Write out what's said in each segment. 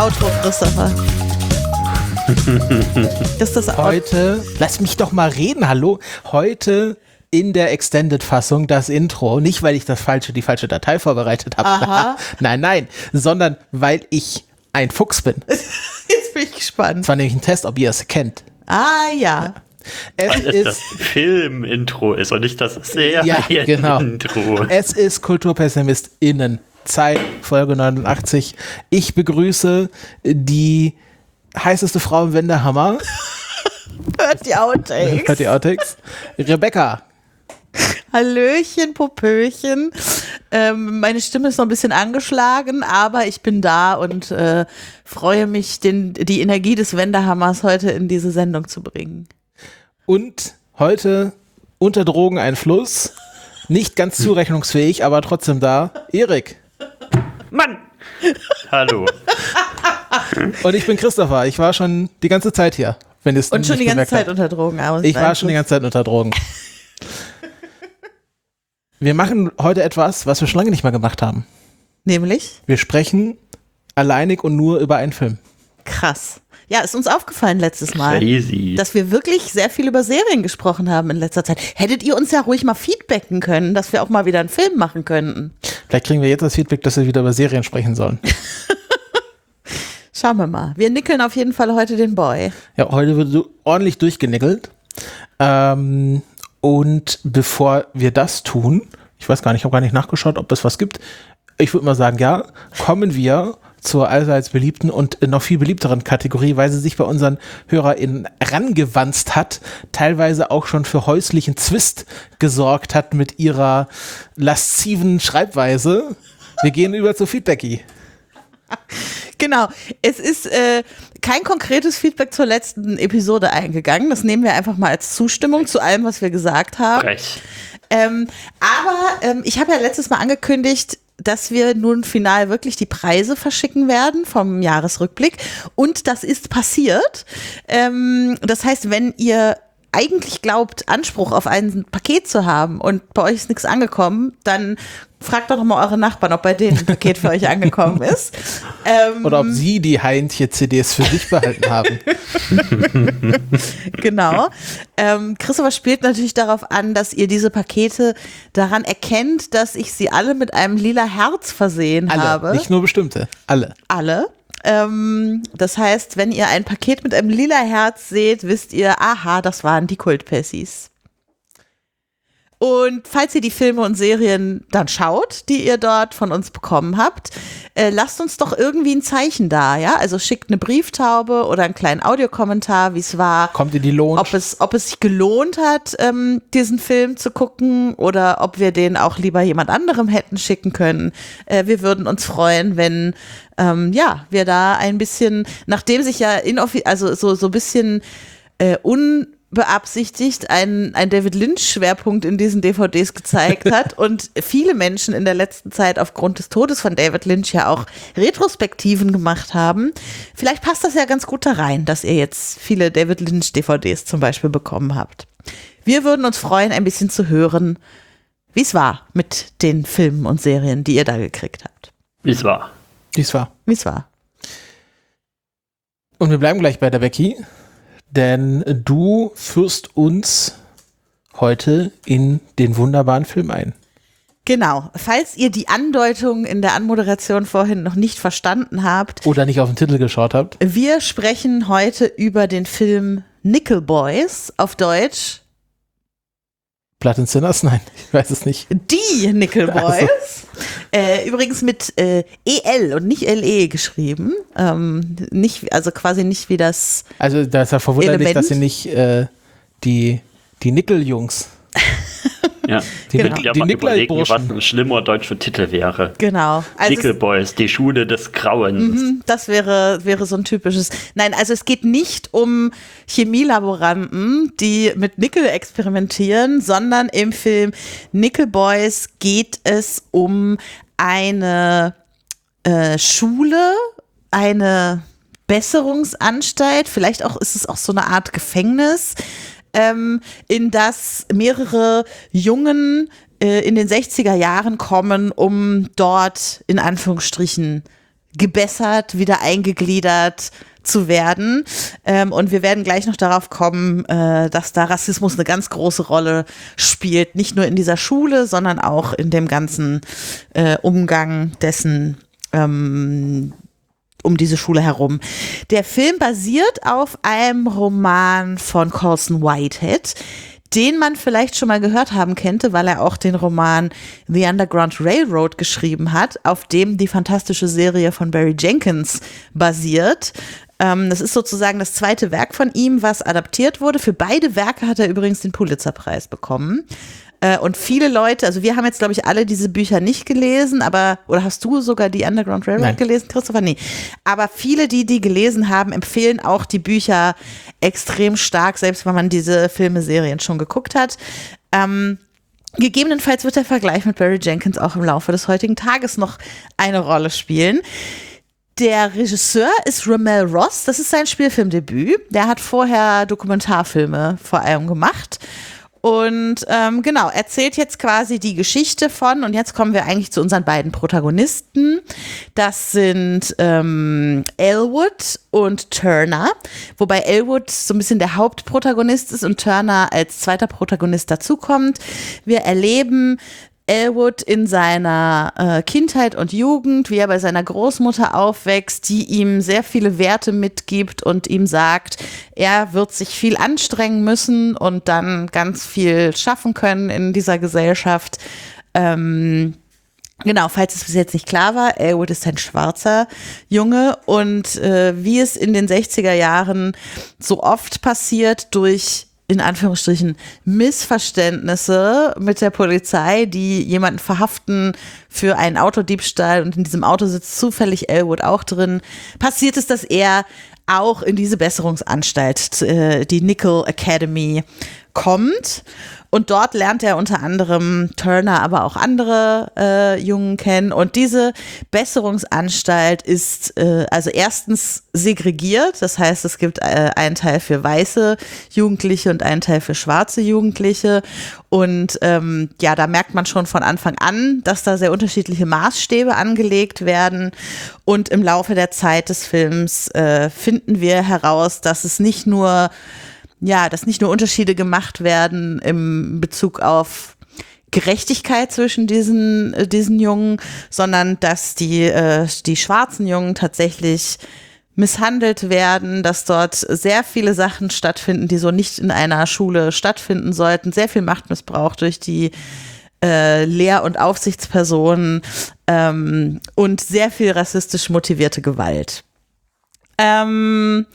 Outro, Christopher. Das ist das Heute, lass mich doch mal reden, hallo. Heute in der Extended-Fassung das Intro. Nicht, weil ich die falsche Datei vorbereitet habe. Nein, sondern weil ich ein Fuchs bin. Jetzt bin ich gespannt. Das war nämlich ein Test, ob ihr es kennt. Ah, ja. Es ist das Film-Intro ist und nicht das Serien-Intro. Genau. Es ist KulturpessimistInnen Zeit, Folge 89. Ich begrüße die heißeste Frau im Wendehammer. Hört die Outtakes. Rebecca. Hallöchen, Popöchen. Meine Stimme ist noch ein bisschen angeschlagen, aber ich bin da und freue mich, die Energie des Wendehammers heute in diese Sendung zu bringen. Und heute unter Drogeneinfluss, nicht ganz zurechnungsfähig, aber trotzdem da, Erik. Mann! Hallo. Und ich bin Christopher. Ich war schon die ganze Zeit hier. Und schon die ganze Zeit unter Drogen. Ich war schon die ganze Zeit unter Drogen. Wir machen heute etwas, was wir schon lange nicht mehr gemacht haben. Nämlich? Wir sprechen alleinig und nur über einen Film. Krass. Ja, ist uns aufgefallen letztes Mal, Crazy. Dass wir wirklich sehr viel über Serien gesprochen haben in letzter Zeit. Hättet ihr uns ja ruhig mal feedbacken können, dass wir auch mal wieder einen Film machen könnten. Vielleicht kriegen wir jetzt das Feedback, dass wir wieder über Serien sprechen sollen. Schauen wir mal. Wir nickeln auf jeden Fall heute den Boy. Ja, heute wird so ordentlich durchgenickelt. Und bevor wir das tun, ich weiß gar nicht, ich habe gar nicht nachgeschaut, ob es was gibt. Ich würde mal sagen, ja, kommen wir zur allseits beliebten und noch viel beliebteren Kategorie, weil sie sich bei unseren HörerInnen rangewanzt hat, teilweise auch schon für häuslichen Zwist gesorgt hat mit ihrer lasziven Schreibweise. Wir gehen über zu Feedbacky. Genau, es ist kein konkretes Feedback zur letzten Episode eingegangen. Das nehmen wir einfach mal als Zustimmung zu allem, was wir gesagt haben. Frech. Aber ich habe ja letztes Mal angekündigt, dass wir nun final wirklich die Preise verschicken werden vom Jahresrückblick. Und das ist passiert. Das heißt, wenn ihr eigentlich glaubt, Anspruch auf ein Paket zu haben und bei euch ist nichts angekommen, dann fragt doch nochmal eure Nachbarn, ob bei denen ein Paket für euch angekommen ist. Oder ob sie die Heintje-CDs für sich behalten haben. Genau. Christopher spielt natürlich darauf an, dass ihr diese Pakete daran erkennt, dass ich sie alle mit einem lila Herz versehen habe. Nicht nur bestimmte, alle. Alle. Das heißt, wenn ihr ein Paket mit einem lila Herz seht, wisst ihr, aha, das waren die Kultpessis. Und falls ihr die Filme und Serien dann schaut, die ihr dort von uns bekommen habt, lasst uns doch irgendwie ein Zeichen da, ja? Also schickt eine Brieftaube oder einen kleinen Audiokommentar, wie es war. Kommt in die Lounge. Ob es sich gelohnt hat, diesen Film zu gucken oder ob wir den auch lieber jemand anderem hätten schicken können. Wir würden uns freuen, wenn wir da ein bisschen, nachdem sich ja so ein bisschen unbeabsichtigt ein David Lynch-Schwerpunkt in diesen DVDs gezeigt hat und viele Menschen in der letzten Zeit aufgrund des Todes von David Lynch ja auch Retrospektiven gemacht haben. Vielleicht passt das ja ganz gut da rein, dass ihr jetzt viele David Lynch-DVDs zum Beispiel bekommen habt. Wir würden uns freuen, ein bisschen zu hören, wie es war mit den Filmen und Serien, die ihr da gekriegt habt. Wie es war. Wie es war. Und wir bleiben gleich bei der Becky, denn du führst uns heute in den wunderbaren Film ein. Genau. Falls ihr die Andeutung in der Anmoderation vorhin noch nicht verstanden habt. Oder nicht auf den Titel geschaut habt. Wir sprechen heute über den Film Nickel Boys, auf Deutsch. Blood and Sinners? Nein, ich weiß es nicht. Die Nickel Boys. Übrigens mit EL und nicht LE geschrieben. Also quasi nicht wie das. Also da ist ja verwunderlich, Element. dass sie nicht die Nickel-Jungs. Ja, Die genau. Ich die mal überlegen, was Nickel-Burschen. ein schlimmer deutscher Titel wäre. Genau. Also Nickel Boys, die Schule des Grauens. Das wäre so ein typisches. Nein, also es geht nicht um Chemielaboranten, die mit Nickel experimentieren, sondern im Film Nickel Boys geht es um eine Schule, eine Besserungsanstalt, vielleicht auch ist es auch so eine Art Gefängnis, in das mehrere Jungen in den 60er Jahren kommen, um dort in Anführungsstrichen gebessert, wieder eingegliedert zu werden. Und wir werden gleich noch darauf kommen, dass da Rassismus eine ganz große Rolle spielt. Nicht nur in dieser Schule, sondern auch in dem ganzen Umgang dessen um diese Schule herum. Der Film basiert auf einem Roman von Colson Whitehead, den man vielleicht schon mal gehört haben könnte, weil er auch den Roman The Underground Railroad geschrieben hat, auf dem die fantastische Serie von Barry Jenkins basiert. Das ist sozusagen das zweite Werk von ihm, was adaptiert wurde. Für beide Werke hat er übrigens den Pulitzerpreis bekommen. Und viele Leute, also wir haben jetzt, glaube ich, alle diese Bücher nicht gelesen, oder hast du sogar die Underground Railroad gelesen, Christopher? Nee. Aber viele, die gelesen haben, empfehlen auch die Bücher extrem stark, selbst wenn man diese Filme, Serien schon geguckt hat. Gegebenenfalls wird der Vergleich mit Barry Jenkins auch im Laufe des heutigen Tages noch eine Rolle spielen. Der Regisseur ist Ramel Ross, das ist sein Spielfilmdebüt. Der hat vorher Dokumentarfilme vor allem gemacht. Und genau, erzählt jetzt quasi die Geschichte von, und jetzt kommen wir eigentlich zu unseren beiden Protagonisten. Das sind Elwood und Turner, wobei Elwood so ein bisschen der Hauptprotagonist ist und Turner als zweiter Protagonist dazukommt. Wir erleben Elwood in seiner Kindheit und Jugend, wie er bei seiner Großmutter aufwächst, die ihm sehr viele Werte mitgibt und ihm sagt, er wird sich viel anstrengen müssen und dann ganz viel schaffen können in dieser Gesellschaft. Genau, falls es bis jetzt nicht klar war, Elwood ist ein schwarzer Junge und wie es in den 60er Jahren so oft passiert durch in Anführungsstrichen Missverständnisse mit der Polizei, die jemanden verhaften für einen Autodiebstahl und in diesem Auto sitzt zufällig Elwood auch drin, passiert es, dass er auch in diese Besserungsanstalt, die Nickel Academy, kommt. Und dort lernt er unter anderem Turner, aber auch andere Jungen kennen. Und diese Besserungsanstalt ist also erstens segregiert. Das heißt, es gibt einen Teil für weiße Jugendliche und einen Teil für schwarze Jugendliche. Und ja, da merkt man schon von Anfang an, dass da sehr unterschiedliche Maßstäbe angelegt werden. Und im Laufe der Zeit des Films finden wir heraus, dass nicht nur Unterschiede gemacht werden im Bezug auf Gerechtigkeit zwischen diesen Jungen, sondern dass die schwarzen Jungen tatsächlich misshandelt werden, dass dort sehr viele Sachen stattfinden, die so nicht in einer Schule stattfinden sollten, sehr viel Machtmissbrauch durch die Lehr- und Aufsichtspersonen und sehr viel rassistisch motivierte Gewalt. Genau,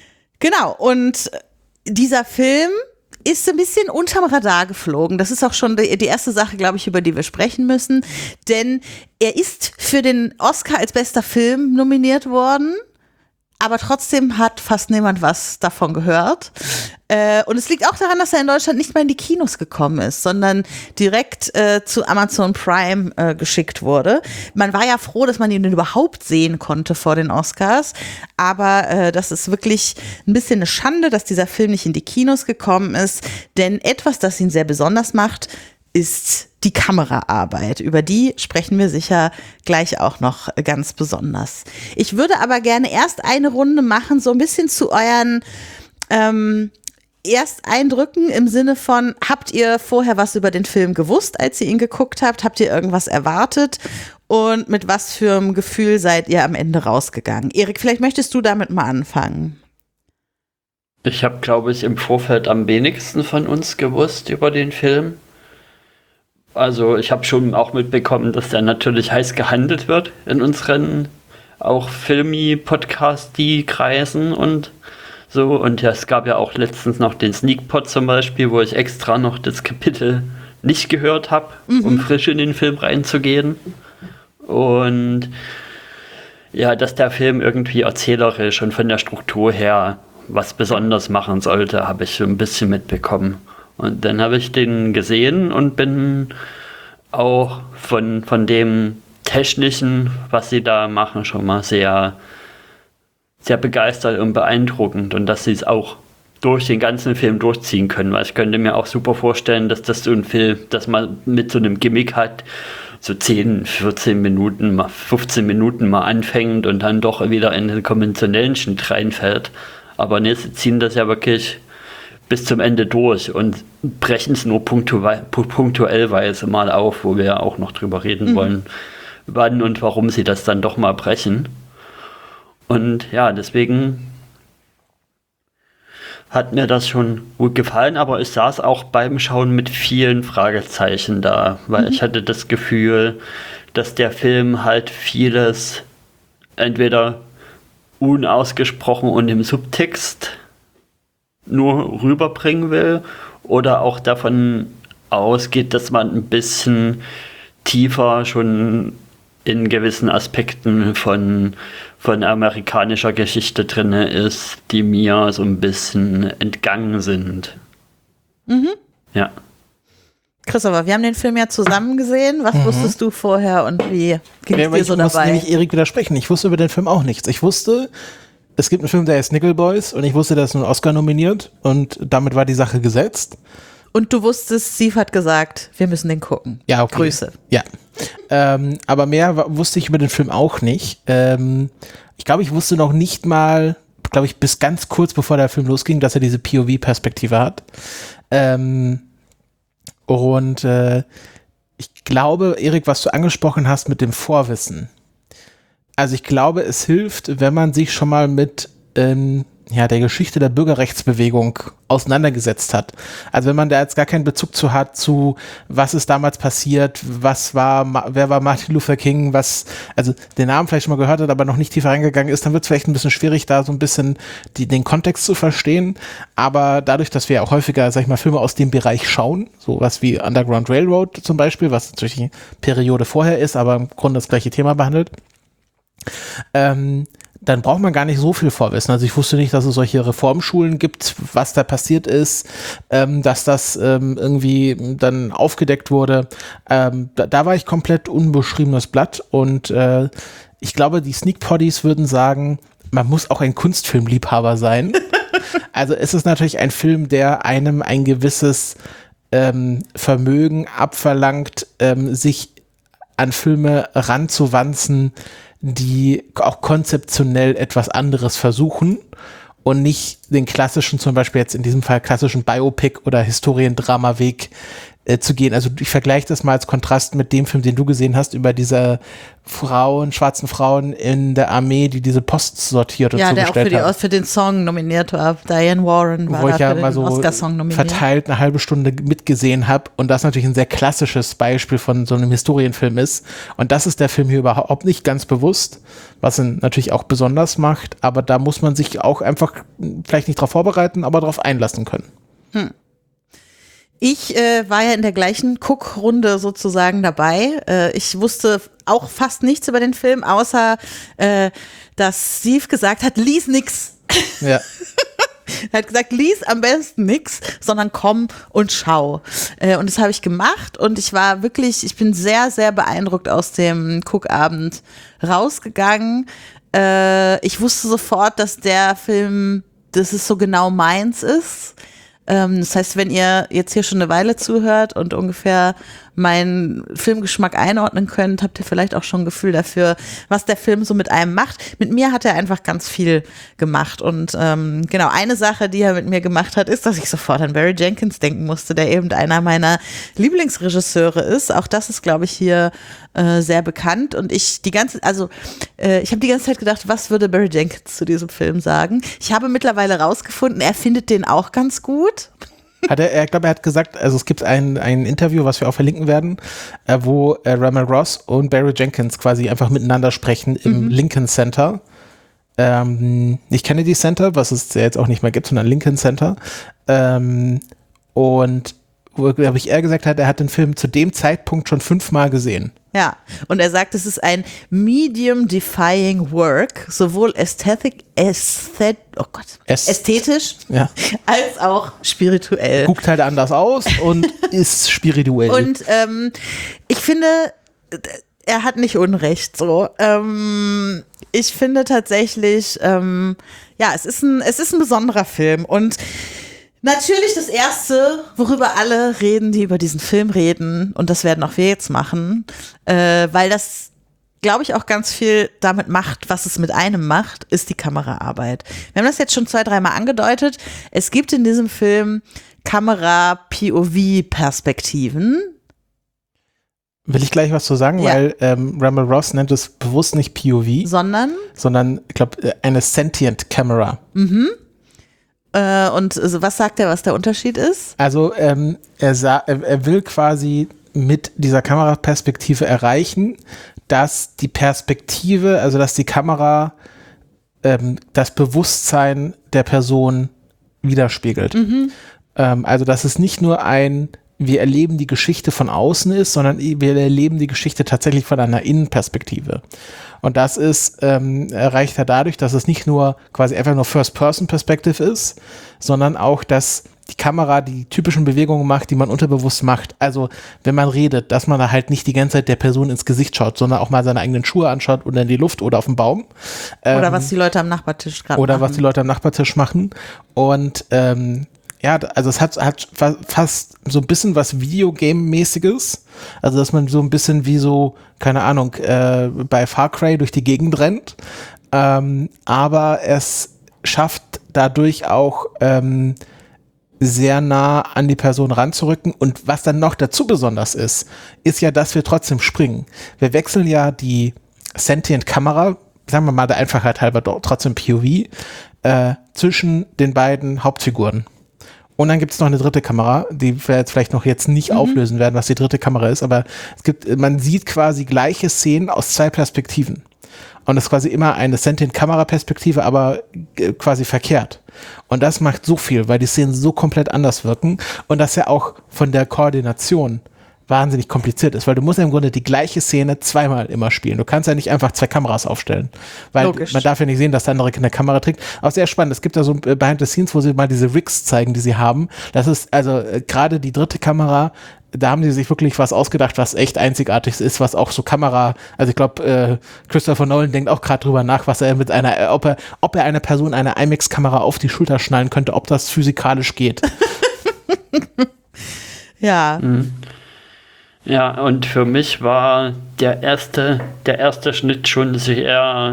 und dieser Film ist ein bisschen unterm Radar geflogen. Das ist auch schon die erste Sache, glaube ich, über die wir sprechen müssen. Denn er ist für den Oscar als bester Film nominiert worden. Aber trotzdem hat fast niemand was davon gehört. Und es liegt auch daran, dass er in Deutschland nicht mal in die Kinos gekommen ist, sondern direkt zu Amazon Prime geschickt wurde. Man war ja froh, dass man ihn überhaupt sehen konnte vor den Oscars. Aber das ist wirklich ein bisschen eine Schande, dass dieser Film nicht in die Kinos gekommen ist. Denn etwas, das ihn sehr besonders macht, ist die Kameraarbeit. Über die sprechen wir sicher gleich auch noch ganz besonders. Ich würde aber gerne erst eine Runde machen, so ein bisschen zu euren Ersteindrücken im Sinne von, habt ihr vorher was über den Film gewusst, als ihr ihn geguckt habt? Habt ihr irgendwas erwartet? Und mit was für einem Gefühl seid ihr am Ende rausgegangen? Erik, vielleicht möchtest du damit mal anfangen. Ich habe, glaube ich, im Vorfeld am wenigsten von uns gewusst über den Film. Also ich habe schon auch mitbekommen, dass der natürlich heiß gehandelt wird in unseren auch Filmi-Podcast-Kreisen und so. Und ja, es gab ja auch letztens noch den Sneakpot zum Beispiel, wo ich extra noch das Kapitel nicht gehört habe, um frisch in den Film reinzugehen. Und ja, dass der Film irgendwie erzählerisch und von der Struktur her was besonders machen sollte, habe ich so ein bisschen mitbekommen. Und dann habe ich den gesehen und bin auch von dem Technischen, was sie da machen, schon mal sehr, sehr begeistert und beeindruckend. Und dass sie es auch durch den ganzen Film durchziehen können. Weil ich könnte mir auch super vorstellen, dass das so ein Film, dass man mit so einem Gimmick hat so 10, 14 Minuten, mal 15 Minuten mal anfängt und dann doch wieder in den konventionellen Schnitt reinfällt. Aber ne, sie ziehen das ja wirklich bis zum Ende durch und brechen es nur punktuellweise mal auf, wo wir ja auch noch drüber reden wollen, wann und warum sie das dann doch mal brechen. Und ja, deswegen hat mir das schon gut gefallen, aber ich saß auch beim Schauen mit vielen Fragezeichen da, weil ich hatte das Gefühl, dass der Film halt vieles entweder unausgesprochen und im Subtext nur rüberbringen will oder auch davon ausgeht, dass man ein bisschen tiefer schon in gewissen Aspekten von amerikanischer Geschichte drin ist, die mir so ein bisschen entgangen sind. Ja. Christopher, wir haben den Film ja zusammen gesehen. Was wusstest du vorher und wie ging es dir so dabei? Ich muss nämlich Erik widersprechen. Ich wusste über den Film auch nichts. Ich wusste, es gibt einen Film, der heißt Nickel Boys und ich wusste, der ist nun Oscar nominiert und damit war die Sache gesetzt. Und du wusstest, Steve hat gesagt, wir müssen den gucken. Ja, okay. Grüße. Ja. Aber mehr wusste ich über den Film auch nicht. Ich glaube, ich wusste noch nicht mal, bis ganz kurz bevor der Film losging, dass er diese POV-Perspektive hat. Ich glaube, Erik, was du angesprochen hast mit dem Vorwissen. Also ich glaube, es hilft, wenn man sich schon mal mit der Geschichte der Bürgerrechtsbewegung auseinandergesetzt hat. Also wenn man da jetzt gar keinen Bezug zu hat, zu was ist damals passiert, wer war Martin Luther King, also den Namen vielleicht schon mal gehört hat, aber noch nicht tiefer reingegangen ist, dann wird es vielleicht ein bisschen schwierig, da so ein bisschen den Kontext zu verstehen. Aber dadurch, dass wir ja auch häufiger, sag ich mal, Filme aus dem Bereich schauen, sowas wie Underground Railroad zum Beispiel, was natürlich eine Periode vorher ist, aber im Grunde das gleiche Thema behandelt, dann braucht man gar nicht so viel Vorwissen. Also ich wusste nicht, dass es solche Reformschulen gibt, was da passiert ist, dass das irgendwie dann aufgedeckt wurde. Da war ich komplett unbeschriebenes Blatt und ich glaube, die Sneak Poddies würden sagen, man muss auch ein Kunstfilmliebhaber sein. Also es ist natürlich ein Film, der einem ein gewisses Vermögen abverlangt, sich an Filme ranzuwanzen, die auch konzeptionell etwas anderes versuchen und nicht den klassischen, zum Beispiel jetzt in diesem Fall klassischen Biopic- oder Historiendrama-Weg zu gehen. Also ich vergleiche das mal als Kontrast mit dem Film, den du gesehen hast, über diese schwarzen Frauen in der Armee, die diese Posts sortiert und zugestellt haben. Ja, der auch für den Song nominiert war. Diane Warren war da für den Oscar-Song nominiert. Verteilt eine halbe Stunde mitgesehen habe und das natürlich ein sehr klassisches Beispiel von so einem Historienfilm ist. Und das ist der Film hier überhaupt nicht ganz bewusst, was ihn natürlich auch besonders macht, aber da muss man sich auch einfach vielleicht nicht drauf vorbereiten, aber drauf einlassen können. Ich war ja in der gleichen Guckrunde sozusagen dabei. Ich wusste auch fast nichts über den Film, außer dass Steve gesagt hat, lies nix. Ja. Er hat gesagt, lies am besten nix, sondern komm und schau. Und das habe ich gemacht und ich bin sehr, sehr beeindruckt aus dem Guckabend rausgegangen. Ich wusste sofort, dass der Film, dass es so genau meins ist. Das heißt, wenn ihr jetzt hier schon eine Weile zuhört und ungefähr meinen Filmgeschmack einordnen könnt, habt ihr vielleicht auch schon ein Gefühl dafür, was der Film so mit einem macht. Mit mir hat er einfach ganz viel gemacht und genau, eine Sache, die er mit mir gemacht hat, ist, dass ich sofort an Barry Jenkins denken musste, der eben einer meiner Lieblingsregisseure ist. Auch das ist, glaube ich, hier sehr bekannt und ich habe die ganze Zeit gedacht, was würde Barry Jenkins zu diesem Film sagen? Ich habe mittlerweile rausgefunden, er findet den auch ganz gut. Ich glaube, er hat gesagt, also es gibt ein Interview, was wir auch verlinken werden, wo Ramal Ross und Barry Jenkins quasi einfach miteinander sprechen im Lincoln Center. Nicht Kennedy Center, was es ja jetzt auch nicht mehr gibt, sondern Lincoln Center. Und wo, glaube ich, er gesagt hat, er hat den Film zu dem Zeitpunkt schon 5-mal gesehen. Ja, und er sagt, es ist ein medium-defying work, sowohl ästhetisch ja, als auch spirituell. Guckt halt anders aus und ist spirituell. Und ich finde, er hat nicht Unrecht so. Ich finde tatsächlich, es ist ein besonderer Film und Natürlich das Erste, worüber alle reden, die über diesen Film reden, und das werden auch wir jetzt machen, weil das, glaube ich, auch ganz viel damit macht, was es mit einem macht, ist die Kameraarbeit. Wir haben das jetzt schon 2-3 Mal angedeutet. Es gibt in diesem Film Kamera-POV-Perspektiven. Will ich gleich was zu sagen, weil Ramal Ross nennt es bewusst nicht POV, sondern ich glaube, eine Sentient Camera. Mhm. Und was sagt er, was der Unterschied ist? Also er will quasi mit dieser Kameraperspektive erreichen, dass die Perspektive, also dass die Kamera das Bewusstsein der Person widerspiegelt. Mhm. Also dass es nicht nur wir erleben die Geschichte von außen ist, sondern wir erleben die Geschichte tatsächlich von einer Innenperspektive. Und das ist erreicht er dadurch, dass es nicht nur quasi einfach nur First-Person-Perspective ist, sondern auch, dass die Kamera die typischen Bewegungen macht, die man unterbewusst macht. Also wenn man redet, dass man da halt nicht die ganze Zeit der Person ins Gesicht schaut, sondern auch mal seine eigenen Schuhe anschaut oder in die Luft oder auf den Baum. Oder was die Leute am Nachbartisch gerade machen. Oder was die Leute am Nachbartisch machen. Und ja, also es hat fast so ein bisschen was Videogame-mäßiges. Also dass man so ein bisschen wie so, keine Ahnung, bei Far Cry durch die Gegend rennt. Aber es schafft dadurch auch sehr nah an die Person ranzurücken. Und was dann noch dazu besonders ist ja, dass wir trotzdem springen. Wir wechseln ja die Sentient-Kamera, sagen wir mal der Einfachheit halber trotzdem POV, zwischen den beiden Hauptfiguren. Und dann gibt es noch eine dritte Kamera, die wir jetzt vielleicht noch nicht auflösen werden, was die dritte Kamera ist, aber man sieht quasi gleiche Szenen aus 2 Perspektiven. Und das ist quasi immer eine Sentient-Kamera-Perspektive, aber quasi verkehrt. Und das macht so viel, weil die Szenen so komplett anders wirken und das ja auch von der Koordination wahnsinnig kompliziert ist, weil du musst ja im Grunde die gleiche Szene zweimal immer spielen. Du kannst ja nicht einfach 2 Kameras aufstellen, weil man darf ja nicht sehen, dass der andere eine Kamera trägt. Auch sehr spannend. Es gibt da so Behind the Scenes, wo sie mal diese Rigs zeigen, die sie haben. Das ist also gerade die dritte Kamera, da haben sie sich wirklich was ausgedacht, was echt einzigartig ist, was auch so Kamera, also ich glaube, Christopher Nolan denkt auch gerade drüber nach, was er mit ob er einer Person eine IMAX-Kamera auf die Schulter schnallen könnte, ob das physikalisch geht. Ja. Mhm. Ja, und für mich war der erste Schnitt schon sehr,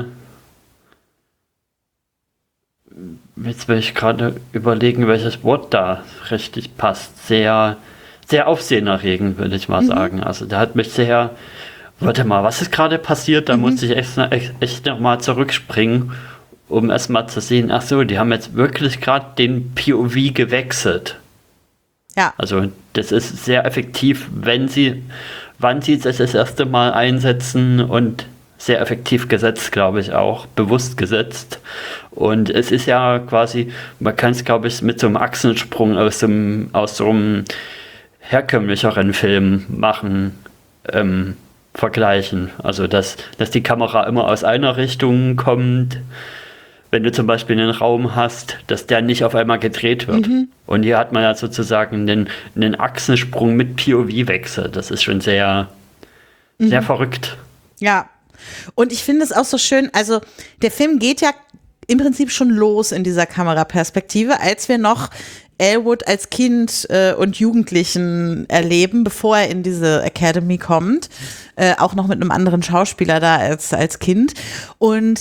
jetzt will ich gerade überlegen, welches Wort da richtig passt, sehr, sehr aufsehenerregend, würde ich mal sagen. Also der hat mich sehr, warte mal, was ist gerade passiert? Da musste ich echt nochmal zurückspringen, um erst mal zu sehen, ach so, die haben jetzt wirklich gerade den POV gewechselt. Ja. Also das ist sehr effektiv, wann sie es das erste Mal einsetzen und sehr effektiv gesetzt, glaube ich auch, bewusst gesetzt. Und es ist ja quasi, man kann es, glaube ich, mit so einem Achsensprung aus so einem herkömmlicheren Film machen, vergleichen. Also dass die Kamera immer aus einer Richtung kommt, wenn du zum Beispiel einen Raum hast, dass der nicht auf einmal gedreht wird. Mhm. Und hier hat man ja sozusagen einen Achsensprung mit POV-Wechsel. Das ist schon sehr, sehr verrückt. Ja, und ich finde es auch so schön, also der Film geht ja im Prinzip schon los in dieser Kameraperspektive, als wir noch Elwood als Kind und Jugendlichen erleben, bevor er in diese Academy kommt. Auch noch mit einem anderen Schauspieler da als Kind. Und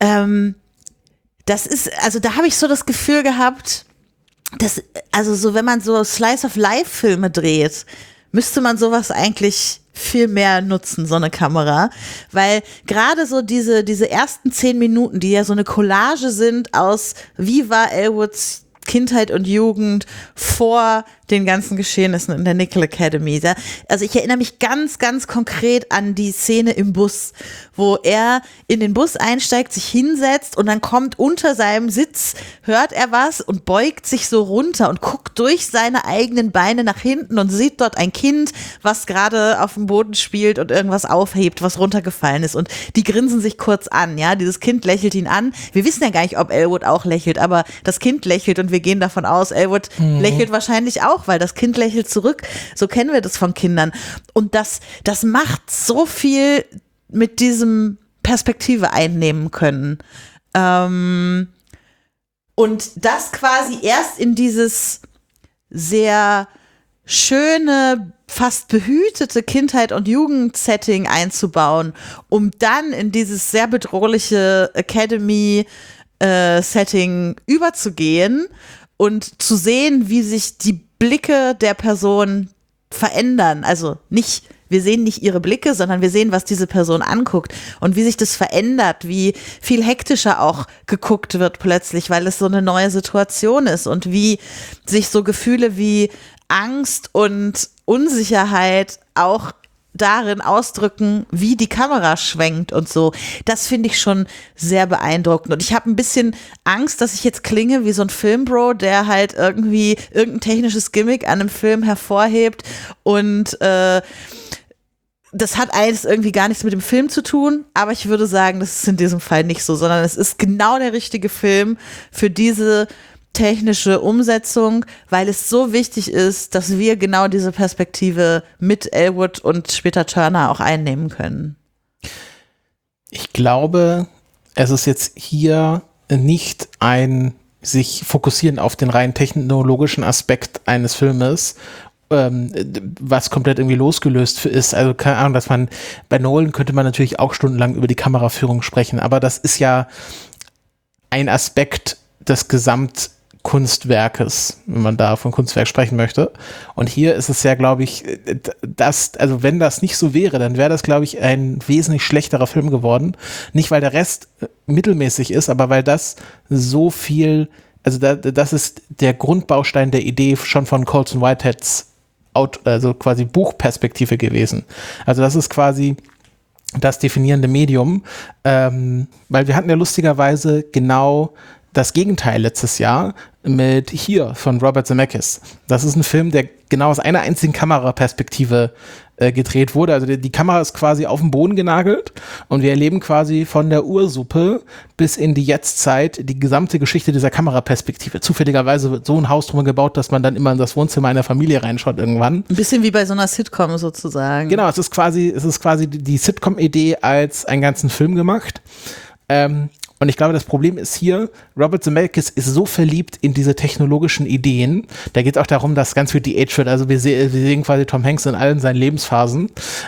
das ist, also da habe ich so das Gefühl gehabt, dass, also so, wenn man so Slice-of-Life-Filme dreht, müsste man sowas eigentlich viel mehr nutzen, so eine Kamera, weil gerade so diese ersten 10 Minuten, die ja so eine Collage sind aus, wie war Elwoods Kindheit und Jugend vor den ganzen Geschehnissen in der Nickel Academy. Also ich erinnere mich ganz, ganz konkret an die Szene im Bus, wo er in den Bus einsteigt, sich hinsetzt und dann kommt unter seinem Sitz, hört er was und beugt sich so runter und guckt durch seine eigenen Beine nach hinten und sieht dort ein Kind, was gerade auf dem Boden spielt und irgendwas aufhebt, was runtergefallen ist, und die grinsen sich kurz an, ja, dieses Kind lächelt ihn an. Wir wissen ja gar nicht, ob Elwood auch lächelt, aber das Kind lächelt und wir gehen davon aus, Elwood lächelt wahrscheinlich auch, weil das Kind lächelt zurück. So kennen wir das von Kindern. Und das macht so viel mit diesem Perspektive einnehmen können. Und das quasi erst in dieses sehr schöne, fast behütete Kindheit- und Jugendsetting einzubauen, um dann in dieses sehr bedrohliche Academy-Setting überzugehen und zu sehen, wie sich die Blicke der Person verändern. Also wir sehen nicht ihre Blicke, sondern wir sehen, was diese Person anguckt und wie sich das verändert, wie viel hektischer auch geguckt wird plötzlich, weil es so eine neue Situation ist und wie sich so Gefühle wie Angst und Unsicherheit auch darin ausdrücken, wie die Kamera schwenkt und so. Das finde ich schon sehr beeindruckend. Und ich habe ein bisschen Angst, dass ich jetzt klinge wie so ein Filmbro, der halt irgendwie irgendein technisches Gimmick an einem Film hervorhebt und das hat alles irgendwie gar nichts mit dem Film zu tun, aber ich würde sagen, das ist in diesem Fall nicht so, sondern es ist genau der richtige Film für diese technische Umsetzung, weil es so wichtig ist, dass wir genau diese Perspektive mit Elwood und später Turner auch einnehmen können. Ich glaube, es ist jetzt hier nicht ein sich fokussieren auf den rein technologischen Aspekt eines Filmes, was komplett irgendwie losgelöst ist. Also keine Ahnung, dass man bei Nolan könnte man natürlich auch stundenlang über die Kameraführung sprechen, aber das ist ja ein Aspekt des Gesamtkunstwerkes, wenn man da von Kunstwerk sprechen möchte. Und hier ist es ja, glaube ich, also wenn das nicht so wäre, dann wäre das, glaube ich, ein wesentlich schlechterer Film geworden. Nicht, weil der Rest mittelmäßig ist, aber weil das so viel, also das ist der Grundbaustein der Idee schon von Colson Whiteheads also quasi Buchperspektive gewesen. Also das ist quasi das definierende Medium, weil wir hatten ja lustigerweise genau das Gegenteil letztes Jahr mit Hier von Robert Zemeckis. Das ist ein Film, der genau aus einer einzigen Kameraperspektive gedreht wurde. Also die Kamera ist quasi auf den Boden genagelt und wir erleben quasi von der Ursuppe bis in die Jetztzeit die gesamte Geschichte dieser Kameraperspektive. Zufälligerweise wird so ein Haus drum gebaut, dass man dann immer in das Wohnzimmer einer Familie reinschaut irgendwann. Ein bisschen wie bei so einer Sitcom sozusagen. Genau, es ist quasi die Sitcom-Idee als einen ganzen Film gemacht. Und ich glaube, das Problem ist hier, Robert Zemeckis ist so verliebt in diese technologischen Ideen. Da geht es auch darum, dass ganz viel de-aged wird. Also wir sehen quasi Tom Hanks in allen seinen Lebensphasen.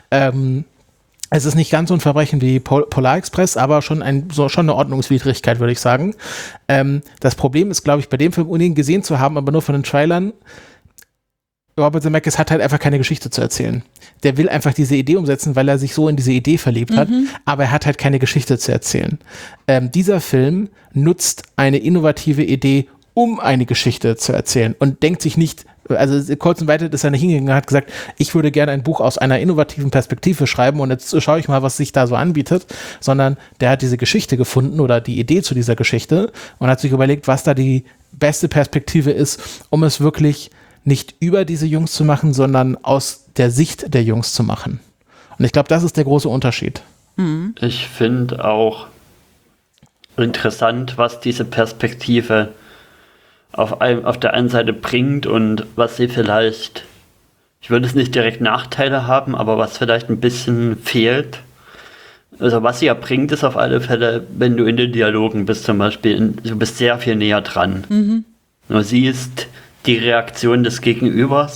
Es ist nicht ganz so ein Verbrechen wie Polar Express, aber schon eine Ordnungswidrigkeit, würde ich sagen. Das Problem ist, glaube ich, bei dem Film, ohne ihn gesehen zu haben, aber nur von den Trailern, Robert Zemeckis hat halt einfach keine Geschichte zu erzählen. Der will einfach diese Idee umsetzen, weil er sich so in diese Idee verliebt hat, aber er hat halt keine Geschichte zu erzählen. Dieser Film nutzt eine innovative Idee, um eine Geschichte zu erzählen und denkt sich nicht, also Colson Whitehead ist ja nicht hingegangen und hat gesagt, ich würde gerne ein Buch aus einer innovativen Perspektive schreiben und jetzt schaue ich mal, was sich da so anbietet, sondern der hat diese Geschichte gefunden oder die Idee zu dieser Geschichte und hat sich überlegt, was da die beste Perspektive ist, um es wirklich nicht über diese Jungs zu machen, sondern aus der Sicht der Jungs zu machen. Und ich glaube, das ist der große Unterschied. Ich finde auch interessant, was diese Perspektive auf der einen Seite bringt und was sie vielleicht, ich würde es nicht direkt Nachteile haben, aber was vielleicht ein bisschen fehlt. Also was sie ja bringt, ist auf alle Fälle, wenn du in den Dialogen bist zum Beispiel, du bist sehr viel näher dran. Du siehst die Reaktion des Gegenübers.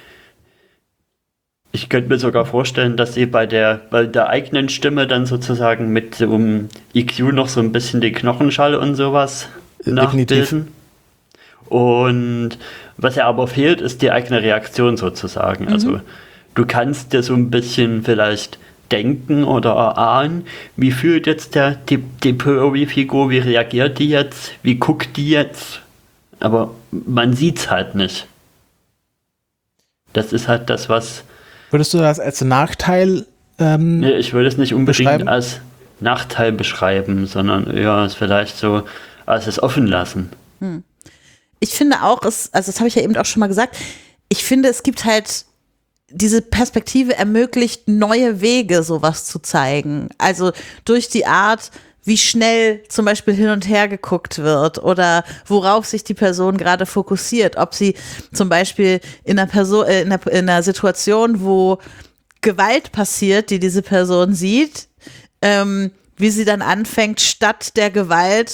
Ich könnte mir sogar vorstellen, dass sie bei der eigenen Stimme dann sozusagen mit so einem EQ noch so ein bisschen den Knochenschall und sowas nachbilden. Und was ja aber fehlt, ist die eigene Reaktion sozusagen. Also du kannst dir so ein bisschen vielleicht denken oder erahnen, wie fühlt jetzt die POV-Figur, wie reagiert die jetzt, wie guckt die jetzt, aber man sieht's halt nicht. Das ist halt das, was... Würdest du das als Nachteil nee, ich würde es nicht unbedingt als Nachteil beschreiben, sondern eher vielleicht so als es offen lassen. Ich finde auch, also das habe ich ja eben auch schon mal gesagt, ich finde, es gibt halt, diese Perspektive ermöglicht neue Wege, sowas zu zeigen. Also durch die Art, wie schnell zum Beispiel hin und her geguckt wird oder worauf sich die Person gerade fokussiert. Ob sie zum Beispiel in einer Situation, wo Gewalt passiert, die diese Person sieht, wie sie dann anfängt, statt der Gewalt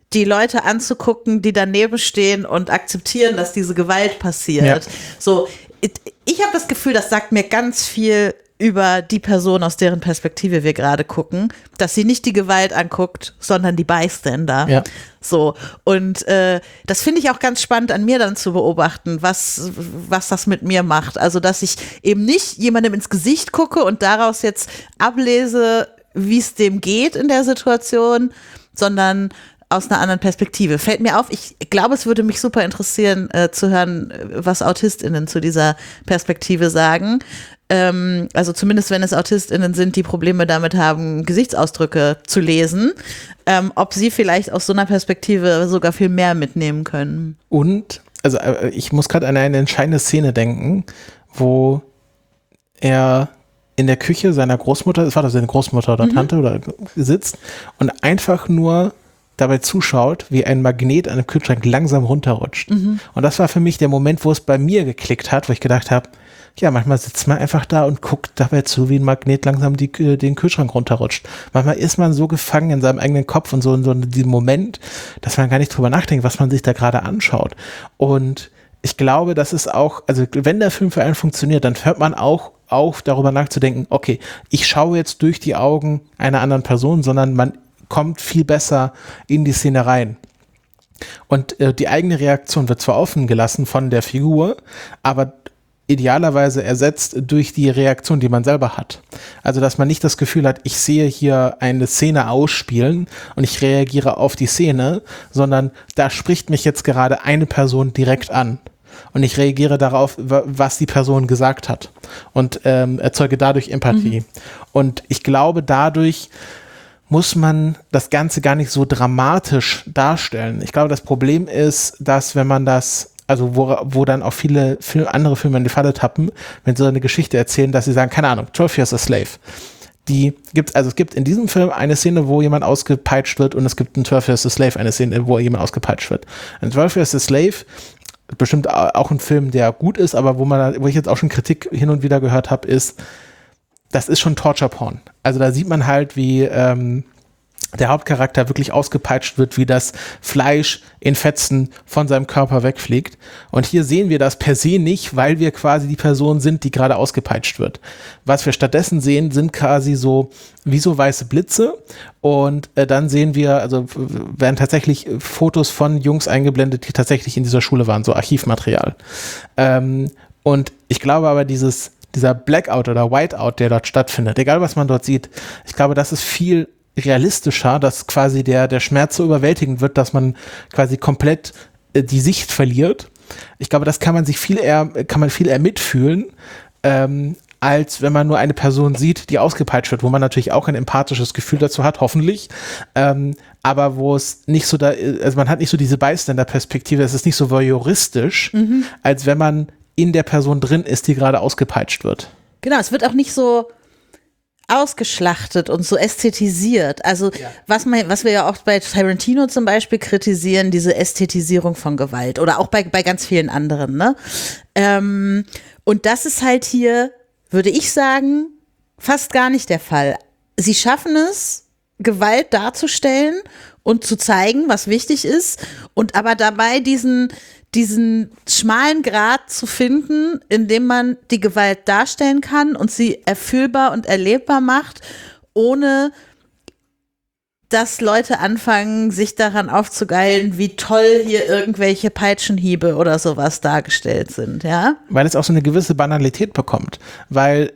die Leute anzugucken, die daneben stehen und akzeptieren, dass diese Gewalt passiert. Ja. So, ich habe das Gefühl, das sagt mir ganz viel über die Person, aus deren Perspektive wir gerade gucken, dass sie nicht die Gewalt anguckt, sondern die Bystander. Ja. So, und das finde ich auch ganz spannend an mir dann zu beobachten, was das mit mir macht. Also, dass ich eben nicht jemandem ins Gesicht gucke und daraus jetzt ablese, wie es dem geht in der Situation, sondern aus einer anderen Perspektive. Fällt mir auf, ich glaube, es würde mich super interessieren, zu hören, was AutistInnen zu dieser Perspektive sagen. Also zumindest, wenn es AutistInnen sind, die Probleme damit haben, Gesichtsausdrücke zu lesen, ob sie vielleicht aus so einer Perspektive sogar viel mehr mitnehmen können. Und, also ich muss gerade an eine entscheidende Szene denken, wo er in der Küche seiner Großmutter, es war doch seine Großmutter oder Tante, oder sitzt und einfach nur dabei zuschaut, wie ein Magnet an einem Kühlschrank langsam runterrutscht. Und das war für mich der Moment, wo es bei mir geklickt hat, wo ich gedacht habe, ja, manchmal sitzt man einfach da und guckt dabei zu, wie ein Magnet langsam den Kühlschrank runterrutscht. Manchmal ist man so gefangen in seinem eigenen Kopf und so in diesem Moment, dass man gar nicht drüber nachdenkt, was man sich da gerade anschaut. Und ich glaube, das ist auch, also wenn der Film für einen funktioniert, dann hört man auch auf, darüber nachzudenken, okay, ich schaue jetzt durch die Augen einer anderen Person, sondern man kommt viel besser in die Szene rein. Und die eigene Reaktion wird zwar offen gelassen von der Figur, aber idealerweise ersetzt durch die Reaktion, die man selber hat. Also, dass man nicht das Gefühl hat, ich sehe hier eine Szene ausspielen und ich reagiere auf die Szene, sondern da spricht mich jetzt gerade eine Person direkt an. Und ich reagiere darauf, was die Person gesagt hat und erzeuge dadurch Empathie. Und ich glaube, dadurch muss man das Ganze gar nicht so dramatisch darstellen. Ich glaube, das Problem ist, dass wenn man das, also wo dann auch viele andere Filme in die Falle tappen, wenn sie so eine Geschichte erzählen, dass sie sagen, keine Ahnung, 12 Years a Slave. Es gibt in diesem Film eine Szene, wo jemand ausgepeitscht wird und es gibt in 12 Years a Slave eine Szene, wo jemand ausgepeitscht wird. In 12 Years a Slave bestimmt auch ein Film, der gut ist, aber wo ich jetzt auch schon Kritik hin und wieder gehört habe, ist, das ist schon Torture-Porn. Also da sieht man halt, wie der Hauptcharakter wirklich ausgepeitscht wird, wie das Fleisch in Fetzen von seinem Körper wegfliegt. Und hier sehen wir das per se nicht, weil wir quasi die Person sind, die gerade ausgepeitscht wird. Was wir stattdessen sehen, sind quasi so wie so weiße Blitze. Und dann sehen wir, also werden tatsächlich Fotos von Jungs eingeblendet, die tatsächlich in dieser Schule waren, so Archivmaterial. Und ich glaube aber, dieser Blackout oder Whiteout, der dort stattfindet, egal was man dort sieht, ich glaube, das ist viel realistischer, dass quasi der Schmerz so überwältigend wird, dass man quasi komplett die Sicht verliert. Ich glaube, das kann man viel eher mitfühlen, als wenn man nur eine Person sieht, die ausgepeitscht wird, wo man natürlich auch ein empathisches Gefühl dazu hat, hoffentlich, aber wo es nicht so also man hat nicht so diese Bystander-Perspektive, es ist nicht so voyeuristisch, als wenn man in der Person drin ist, die gerade ausgepeitscht wird. Genau, es wird auch nicht so ausgeschlachtet und so ästhetisiert. Also was wir ja auch bei Tarantino zum Beispiel kritisieren, diese Ästhetisierung von Gewalt oder auch bei ganz vielen anderen. Ne? Und das ist halt hier, würde ich sagen, fast gar nicht der Fall. Sie schaffen es, Gewalt darzustellen und zu zeigen, was wichtig ist und aber dabei diesen schmalen Grat zu finden, in dem man die Gewalt darstellen kann und sie erfüllbar und erlebbar macht, ohne dass Leute anfangen, sich daran aufzugeilen, wie toll hier irgendwelche Peitschenhiebe oder sowas dargestellt sind, ja? Weil es auch so eine gewisse Banalität bekommt, weil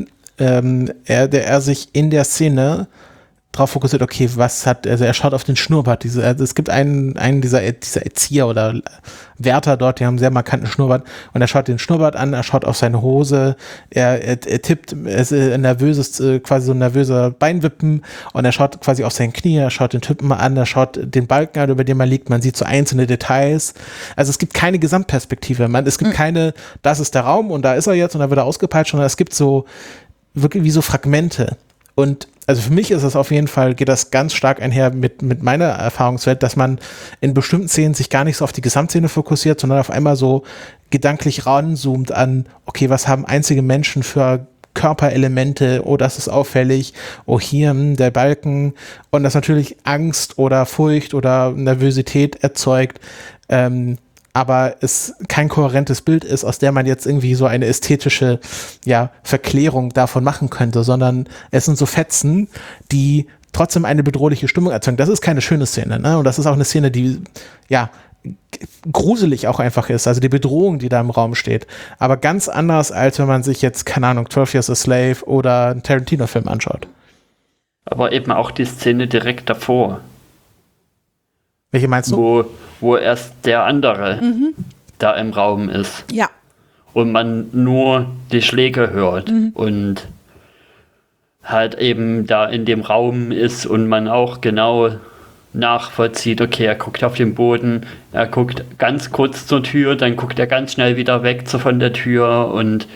er sich in der Szene drauf fokussiert, okay, also er schaut auf den Schnurrbart. Es gibt einen dieser Erzieher oder Wärter dort, die haben einen sehr markanten Schnurrbart und er schaut den Schnurrbart an, er schaut auf seine Hose, er tippt, es ist nervöses, quasi so ein nervöser Beinwippen und er schaut quasi auf sein Knie, er schaut den Typen mal an, er schaut den Balken an, über den man liegt, man sieht so einzelne Details. Also es gibt keine Gesamtperspektive, es gibt keine, das ist der Raum und da ist er jetzt und da wird er ausgepeitscht, sondern es gibt so wirklich wie so Fragmente. Und also für mich ist das auf jeden Fall, geht das ganz stark einher mit meiner Erfahrungswelt, dass man in bestimmten Szenen sich gar nicht so auf die Gesamtszene fokussiert, sondern auf einmal so gedanklich ranzoomt an, okay, was haben einzige Menschen für Körperelemente, oh, das ist auffällig, oh, hier der Balken, und das natürlich Angst oder Furcht oder Nervosität erzeugt, aber es kein kohärentes Bild ist, aus der man jetzt irgendwie so eine ästhetische Verklärung davon machen könnte, sondern es sind so Fetzen, die trotzdem eine bedrohliche Stimmung erzeugen. Das ist keine schöne Szene, ne? Und das ist auch eine Szene, die gruselig auch einfach ist, also die Bedrohung, die da im Raum steht. Aber ganz anders, als wenn man sich jetzt, keine Ahnung, 12 Years a Slave oder einen Tarantino-Film anschaut. Aber eben auch die Szene direkt davor. Welche meinst du? Wo erst der andere da im Raum ist. Ja. Und man nur die Schläge hört und halt eben da in dem Raum ist und man auch genau nachvollzieht, okay, er guckt auf den Boden, er guckt ganz kurz zur Tür, dann guckt er ganz schnell wieder weg von der Tür, und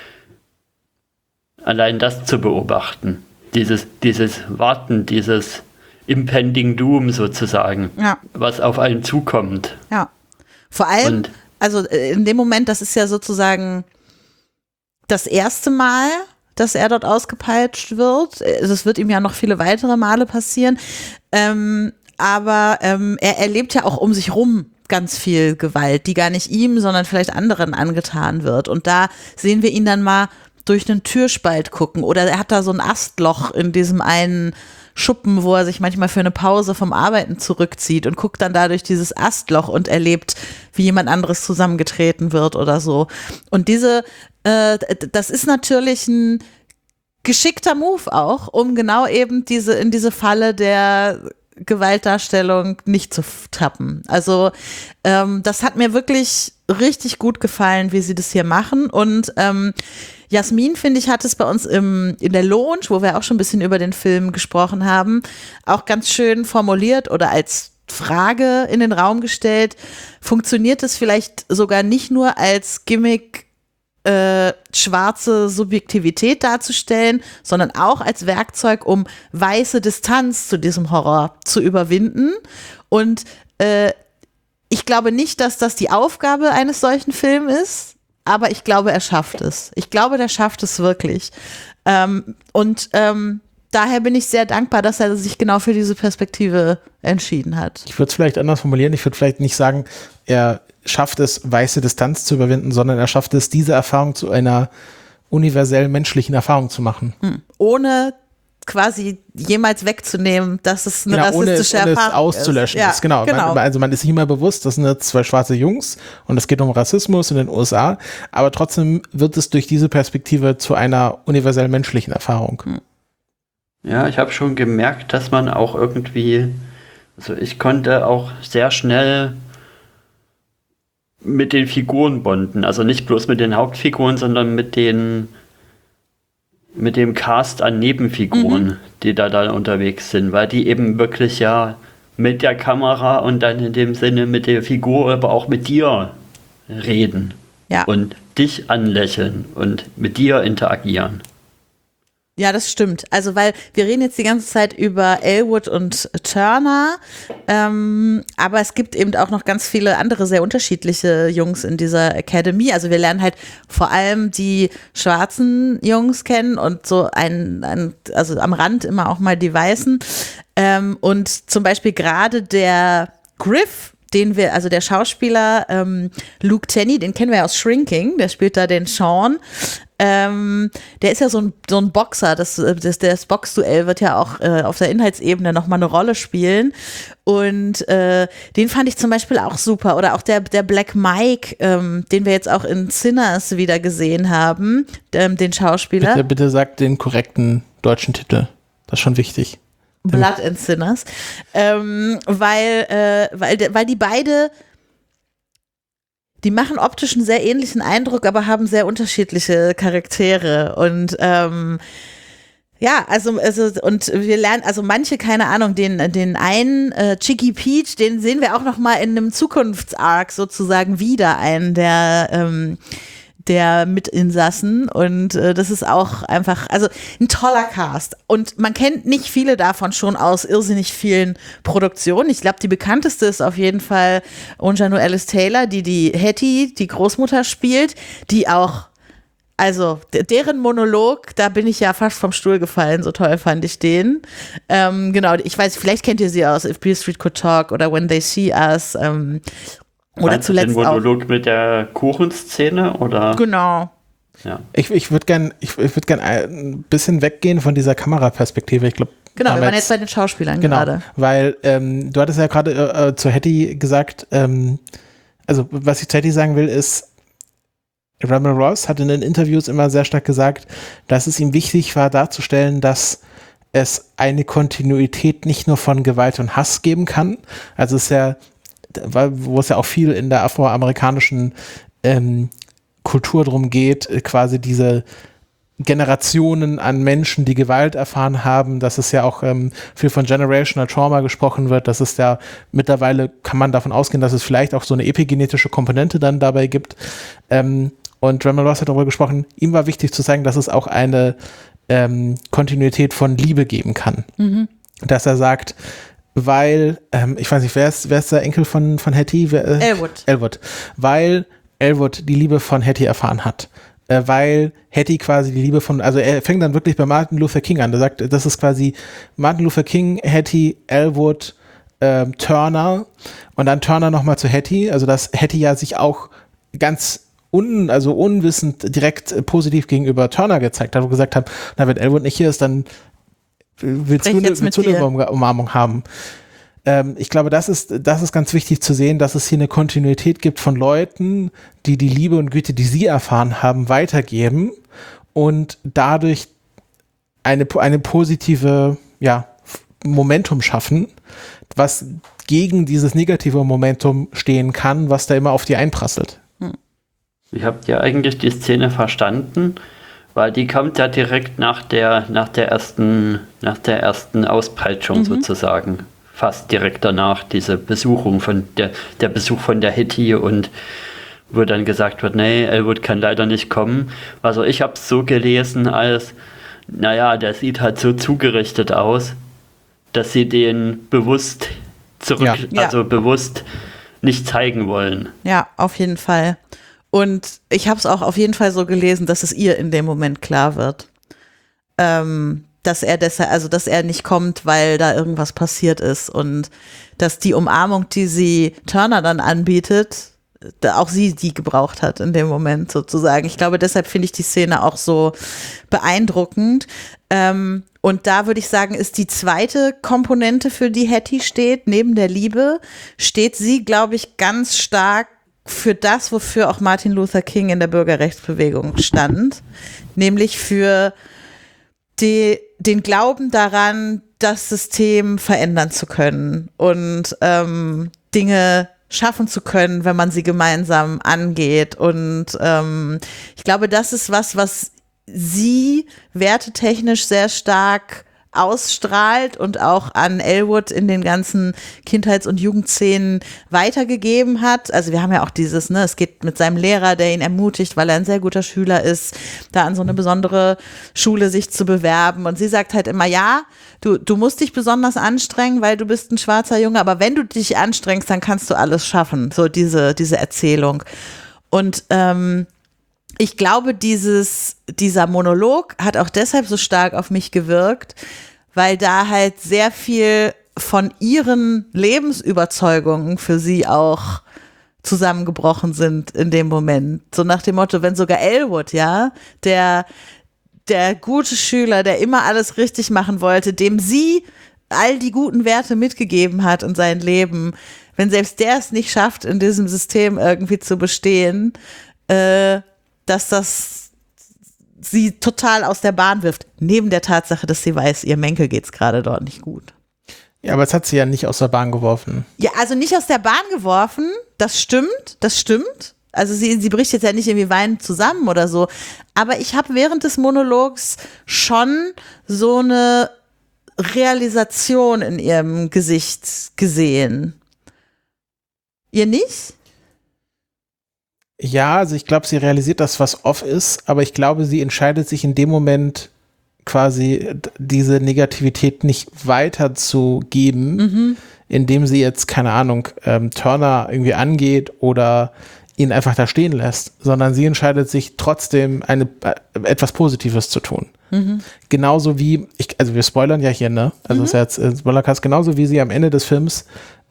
allein das zu beobachten, dieses Warten, dieses Impending Doom sozusagen, was auf einen zukommt. Ja, vor allem, also in dem Moment, das ist ja sozusagen das erste Mal, dass er dort ausgepeitscht wird. Es wird ihm ja noch viele weitere Male passieren. Aber er erlebt ja auch um sich rum ganz viel Gewalt, die gar nicht ihm, sondern vielleicht anderen angetan wird. Und da sehen wir ihn dann mal durch einen Türspalt gucken. Oder er hat da so ein Astloch in diesem einen Schuppen, wo er sich manchmal für eine Pause vom Arbeiten zurückzieht und guckt dann da durch dieses Astloch und erlebt, wie jemand anderes zusammengetreten wird oder so. Und das ist natürlich ein geschickter Move auch, um genau eben in diese Falle der Gewaltdarstellung nicht zu tappen. Also das hat mir wirklich richtig gut gefallen, wie sie das hier machen. Und Jasmin, finde ich, hat es bei uns in der Lounge, wo wir auch schon ein bisschen über den Film gesprochen haben, auch ganz schön formuliert oder als Frage in den Raum gestellt. Funktioniert es vielleicht sogar nicht nur als Gimmick, schwarze Subjektivität darzustellen, sondern auch als Werkzeug, um weiße Distanz zu diesem Horror zu überwinden. Und ich glaube nicht, dass das die Aufgabe eines solchen Films ist, aber ich glaube, er schafft es. Ich glaube, der schafft es wirklich. Daher bin ich sehr dankbar, dass er sich genau für diese Perspektive entschieden hat. Ich würde es vielleicht anders formulieren. Ich würde vielleicht nicht sagen, er schafft es, weiße Distanz zu überwinden, sondern er schafft es, diese Erfahrung zu einer universell menschlichen Erfahrung zu machen. Ohne quasi jemals wegzunehmen, dass es eine rassistische Erfahrung ist. Ohne es auszulöschen. Ja, ist. Genau. Also man ist sich immer bewusst, das sind jetzt zwei schwarze Jungs und es geht um Rassismus in den USA, aber trotzdem wird es durch diese Perspektive zu einer universell menschlichen Erfahrung. Ja, ich habe schon gemerkt, dass man auch irgendwie, also ich konnte auch sehr schnell mit den Figuren bonden, also nicht bloß mit den Hauptfiguren, sondern mit dem Cast an Nebenfiguren, die da unterwegs sind, weil die eben wirklich ja mit der Kamera und dann in dem Sinne mit der Figur, aber auch mit dir reden und dich anlächeln und mit dir interagieren. Ja, das stimmt. Also, weil wir reden jetzt die ganze Zeit über Elwood und Turner, aber es gibt eben auch noch ganz viele andere sehr unterschiedliche Jungs in dieser Academy. Also wir lernen halt vor allem die schwarzen Jungs kennen und so also am Rand immer auch mal die Weißen. Und zum Beispiel gerade der Griff, der Schauspieler Luke Tenney, den kennen wir ja aus Shrinking, der spielt da den Sean. Der ist ja so ein Boxer, das Boxduell wird ja auch auf der Inhaltsebene nochmal eine Rolle spielen und den fand ich zum Beispiel auch super, oder auch der Black Mike, den wir jetzt auch in Sinners wieder gesehen haben, den Schauspieler. Bitte sag den korrekten deutschen Titel, das ist schon wichtig. Blood and Sinners, weil die beide, die machen optisch einen sehr ähnlichen Eindruck, aber haben sehr unterschiedliche Charaktere und und wir lernen, also manche, keine Ahnung, den einen Chicky Peach, den sehen wir auch noch mal in einem Zukunftsarc sozusagen wieder, einen der Mitinsassen, und das ist auch einfach, also ein toller Cast, und man kennt nicht viele davon schon aus irrsinnig vielen Produktionen. Ich glaube, die bekannteste ist auf jeden Fall Aunjanue Ellis Taylor, die Hetty, die Großmutter spielt, die auch Also deren Monolog, da bin ich ja fast vom Stuhl gefallen, so toll fand ich den. Genau, ich weiß, vielleicht kennt ihr sie aus If Beale Street Could Talk oder When They See Us. Oder zuletzt den Monolog auch mit der Kuchenszene, oder? Genau. Ja. Ich würd gern ein bisschen weggehen von dieser Kameraperspektive. Ich glaube, genau, wir waren jetzt bei den Schauspielern gerade. Weil du hattest ja gerade zu Hattie gesagt, also was ich zu Hattie sagen will, ist, Raymond Ross hat in den Interviews immer sehr stark gesagt, dass es ihm wichtig war, darzustellen, dass es eine Kontinuität nicht nur von Gewalt und Hass geben kann. Also es ist ja, wo es ja auch viel in der afroamerikanischen Kultur drum geht, quasi diese Generationen an Menschen, die Gewalt erfahren haben, dass es ja auch viel von Generational Trauma gesprochen wird, dass es ja mittlerweile, kann man davon ausgehen, dass es vielleicht auch so eine epigenetische Komponente dann dabei gibt. Und Raymond Ross hat darüber gesprochen, ihm war wichtig zu zeigen, dass es auch eine Kontinuität von Liebe geben kann. Mhm. Dass er sagt, weil, ich weiß nicht, wer ist der Enkel von Hattie? Elwood. Weil Elwood die Liebe von Hattie erfahren hat. Weil Hattie quasi die Liebe von, also er fängt dann wirklich bei Martin Luther King an. Er sagt, das ist quasi Martin Luther King, Hattie, Elwood, Turner und dann Turner nochmal zu Hattie. Also dass Hattie ja sich auch ganz unwissend direkt positiv gegenüber Turner gezeigt hat, wo gesagt hat, na, wenn Elwood nicht hier ist, dann willst du eine Umarmung haben. Ich glaube, das ist ganz wichtig zu sehen, dass es hier eine Kontinuität gibt von Leuten, die die Liebe und Güte, die sie erfahren haben, weitergeben und dadurch eine positive Momentum schaffen, was gegen dieses negative Momentum stehen kann, was da immer auf die einprasselt. Ihr habt ja eigentlich die Szene verstanden, weil die kommt ja direkt nach der ersten Auspeitschung sozusagen. Fast direkt danach, diese Besuchung der Besuch von der Hattie, und wo dann gesagt wird, nee, Elwood kann leider nicht kommen. Also ich habe es so gelesen als, naja, der sieht halt so zugerichtet aus, dass sie den bewusst bewusst nicht zeigen wollen. Ja, auf jeden Fall. Und ich habe es auch auf jeden Fall so gelesen, dass es ihr in dem Moment klar wird. Dass er nicht kommt, weil da irgendwas passiert ist, und dass die Umarmung, die sie Turner dann anbietet, auch sie die gebraucht hat in dem Moment sozusagen. Ich glaube, deshalb finde ich die Szene auch so beeindruckend. Und da würde ich sagen, ist die zweite Komponente, für die Hattie steht, neben der Liebe, steht sie, glaube ich, ganz stark für das, wofür auch Martin Luther King in der Bürgerrechtsbewegung stand, nämlich für den Glauben daran, das System verändern zu können und Dinge schaffen zu können, wenn man sie gemeinsam angeht. Und ich glaube, das ist was sie wertetechnisch sehr stark ausstrahlt und auch an Elwood in den ganzen Kindheits- und Jugendszenen weitergegeben hat. Also wir haben ja auch dieses, es geht mit seinem Lehrer, der ihn ermutigt, weil er ein sehr guter Schüler ist, da an so eine besondere Schule sich zu bewerben. Und sie sagt halt immer, ja, du musst dich besonders anstrengen, weil du bist ein schwarzer Junge, aber wenn du dich anstrengst, dann kannst du alles schaffen. So diese Erzählung. Und ich glaube, dieser Monolog hat auch deshalb so stark auf mich gewirkt, weil da halt sehr viel von ihren Lebensüberzeugungen für sie auch zusammengebrochen sind in dem Moment. So nach dem Motto, wenn sogar Elwood, ja, der gute Schüler, der immer alles richtig machen wollte, dem sie all die guten Werte mitgegeben hat in sein Leben, wenn selbst der es nicht schafft, in diesem System irgendwie zu bestehen, dass das sie total aus der Bahn wirft, neben der Tatsache, dass sie weiß, ihr Menkel geht's gerade dort nicht gut. Ja, aber es hat sie ja nicht aus der Bahn geworfen. Ja, also nicht aus der Bahn geworfen, das stimmt. Also sie bricht jetzt ja nicht irgendwie weinend zusammen oder so, aber ich habe während des Monologs schon so eine Realisation in ihrem Gesicht gesehen. Ihr nicht? Ja, also ich glaube, sie realisiert das, was off ist, aber ich glaube, sie entscheidet sich in dem Moment quasi diese Negativität nicht weiterzugeben, indem sie jetzt, keine Ahnung, Turner irgendwie angeht oder ihn einfach da stehen lässt, sondern sie entscheidet sich trotzdem etwas Positives zu tun. Genauso wie, also wir spoilern ja hier, ne? Also es ist jetzt Spoilercast, genauso wie sie am Ende des Films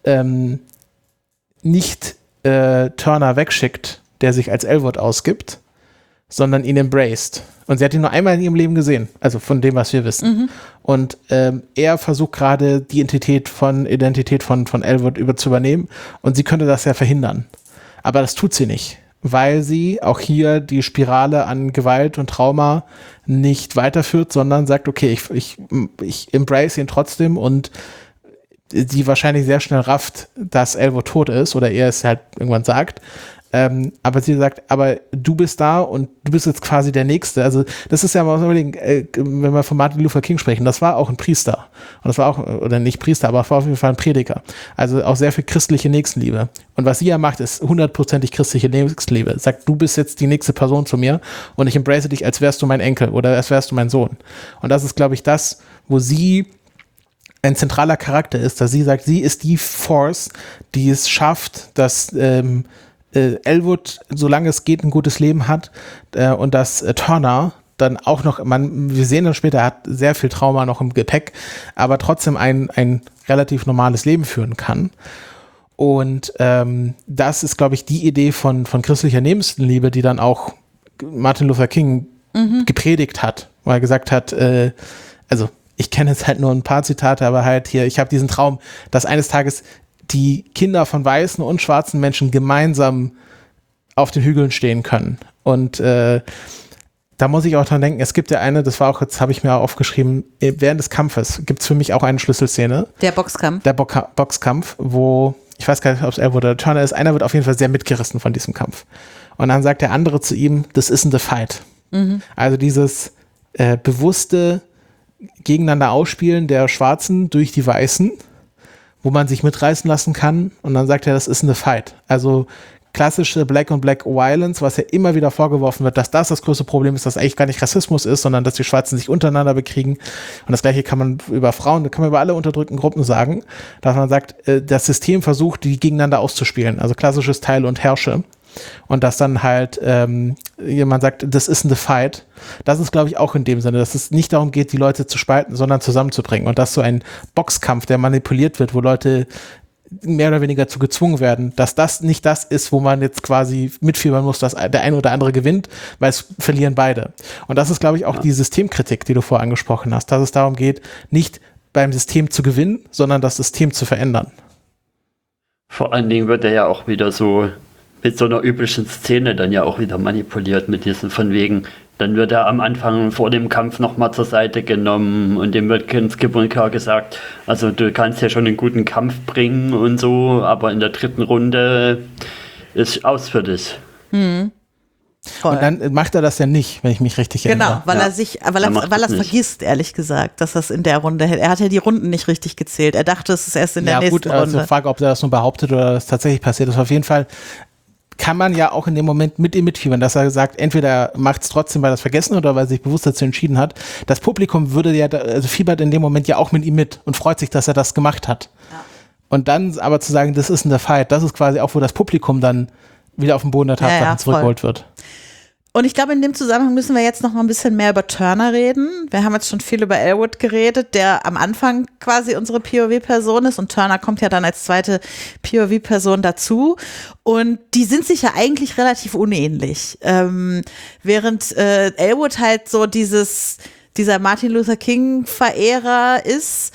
nicht Turner wegschickt, der sich als Elwood ausgibt, sondern ihn embraced. Und sie hat ihn nur einmal in ihrem Leben gesehen, also von dem, was wir wissen. Und er versucht gerade die Identität von Elwood zu übernehmen und sie könnte das ja verhindern. Aber das tut sie nicht, weil sie auch hier die Spirale an Gewalt und Trauma nicht weiterführt, sondern sagt, okay, ich embrace ihn trotzdem und sie wahrscheinlich sehr schnell rafft, dass Elwood tot ist oder er es halt irgendwann sagt. Aber sie sagt, aber du bist da und du bist jetzt quasi der Nächste. Also das ist ja mal überlegen, wenn wir von Martin Luther King sprechen, das war auch ein Priester. Und das war auch, oder nicht Priester, aber war auf jeden Fall ein Prediger. Also auch sehr viel christliche Nächstenliebe. Und was sie ja macht, ist 100%ig christliche Nächstenliebe. Sagt, du bist jetzt die nächste Person zu mir und ich embrace dich, als wärst du mein Enkel oder als wärst du mein Sohn. Und das ist, glaube ich, das, wo sie ein zentraler Charakter ist, dass sie sagt, sie ist die Force, die es schafft, dass Elwood, solange es geht, ein gutes Leben hat und dass Turner dann auch noch, wir sehen dann später, er hat sehr viel Trauma noch im Gepäck, aber trotzdem ein relativ normales Leben führen kann. Und das ist, glaube ich, die Idee von christlicher Nächstenliebe, die dann auch Martin Luther King gepredigt hat, weil er gesagt hat, also ich kenne jetzt halt nur ein paar Zitate, aber halt hier, ich habe diesen Traum, dass eines Tages die Kinder von weißen und schwarzen Menschen gemeinsam auf den Hügeln stehen können. Und da muss ich auch dran denken, es gibt ja eine, das war auch, jetzt habe ich mir auch aufgeschrieben, während des Kampfes gibt es für mich auch eine Schlüsselszene. Der Boxkampf. Der Boxkampf, wo, ich weiß gar nicht, ob es Elwood oder Turner ist, einer wird auf jeden Fall sehr mitgerissen von diesem Kampf. Und dann sagt der andere zu ihm, this isn't a fight. Also dieses bewusste Gegeneinander ausspielen der Schwarzen durch die Weißen, wo man sich mitreißen lassen kann und dann sagt er, das ist eine Fight. Also klassische Black on Black Violence, was ja immer wieder vorgeworfen wird, dass das größte Problem ist, dass eigentlich gar nicht Rassismus ist, sondern dass die Schwarzen sich untereinander bekriegen. Und das Gleiche kann man über Frauen, kann man über alle unterdrückten Gruppen sagen, dass man sagt, das System versucht, die gegeneinander auszuspielen. Also klassisches Teile und Herrsche. Und dass dann halt jemand sagt, das ist eine Fight. Das ist, glaube ich, auch in dem Sinne, dass es nicht darum geht, die Leute zu spalten, sondern zusammenzubringen. Und dass so ein Boxkampf, der manipuliert wird, wo Leute mehr oder weniger zu gezwungen werden, dass das nicht das ist, wo man jetzt quasi mitfiebern muss, dass der eine oder andere gewinnt, weil es verlieren beide. Und das ist, glaube ich, auch die Systemkritik, die du vorher angesprochen hast, dass es darum geht, nicht beim System zu gewinnen, sondern das System zu verändern. Vor allen Dingen wird er ja auch wieder so mit so einer üblichen Szene dann ja auch wieder manipuliert mit diesen von wegen, dann wird er am Anfang vor dem Kampf nochmal zur Seite genommen und dem wird ganz klipp und klar gesagt, also du kannst ja schon einen guten Kampf bringen und so, aber in der 3. Runde ist aus für dich. Voll. Und dann macht er das ja nicht, wenn ich mich richtig erinnere. Genau, weil er es vergisst, ehrlich gesagt, dass das in der Runde, er hat ja die Runden nicht richtig gezählt. Er dachte, es ist erst in der nächsten Runde. Ja gut, also die Frage, ob er das nur behauptet oder das tatsächlich passiert ist. Auf jeden Fall kann man ja auch in dem Moment mit ihm mitfiebern, dass er sagt, entweder er macht es trotzdem, weil er es vergessen hat oder weil er sich bewusst dazu entschieden hat. Das Publikum würde ja, also fiebert in dem Moment ja auch mit ihm mit und freut sich, dass er das gemacht hat. Ja. Und dann aber zu sagen, das ist in der Fight, das ist quasi auch, wo das Publikum dann wieder auf den Boden der Tatsachen zurückgeholt wird. Und ich glaube, in dem Zusammenhang müssen wir jetzt noch mal ein bisschen mehr über Turner reden. Wir haben jetzt schon viel über Elwood geredet, der am Anfang quasi unsere POV-Person ist und Turner kommt ja dann als zweite POV-Person dazu. Und die sind sich ja eigentlich relativ unähnlich. Während Elwood halt so dieser Martin Luther King-Verehrer ist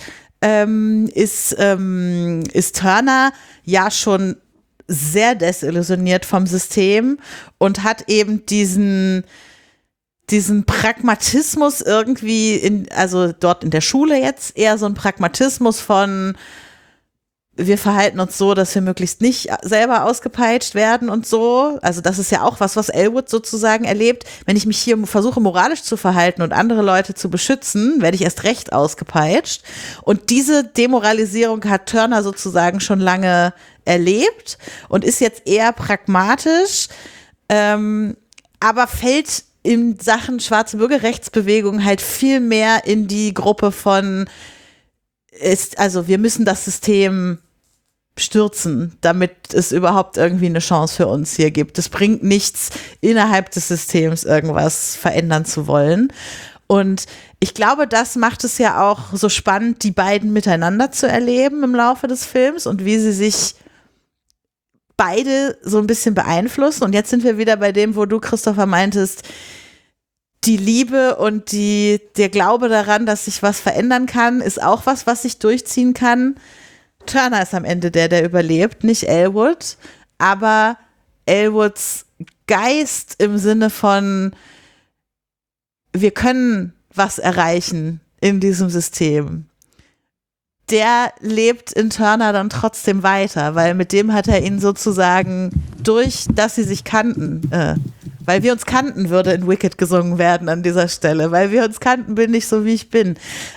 Turner ja schon sehr desillusioniert vom System und hat eben diesen Pragmatismus irgendwie also dort in der Schule jetzt eher so ein Pragmatismus von wir verhalten uns so, dass wir möglichst nicht selber ausgepeitscht werden und so. Also das ist ja auch was Elwood sozusagen erlebt. Wenn ich mich hier versuche, moralisch zu verhalten und andere Leute zu beschützen, werde ich erst recht ausgepeitscht. Und diese Demoralisierung hat Turner sozusagen schon lange erlebt und ist jetzt eher pragmatisch, aber fällt in Sachen schwarze Bürgerrechtsbewegung halt viel mehr in die Gruppe von also wir müssen das System stürzen, damit es überhaupt irgendwie eine Chance für uns hier gibt. Es bringt nichts, innerhalb des Systems irgendwas verändern zu wollen. Und ich glaube, das macht es ja auch so spannend, die beiden miteinander zu erleben im Laufe des Films und wie sie sich beide so ein bisschen beeinflussen. Und jetzt sind wir wieder bei dem, wo du, Christopher, meintest, die Liebe und der Glaube daran, dass sich was verändern kann, ist auch was sich durchziehen kann. Turner ist am Ende der überlebt, nicht Elwood, aber Elwoods Geist im Sinne von, wir können was erreichen in diesem System. Der lebt in Turner dann trotzdem weiter, weil mit dem hat er ihn sozusagen durch, dass sie sich kannten, weil wir uns kannten, würde in Wicked gesungen werden an dieser Stelle, weil wir uns kannten, bin ich so, wie ich bin.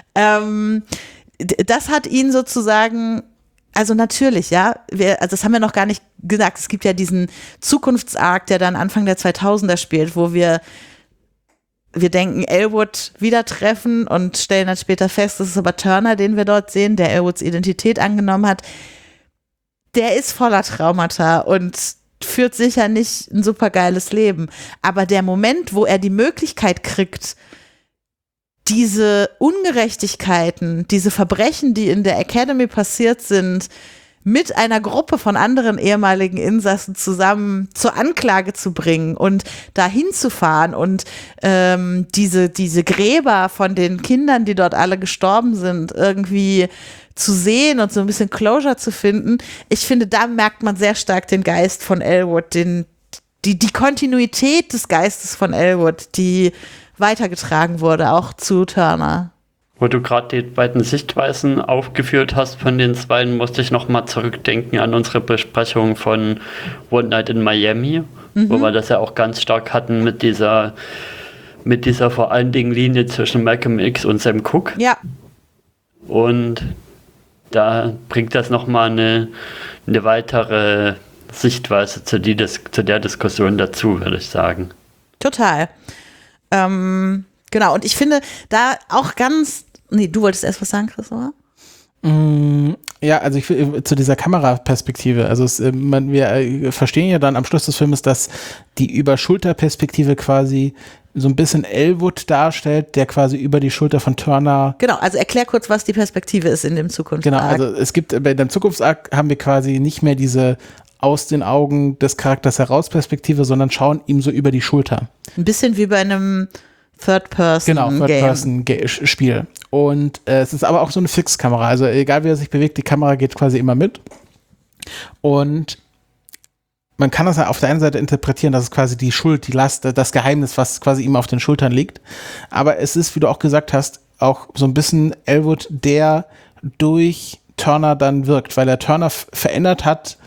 Das hat ihn sozusagen, also natürlich, ja, also das haben wir noch gar nicht gesagt, es gibt ja diesen Zukunftsarc, der dann Anfang der 2000er spielt, wo wir denken, Elwood wieder treffen und stellen dann später fest, das ist aber Turner, den wir dort sehen, der Elwoods Identität angenommen hat. Der ist voller Traumata und führt sicher nicht ein supergeiles Leben. Aber der Moment, wo er die Möglichkeit kriegt, diese Ungerechtigkeiten, diese Verbrechen, die in der Academy passiert sind, mit einer Gruppe von anderen ehemaligen Insassen zusammen zur Anklage zu bringen und dahin zu fahren und diese Gräber von den Kindern, die dort alle gestorben sind, irgendwie zu sehen und so ein bisschen Closure zu finden. Ich finde, da merkt man sehr stark den Geist von Elwood, die Kontinuität des Geistes von Elwood, die weitergetragen wurde, auch zu Turner. Wo du gerade die beiden Sichtweisen aufgeführt hast von den beiden, musste ich nochmal zurückdenken an unsere Besprechung von One Night in Miami, wo wir das ja auch ganz stark hatten mit dieser vor allen Dingen Linie zwischen Malcolm X und Sam Cooke. Ja. Und da bringt das nochmal eine weitere Sichtweise zu der Diskussion dazu, würde ich sagen. Total. Genau, und ich finde da auch ganz, du wolltest erst was sagen, Christopher? Ja, also zu dieser Kameraperspektive, also wir verstehen ja dann am Schluss des Films, dass die Über-Schulter-Perspektive quasi so ein bisschen Elwood darstellt, der quasi über die Schulter von Turner. Genau, also erklär kurz, was die Perspektive ist in dem Zukunftsarc. Genau, also es gibt, bei dem Zukunftsarc haben wir quasi nicht mehr diese aus den Augen des Charakters heraus Perspektive, sondern schauen ihm so über die Schulter. Ein bisschen wie bei einem Third-Person-Spiel. Und es ist aber auch so eine Fixkamera. Also egal wie er sich bewegt, die Kamera geht quasi immer mit. Und man kann das ja auf der einen Seite interpretieren, dass es quasi die Schuld, die Last, das Geheimnis, was quasi ihm auf den Schultern liegt. Aber es ist, wie du auch gesagt hast, auch so ein bisschen Elwood, der durch Turner dann wirkt, weil er Turner verändert hat,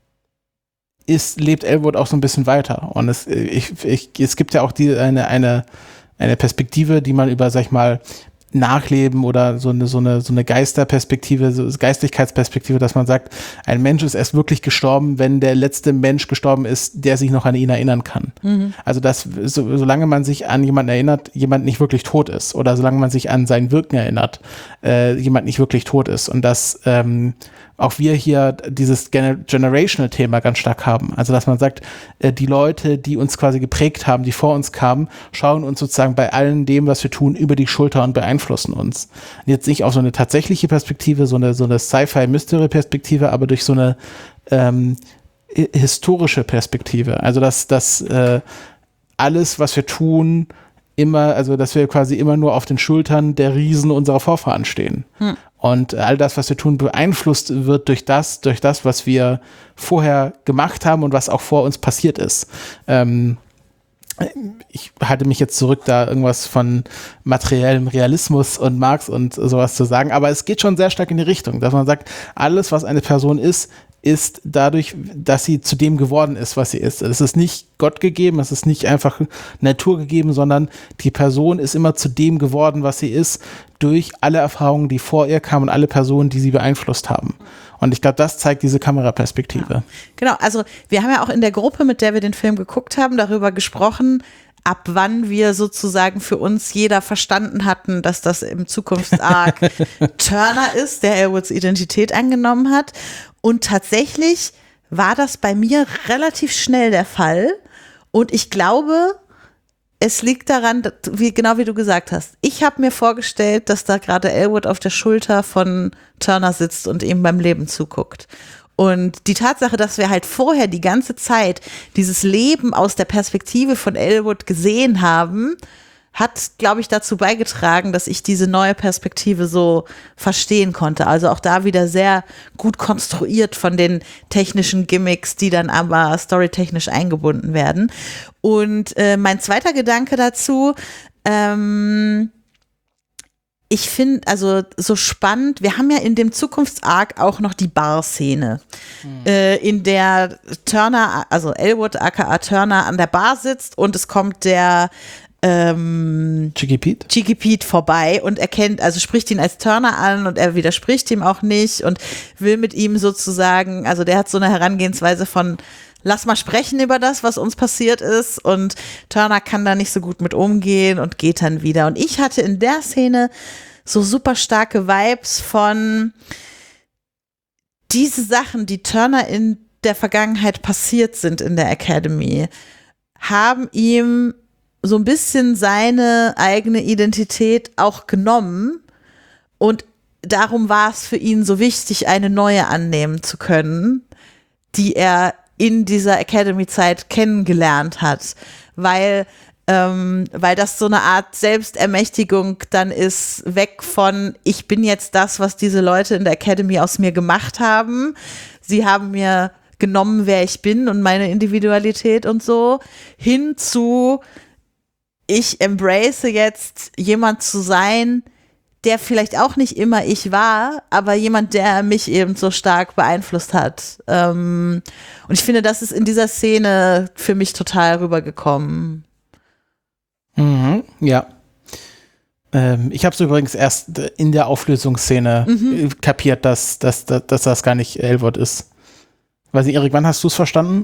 lebt Elwood auch so ein bisschen weiter. Und es gibt ja auch eine Perspektive, die man über, sag ich mal, Nachleben oder so eine Geisterperspektive, so Geistlichkeitsperspektive, dass man sagt, ein Mensch ist erst wirklich gestorben, wenn der letzte Mensch gestorben ist, der sich noch an ihn erinnern kann. Mhm. Also dass solange man sich an jemanden erinnert, jemand nicht wirklich tot ist, oder solange man sich an sein Wirken erinnert, jemand nicht wirklich tot ist. Und dass auch wir hier dieses Generational-Thema ganz stark haben. Also dass man sagt, die Leute, die uns quasi geprägt haben, die vor uns kamen, schauen uns sozusagen bei allem dem, was wir tun, über die Schulter und beeinflussen uns. Und jetzt nicht auf so eine tatsächliche Perspektive, so eine Sci-Fi-Mystery-Perspektive, aber durch so eine historische Perspektive. Also dass alles, was wir tun, dass wir quasi immer nur auf den Schultern der Riesen unserer Vorfahren stehen. Und all das, was wir tun, beeinflusst wird durch das, was wir vorher gemacht haben und was auch vor uns passiert ist. Ich halte mich jetzt zurück, da irgendwas von materiellem Realismus und Marx und sowas zu sagen, aber es geht schon sehr stark in die Richtung, dass man sagt, alles, was eine Person ist dadurch, dass sie zu dem geworden ist, was sie ist. Es ist nicht Gott gegeben, es ist nicht einfach Natur gegeben, sondern die Person ist immer zu dem geworden, was sie ist, durch alle Erfahrungen, die vor ihr kamen und alle Personen, die sie beeinflusst haben. Und ich glaube, das zeigt diese Kameraperspektive. Ja. Genau, also wir haben ja auch in der Gruppe, mit der wir den Film geguckt haben, darüber gesprochen, ab wann wir sozusagen für uns jeder verstanden hatten, dass das im Zukunftsarc Turner ist, der Elwoods Identität angenommen hat. Und tatsächlich war das bei mir relativ schnell der Fall. Und ich glaube, es liegt daran, genau wie du gesagt hast. Ich habe mir vorgestellt, dass da gerade Elwood auf der Schulter von Turner sitzt und ihm beim Leben zuguckt. Und die Tatsache, dass wir halt vorher die ganze Zeit dieses Leben aus der Perspektive von Elwood gesehen haben, hat, glaube ich, dazu beigetragen, dass ich diese neue Perspektive so verstehen konnte. Also auch da wieder sehr gut konstruiert von den technischen Gimmicks, die dann aber storytechnisch eingebunden werden. Und mein zweiter Gedanke dazu, ich finde, also so spannend, wir haben ja in dem Zukunftsarc auch noch die Bar-Szene, in der Turner, also Elwood aka Turner an der Bar sitzt und es kommt der Cheeky Pete vorbei und spricht ihn als Turner an und er widerspricht ihm auch nicht und will mit ihm sozusagen, also der hat so eine Herangehensweise von lass mal sprechen über das, was uns passiert ist, und Turner kann da nicht so gut mit umgehen und geht dann wieder. Und ich hatte in der Szene so super starke Vibes von diese Sachen, die Turner in der Vergangenheit passiert sind in der Academy, haben ihm so ein bisschen seine eigene Identität auch genommen, und darum war es für ihn so wichtig, eine neue annehmen zu können, die er in dieser Academy-Zeit kennengelernt hat, weil das so eine Art Selbstermächtigung dann ist, weg von ich bin jetzt das, was diese Leute in der Academy aus mir gemacht haben, sie haben mir genommen, wer ich bin und meine Individualität und so, hin zu ich embrace jetzt jemand zu sein, der vielleicht auch nicht immer ich war, aber jemand, der mich eben so stark beeinflusst hat. Und ich finde, das ist in dieser Szene für mich total rübergekommen. Mhm, ja. Ich habe es übrigens erst in der Auflösungsszene kapiert, dass das gar nicht Elwood ist. Weiß nicht, Erik, wann hast du es verstanden?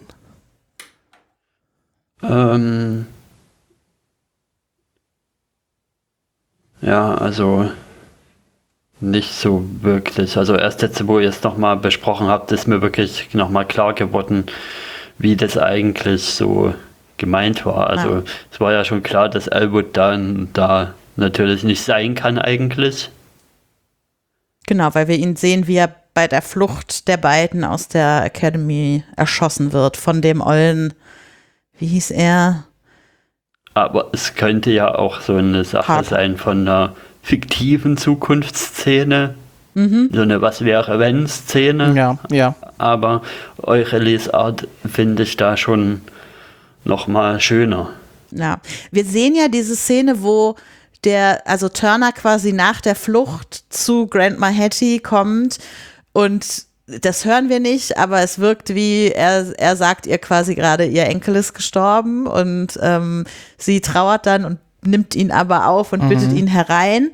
Ja, also nicht so wirklich. Also erst jetzt, wo ihr es nochmal besprochen habt, ist mir wirklich nochmal klar geworden, wie das eigentlich so gemeint war. Also es war ja schon klar, dass Elwood dann da natürlich nicht sein kann eigentlich. Genau, weil wir ihn sehen, wie er bei der Flucht der beiden aus der Academy erschossen wird von dem ollen, wie hieß er? Aber es könnte ja auch so eine Sache sein von einer fiktiven Zukunftsszene. So eine Was-wäre-wenn-Szene. Ja. Aber eure Lesart finde ich da schon noch mal schöner. Ja, wir sehen ja diese Szene, wo also Turner quasi nach der Flucht zu Grandma Hattie kommt, und das hören wir nicht, aber es wirkt wie, er sagt ihr quasi gerade, ihr Enkel ist gestorben, und sie trauert dann und nimmt ihn aber auf und bittet ihn herein.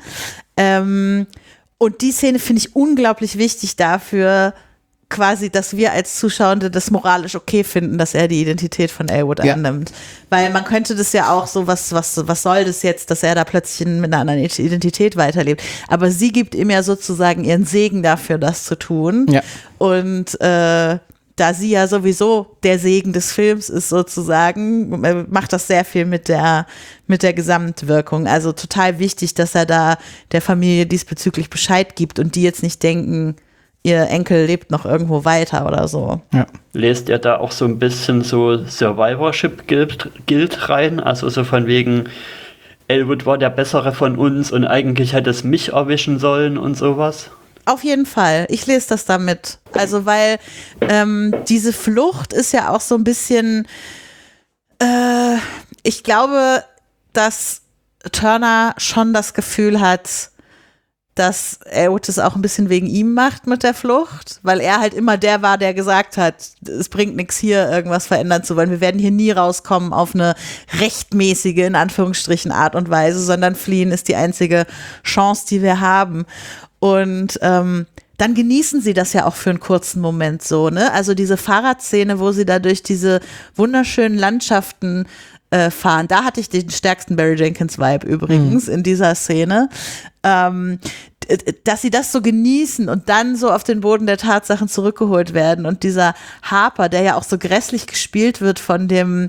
Und die Szene finde ich unglaublich wichtig dafür, quasi, dass wir als Zuschauende das moralisch okay finden, dass er die Identität von Elwood annimmt. Weil man könnte das ja auch so, was soll das jetzt, dass er da plötzlich mit einer anderen Identität weiterlebt. Aber sie gibt ihm ja sozusagen ihren Segen dafür, das zu tun. Ja. Und da sie ja sowieso der Segen des Films ist sozusagen, macht das sehr viel mit der Gesamtwirkung. Also total wichtig, dass er da der Familie diesbezüglich Bescheid gibt und die jetzt nicht denken, ihr Enkel lebt noch irgendwo weiter oder so. Ja. Lest ihr da auch so ein bisschen so Survivorship Guild rein? Also so von wegen, Elwood war der Bessere von uns und eigentlich hätte es mich erwischen sollen und sowas? Auf jeden Fall. Ich lese das da mit. Also weil diese Flucht ist ja auch so ein bisschen, ich glaube, dass Turner schon das Gefühl hat, dass Elwood es auch ein bisschen wegen ihm macht mit der Flucht, weil er halt immer der war, der gesagt hat, es bringt nichts hier, irgendwas verändern zu wollen. Wir werden hier nie rauskommen auf eine rechtmäßige, in Anführungsstrichen, Art und Weise, sondern fliehen ist die einzige Chance, die wir haben. Und dann genießen sie das ja auch für einen kurzen Moment so, ne? Also diese Fahrradszene, wo sie da durch diese wunderschönen Landschaften fahren. Da hatte ich den stärksten Barry Jenkins-Vibe übrigens in dieser Szene. dass sie das so genießen und dann so auf den Boden der Tatsachen zurückgeholt werden. Und dieser Harper, der ja auch so grässlich gespielt wird von dem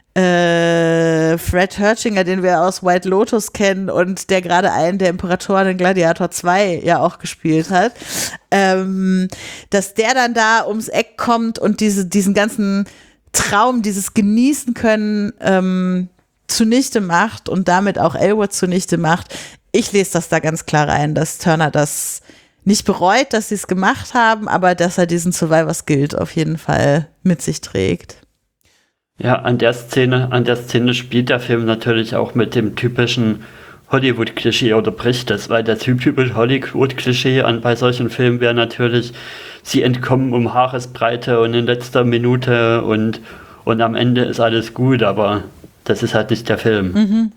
Fred Herchinger, den wir aus White Lotus kennen und der gerade einen der Imperatoren in Gladiator 2 ja auch gespielt hat, dass der dann da ums Eck kommt und diesen ganzen Traum, dieses Genießen können zunichte macht und damit auch Elwood zunichte macht. Ich lese das da ganz klar rein, dass Turner das nicht bereut, dass sie es gemacht haben, aber dass er diesen Survivor's Guilt auf jeden Fall mit sich trägt. Ja, an der Szene spielt der Film natürlich auch mit dem typischen Hollywood-Klischee oder bricht es, weil das typische Hollywood-Klischee bei solchen Filmen wäre natürlich, sie entkommen um Haaresbreite und in letzter Minute und am Ende ist alles gut, aber das ist halt nicht der Film. Mhm.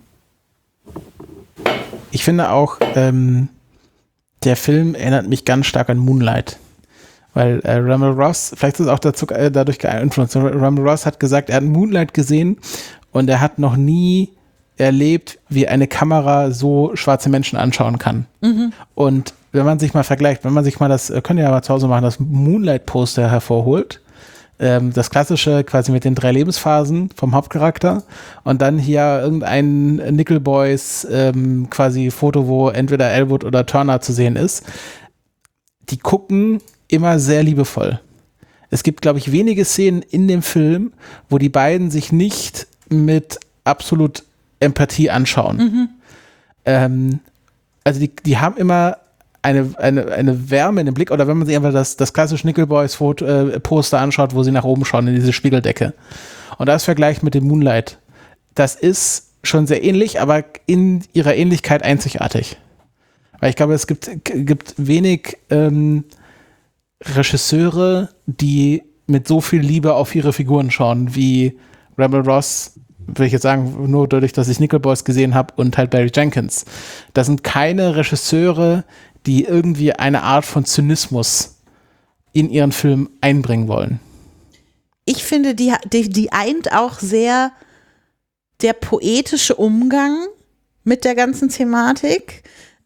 Ich finde auch, der Film erinnert mich ganz stark an Moonlight. Weil Russell Ross, vielleicht ist es auch dadurch geinfluenced, Russell Ross hat gesagt, er hat Moonlight gesehen und er hat noch nie erlebt, wie eine Kamera so schwarze Menschen anschauen kann. Mhm. Und wenn man sich mal vergleicht, wenn man sich mal könnt ihr ja mal zu Hause machen, das Moonlight-Poster hervorholt, das klassische quasi mit den 3 Lebensphasen vom Hauptcharakter und dann hier irgendein Nickel Boys quasi Foto, wo entweder Elwood oder Turner zu sehen ist, die gucken immer sehr liebevoll. Es gibt, glaube ich, wenige Szenen in dem Film, wo die beiden sich nicht mit absolut Empathie anschauen. Mhm. Also die haben immer eine Wärme in dem Blick, oder wenn man sich einfach das klassische Nickel Boys Poster anschaut, wo sie nach oben schauen in diese Spiegeldecke. Und das vergleicht mit dem Moonlight. Das ist schon sehr ähnlich, aber in ihrer Ähnlichkeit einzigartig. Weil ich glaube, es gibt wenig Regisseure, die mit so viel Liebe auf ihre Figuren schauen, wie Russell Ross, würde ich jetzt sagen, nur dadurch, dass ich Nickel Boys gesehen habe und halt Barry Jenkins. Das sind keine Regisseure, die irgendwie eine Art von Zynismus in ihren Film einbringen wollen. Ich finde, die eint auch sehr der poetische Umgang mit der ganzen Thematik,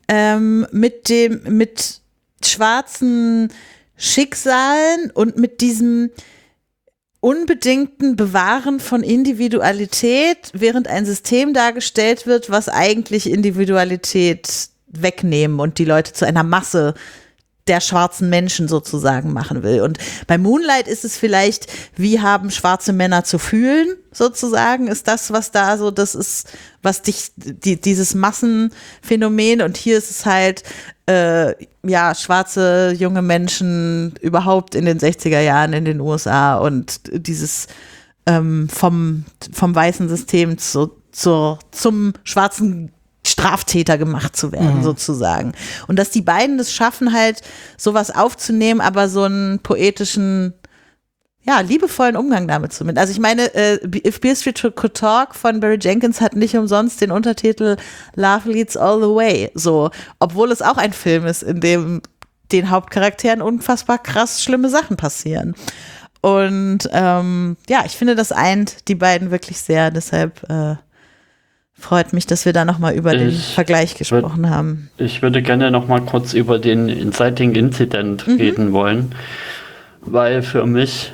mit schwarzen Schicksalen und mit diesem unbedingten Bewahren von Individualität, während ein System dargestellt wird, was eigentlich Individualität wegnehmen und die Leute zu einer Masse der schwarzen Menschen sozusagen machen will. Und bei Moonlight ist es vielleicht, wie haben schwarze Männer zu fühlen, sozusagen, ist das, was da so, das ist, was dieses Massenphänomen, und hier ist es halt, schwarze junge Menschen überhaupt in den 60er Jahren in den USA und dieses vom weißen System zum schwarzen Straftäter gemacht zu werden, sozusagen. Und dass die beiden es schaffen, halt sowas aufzunehmen, aber so einen poetischen, liebevollen Umgang damit zu finden. Also ich meine, If Beale Street Could Talk von Barry Jenkins hat nicht umsonst den Untertitel Love Leads All the Way, so, obwohl es auch ein Film ist, in dem den Hauptcharakteren unfassbar krass schlimme Sachen passieren. Und ich finde, das eint die beiden wirklich sehr, deshalb freut mich, dass wir da nochmal über den Vergleich gesprochen haben. Ich würde gerne nochmal kurz über den Inciting Incident reden wollen, weil für mich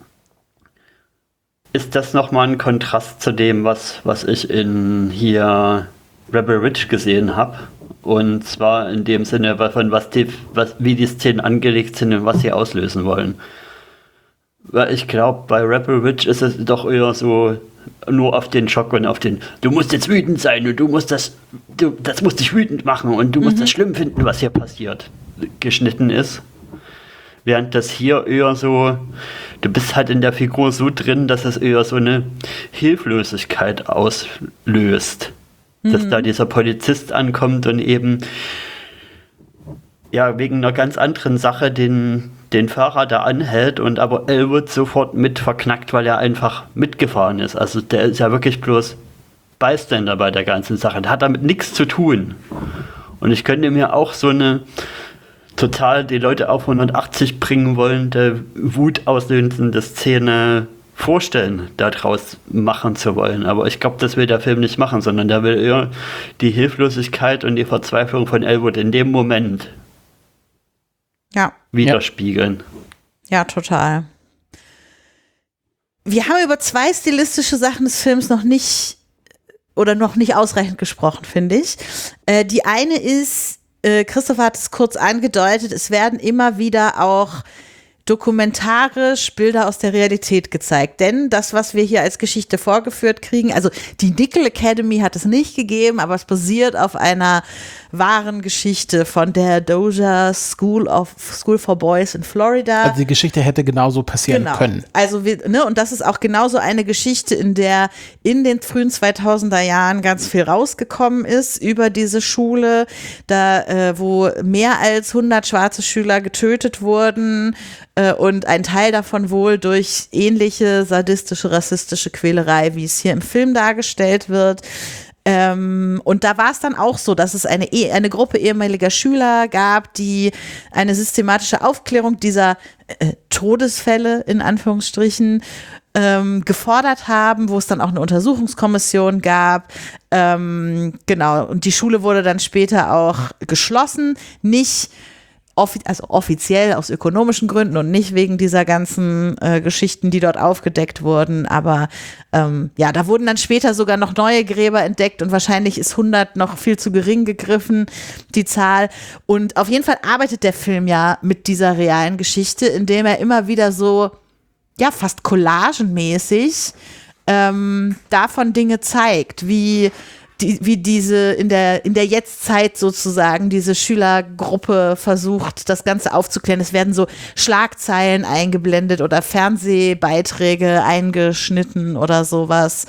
ist das nochmal ein Kontrast zu dem, was ich in hier Rebel Ridge gesehen habe. Und zwar in dem Sinne, von wie die Szenen angelegt sind und was sie auslösen wollen. Weil ich glaube, bei Rebel Ridge ist es doch eher so, nur auf den Schock und auf den, du musst jetzt wütend sein und das muss dich wütend machen und du musst das schlimm finden, was hier passiert, geschnitten ist. Während das hier eher so, du bist halt in der Figur so drin, dass es eher so eine Hilflosigkeit auslöst. Dass da dieser Polizist ankommt und eben wegen einer ganz anderen Sache den Fahrer da anhält und aber Elwood sofort mit verknackt, weil er einfach mitgefahren ist. Also der ist ja wirklich bloß Bystander bei der ganzen Sache. Der hat damit nichts zu tun. Und ich könnte mir auch so eine total die Leute auf 180 bringen wollende, Wut auslösende Szene vorstellen, daraus machen zu wollen. Aber ich glaube, das will der Film nicht machen, sondern der will eher die Hilflosigkeit und die Verzweiflung von Elwood in dem Moment widerspiegeln. Ja, total. Wir haben über 2 stilistische Sachen des Films noch nicht ausreichend gesprochen, finde ich. Die eine ist, Christopher hat es kurz angedeutet, es werden immer wieder auch dokumentarisch Bilder aus der Realität gezeigt. Denn das, was wir hier als Geschichte vorgeführt kriegen, also die Nickel Academy hat es nicht gegeben, aber es basiert auf einer wahren Geschichte von der Dozier School for Boys in Florida. Also die Geschichte hätte genauso passieren können. Also und das ist auch genauso eine Geschichte, in der in den frühen 2000er Jahren ganz viel rausgekommen ist über diese Schule, da wo mehr als 100 schwarze Schüler getötet wurden und ein Teil davon wohl durch ähnliche sadistische, rassistische Quälerei, wie es hier im Film dargestellt wird. Und da war es dann auch so, dass es eine Gruppe ehemaliger Schüler gab, die eine systematische Aufklärung dieser Todesfälle in Anführungsstrichen gefordert haben, wo es dann auch eine Untersuchungskommission gab. Genau, und die Schule wurde dann später auch geschlossen, nicht offiziell aus ökonomischen Gründen und nicht wegen dieser ganzen Geschichten, die dort aufgedeckt wurden. Aber da wurden dann später sogar noch neue Gräber entdeckt und wahrscheinlich ist 100 noch viel zu gering gegriffen, die Zahl. Und auf jeden Fall arbeitet der Film ja mit dieser realen Geschichte, indem er immer wieder so, fast collagenmäßig davon Dinge zeigt, wie diese in der Jetztzeit sozusagen diese Schülergruppe versucht, das Ganze aufzuklären. Es werden so Schlagzeilen eingeblendet oder Fernsehbeiträge eingeschnitten oder sowas.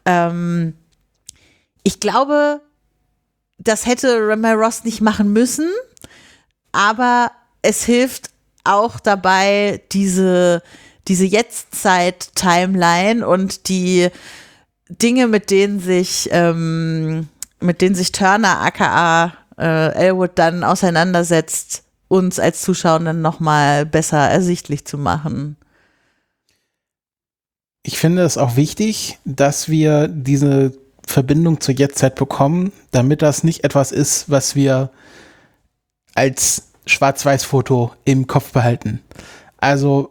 Ich glaube, das hätte Ramal Ross nicht machen müssen, aber es hilft auch dabei, diese Jetztzeit-Timeline und die Dinge, mit denen sich Turner aka Elwood dann auseinandersetzt, uns als Zuschauenden nochmal besser ersichtlich zu machen. Ich finde es auch wichtig, dass wir diese Verbindung zur Jetztzeit bekommen, damit das nicht etwas ist, was wir als Schwarz-Weiß-Foto im Kopf behalten. Also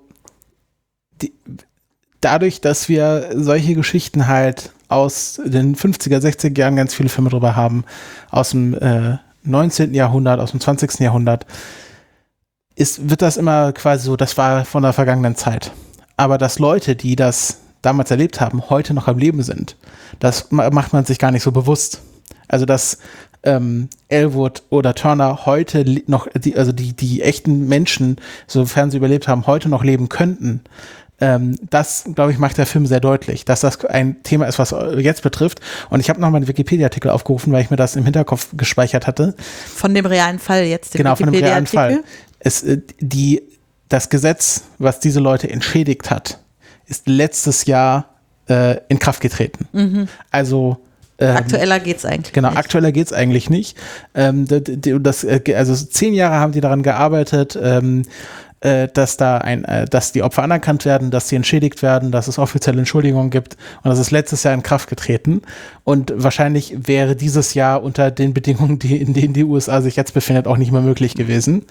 dadurch, dass wir solche Geschichten halt aus den 50er, 60er Jahren ganz viele Filme drüber haben, aus dem 19. Jahrhundert, aus dem 20. Jahrhundert, wird das immer quasi so, das war von der vergangenen Zeit. Aber dass Leute, die das damals erlebt haben, heute noch am Leben sind, das macht man sich gar nicht so bewusst. Also dass Elwood oder Turner heute noch, die echten Menschen, sofern sie überlebt haben, heute noch leben könnten, das, glaube ich, macht der Film sehr deutlich, dass das ein Thema ist, was jetzt betrifft. Und ich habe nochmal einen Wikipedia-Artikel aufgerufen, weil ich mir das im Hinterkopf gespeichert hatte. Von dem realen Fall jetzt, den Wikipedia-Artikel? Genau, von dem realen Fall. Das Gesetz, was diese Leute entschädigt hat, ist letztes Jahr in Kraft getreten. Mhm. Also aktueller geht's eigentlich nicht. Aktueller geht's eigentlich nicht. Also 10 Jahre haben die daran gearbeitet, dass die Opfer anerkannt werden, dass sie entschädigt werden, dass es offizielle Entschuldigungen gibt, und das ist letztes Jahr in Kraft getreten, und wahrscheinlich wäre dieses Jahr unter den Bedingungen, in denen die USA sich jetzt befindet, auch nicht mehr möglich gewesen.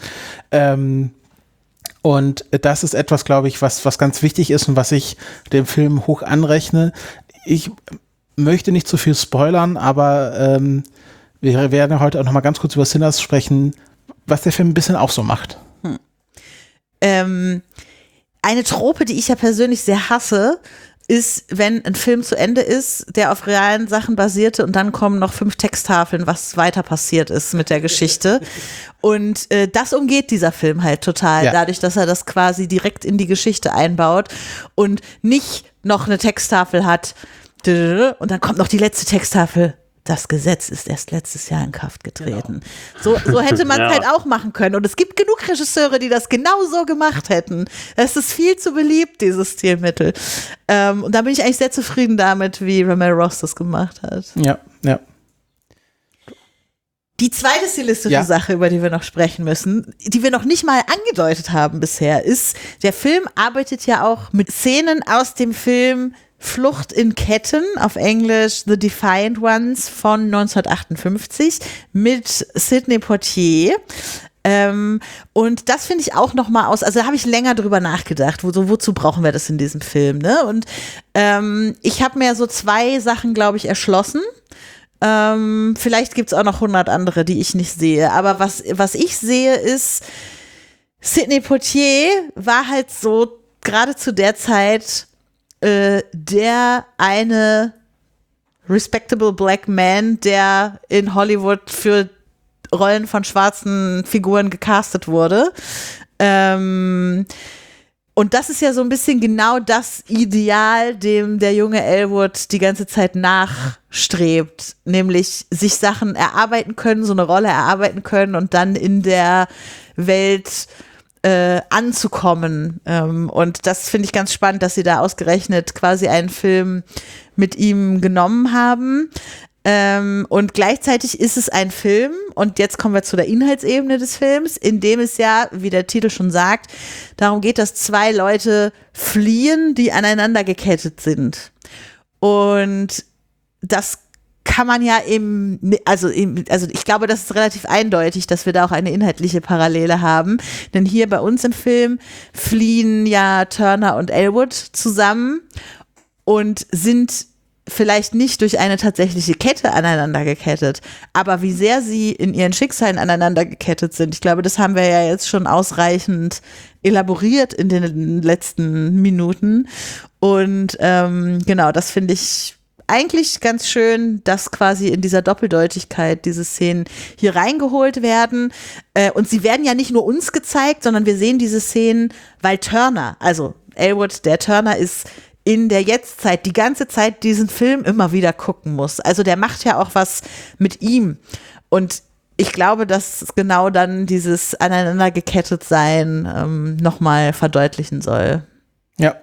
Und das ist etwas, glaube ich, was ganz wichtig ist und was ich dem Film hoch anrechne. Ich möchte nicht zu viel spoilern, aber wir werden heute auch noch mal ganz kurz über Sinners sprechen, was der Film ein bisschen auch so macht. Eine Trope, die ich ja persönlich sehr hasse, ist, wenn ein Film zu Ende ist, der auf realen Sachen basierte, und dann kommen noch 5 Texttafeln, was weiter passiert ist mit der Geschichte. Und das umgeht dieser Film halt total, dadurch, dass er das quasi direkt in die Geschichte einbaut und nicht noch eine Texttafel hat und dann kommt noch die letzte Texttafel. Das Gesetz ist erst letztes Jahr in Kraft getreten. Genau. So hätte man es halt auch machen können. Und es gibt genug Regisseure, die das genau so gemacht hätten. Es ist viel zu beliebt, dieses Stilmittel. Und da bin ich eigentlich sehr zufrieden damit, wie Ramal Ross das gemacht hat. Ja. Die zweite stilistische Sache, über die wir noch sprechen müssen, die wir noch nicht mal angedeutet haben bisher, ist, der Film arbeitet ja auch mit Szenen aus dem Film Flucht in Ketten, auf Englisch The Defiant Ones von 1958 mit Sidney Poitier. Und das finde ich auch noch mal also da habe ich länger drüber nachgedacht, wozu brauchen wir das in diesem Film, ne? Und ich habe mir so 2 Sachen, glaube ich, erschlossen. Vielleicht gibt es auch noch 100 andere, die ich nicht sehe. Aber was ich sehe ist, Sidney Poitier war halt so gerade zu der Zeit der eine respectable black man, der in Hollywood für Rollen von schwarzen Figuren gecastet wurde. Und das ist ja so ein bisschen genau das Ideal, dem der junge Elwood die ganze Zeit nachstrebt, nämlich sich Sachen erarbeiten können, so eine Rolle erarbeiten können und dann in der Welt anzukommen. Und das finde ich ganz spannend, dass sie da ausgerechnet quasi einen Film mit ihm genommen haben. Und gleichzeitig ist es ein Film, und jetzt kommen wir zu der Inhaltsebene des Films, in dem es ja, wie der Titel schon sagt, darum geht, dass 2 Leute fliehen, die aneinander gekettet sind. Und das kann man ja also ich glaube, das ist relativ eindeutig, dass wir da auch eine inhaltliche Parallele haben. Denn hier bei uns im Film fliehen ja Turner und Elwood zusammen und sind vielleicht nicht durch eine tatsächliche Kette aneinander gekettet, aber wie sehr sie in ihren Schicksalen aneinander gekettet sind, ich glaube, das haben wir ja jetzt schon ausreichend elaboriert in den letzten Minuten. Und genau, das finde ich eigentlich ganz schön, dass quasi in dieser Doppeldeutigkeit diese Szenen hier reingeholt werden. Und sie werden ja nicht nur uns gezeigt, sondern wir sehen diese Szenen, weil Turner, also Elwood, der Turner ist in der Jetztzeit die ganze Zeit diesen Film immer wieder gucken muss. Also der macht ja auch was mit ihm. Und ich glaube, dass genau dann dieses Aneinandergekettet-Sein nochmal verdeutlichen soll. Ja.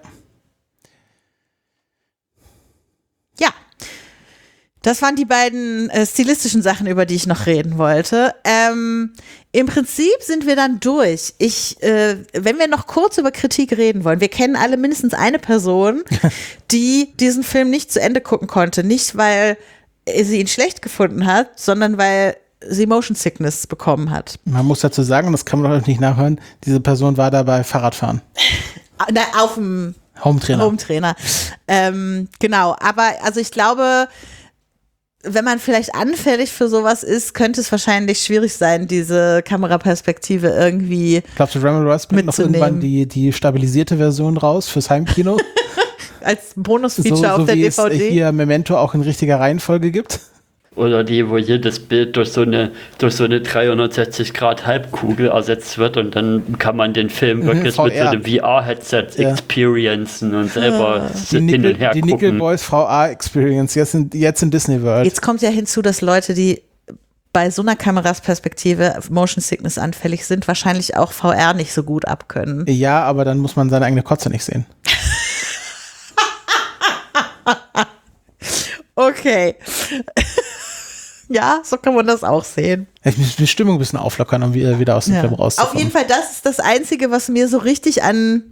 Ja. Das waren die beiden stilistischen Sachen, über die ich noch reden wollte. Im Prinzip sind wir dann durch. Wenn wir noch kurz über Kritik reden wollen, wir kennen alle mindestens eine Person, die diesen Film nicht zu Ende gucken konnte. Nicht, weil sie ihn schlecht gefunden hat, sondern weil sie Motion Sickness bekommen hat. Man muss dazu sagen, und das kann man doch nicht nachhören, diese Person war dabei Fahrradfahren. Auf dem Hometrainer. Genau, aber also ich glaube, wenn man vielleicht anfällig für sowas ist, könnte es wahrscheinlich schwierig sein, diese Kameraperspektive irgendwie Glaubst du, Remy Ross bringt noch irgendwann die stabilisierte Version raus fürs Heimkino? Als Bonusfeature auf der DVD? So wie es hier Memento auch in richtiger Reihenfolge gibt? Oder die, wo jedes Bild durch so eine 360-Grad-Halbkugel ersetzt wird und dann kann man den Film wirklich VR. mit so einem VR-Headset experiencen und selber hin und her die gucken. Nickel Boys VR-Experience, jetzt in Disney World. Jetzt kommt ja hinzu, dass Leute, die bei so einer Kamerasperspektive Motion Sickness anfällig sind, wahrscheinlich auch VR nicht so gut abkönnen. Ja, aber dann muss man seine eigene Kotze nicht sehen. Okay. Ja, so kann man das auch sehen. Ich muss die Stimmung ein bisschen auflockern, um wieder aus dem Film rauszukommen. Auf jeden Fall, das ist das Einzige, was mir so richtig an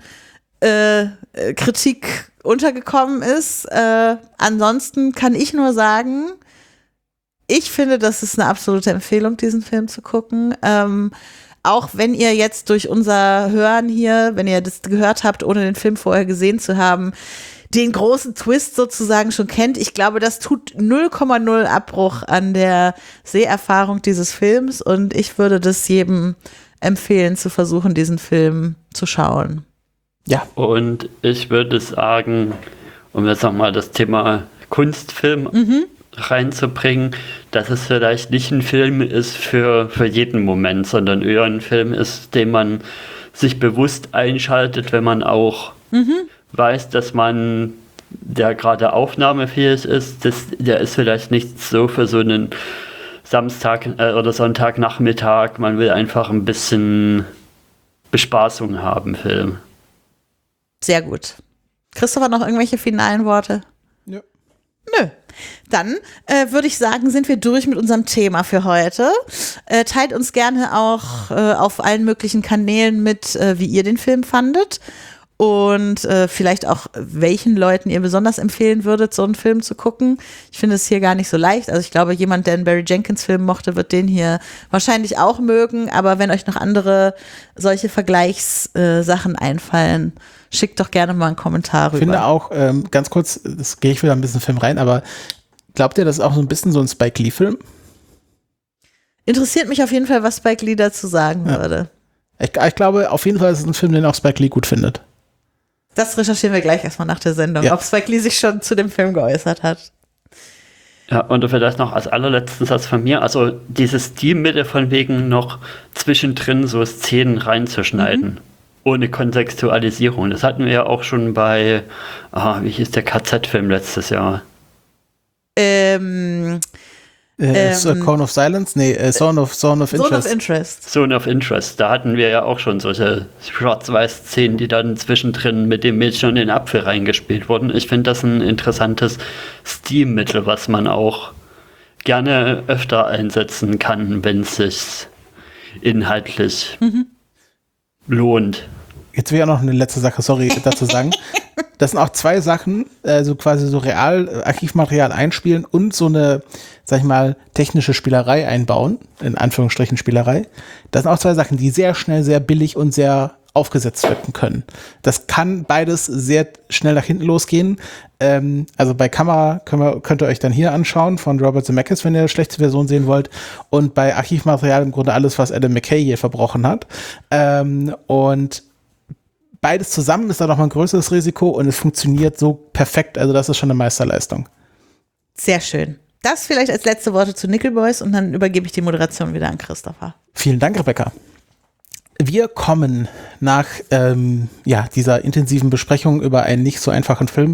Kritik untergekommen ist. Ansonsten kann ich nur sagen, ich finde, das ist eine absolute Empfehlung, diesen Film zu gucken. Auch wenn ihr jetzt durch unser Hören hier, wenn ihr das gehört habt, ohne den Film vorher gesehen zu haben, den großen Twist sozusagen schon kennt. Ich glaube, das tut 0,0 Abbruch an der Seherfahrung dieses Films und ich würde das jedem empfehlen, zu versuchen, diesen Film zu schauen. Ja. Und ich würde sagen, um jetzt nochmal das Thema Kunstfilm reinzubringen, dass es vielleicht nicht ein Film ist für jeden Moment, sondern eher ein Film ist, den man sich bewusst einschaltet, wenn man auch weiß, dass man, der gerade aufnahmefähig ist, der ist vielleicht nicht so für so einen Samstag oder Sonntagnachmittag. Man will einfach ein bisschen Bespaßung haben, Film. Sehr gut. Christopher, noch irgendwelche finalen Worte? Ja. Nö. Dann würde ich sagen, sind wir durch mit unserem Thema für heute. Teilt uns gerne auch auf allen möglichen Kanälen mit, wie ihr den Film fandet. Und vielleicht auch, welchen Leuten ihr besonders empfehlen würdet, so einen Film zu gucken. Ich finde es hier gar nicht so leicht. Also ich glaube, jemand, der einen Barry Jenkins-Film mochte, wird den hier wahrscheinlich auch mögen. Aber wenn euch noch andere solche Vergleichssachen einfallen, schickt doch gerne mal einen Kommentar rüber. Ich finde auch, ganz kurz, das gehe ich wieder ein bisschen in den Film rein, aber glaubt ihr, das ist auch so ein bisschen so ein Spike Lee-Film? Interessiert mich auf jeden Fall, was Spike Lee dazu sagen würde. Ich glaube, auf jeden Fall ist es ein Film, den auch Spike Lee gut findet. Das recherchieren wir gleich erstmal nach der Sendung, ob Spike Lee sich schon zu dem Film geäußert hat. Ja, und vielleicht noch als allerletzten Satz von mir, also dieses Stilmittel von wegen noch zwischendrin so Szenen reinzuschneiden, ohne Kontextualisierung. Das hatten wir ja auch schon bei, wie hieß der KZ-Film letztes Jahr? Cone of Silence? Nee, Zone of Interest. Zone of Interest. Da hatten wir ja auch schon solche Schwarz-Weiß-Szenen, die dann zwischendrin mit dem Mädchen und den Apfel reingespielt wurden. Ich finde das ein interessantes Stilmittel, was man auch gerne öfter einsetzen kann, wenn es sich inhaltlich lohnt. Jetzt will ich auch noch eine letzte Sache, dazu sagen. Das sind auch zwei Sachen, so quasi so real Archivmaterial einspielen und so eine, sag ich mal, technische Spielerei einbauen, in Anführungsstrichen Spielerei. Das sind auch zwei Sachen, die sehr schnell, sehr billig und sehr aufgesetzt wirken können. Das kann beides sehr schnell nach hinten losgehen. Also bei Kamera könnt ihr euch dann hier anschauen von Robert Zemeckis, wenn ihr eine schlechte Version sehen wollt. Und bei Archivmaterial im Grunde alles, was Adam McKay hier verbrochen hat. Und beides zusammen ist da noch mal ein größeres Risiko und es funktioniert so perfekt. Also das ist schon eine Meisterleistung. Sehr schön. Das vielleicht als letzte Worte zu Nickel Boys und dann übergebe ich die Moderation wieder an Christopher. Vielen Dank, Rebecca. Wir kommen nach dieser intensiven Besprechung über einen nicht so einfachen Film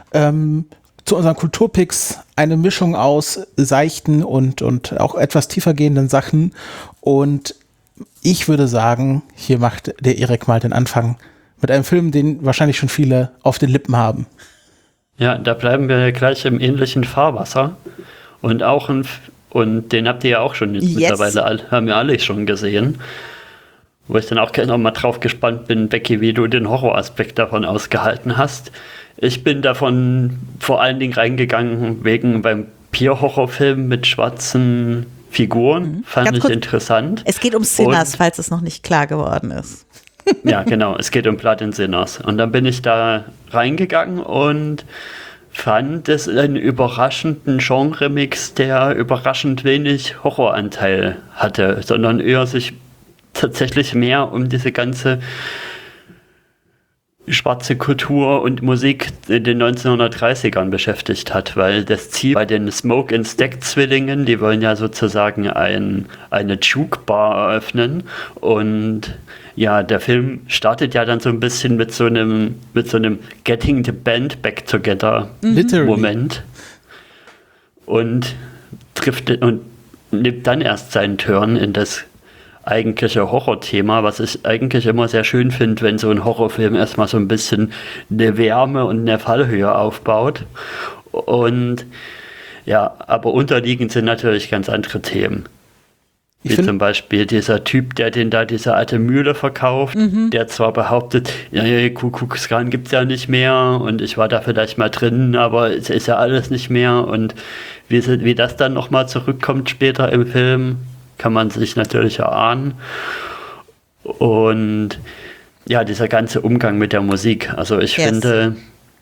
zu unseren Kulturpicks. Eine Mischung aus seichten und auch etwas tiefer gehenden Sachen. Und ich würde sagen, hier macht der Erik mal den Anfang mit einem Film, den wahrscheinlich schon viele auf den Lippen haben. Ja, da bleiben wir gleich im ähnlichen Fahrwasser. Und den habt ihr ja auch schon mittlerweile, haben wir alle schon gesehen. Wo ich dann auch noch mal drauf gespannt bin, Becky, wie du den Horroraspekt davon ausgehalten hast. Ich bin davon vor allen Dingen reingegangen wegen Vampir-Horrorfilm mit schwarzen Figuren. Fand Ganz ich kurz, interessant. Es geht um Sinners, falls es noch nicht klar geworden ist. Ja, genau. Es geht um Blood and Sinners. Und dann bin ich da reingegangen und fand es einen überraschenden Genre-Mix, der überraschend wenig Horroranteil hatte, sondern eher sich tatsächlich mehr um diese ganze schwarze Kultur und Musik in den 1930ern beschäftigt hat, weil das Ziel bei den Smoke and Stack Zwillingen, die wollen ja sozusagen eine Juke-Bar eröffnen und ja, der Film startet ja dann so ein bisschen mit so einem Getting the Band Back Together Moment und nimmt dann erst seinen Turn in das eigentliche Horrorthema, was ich eigentlich immer sehr schön finde, wenn so ein Horrorfilm erstmal so ein bisschen eine Wärme und eine Fallhöhe aufbaut. Und ja, aber unterliegend sind natürlich ganz andere Themen. Wie zum Beispiel dieser Typ, der den da diese alte Mühle verkauft, der zwar behauptet, ja, Kuckuckskan gibt's ja nicht mehr und ich war da vielleicht mal drin, aber es ist ja alles nicht mehr und wie das dann nochmal zurückkommt später im Film, kann man sich natürlich erahnen. Und ja, dieser ganze Umgang mit der Musik. Also ich finde,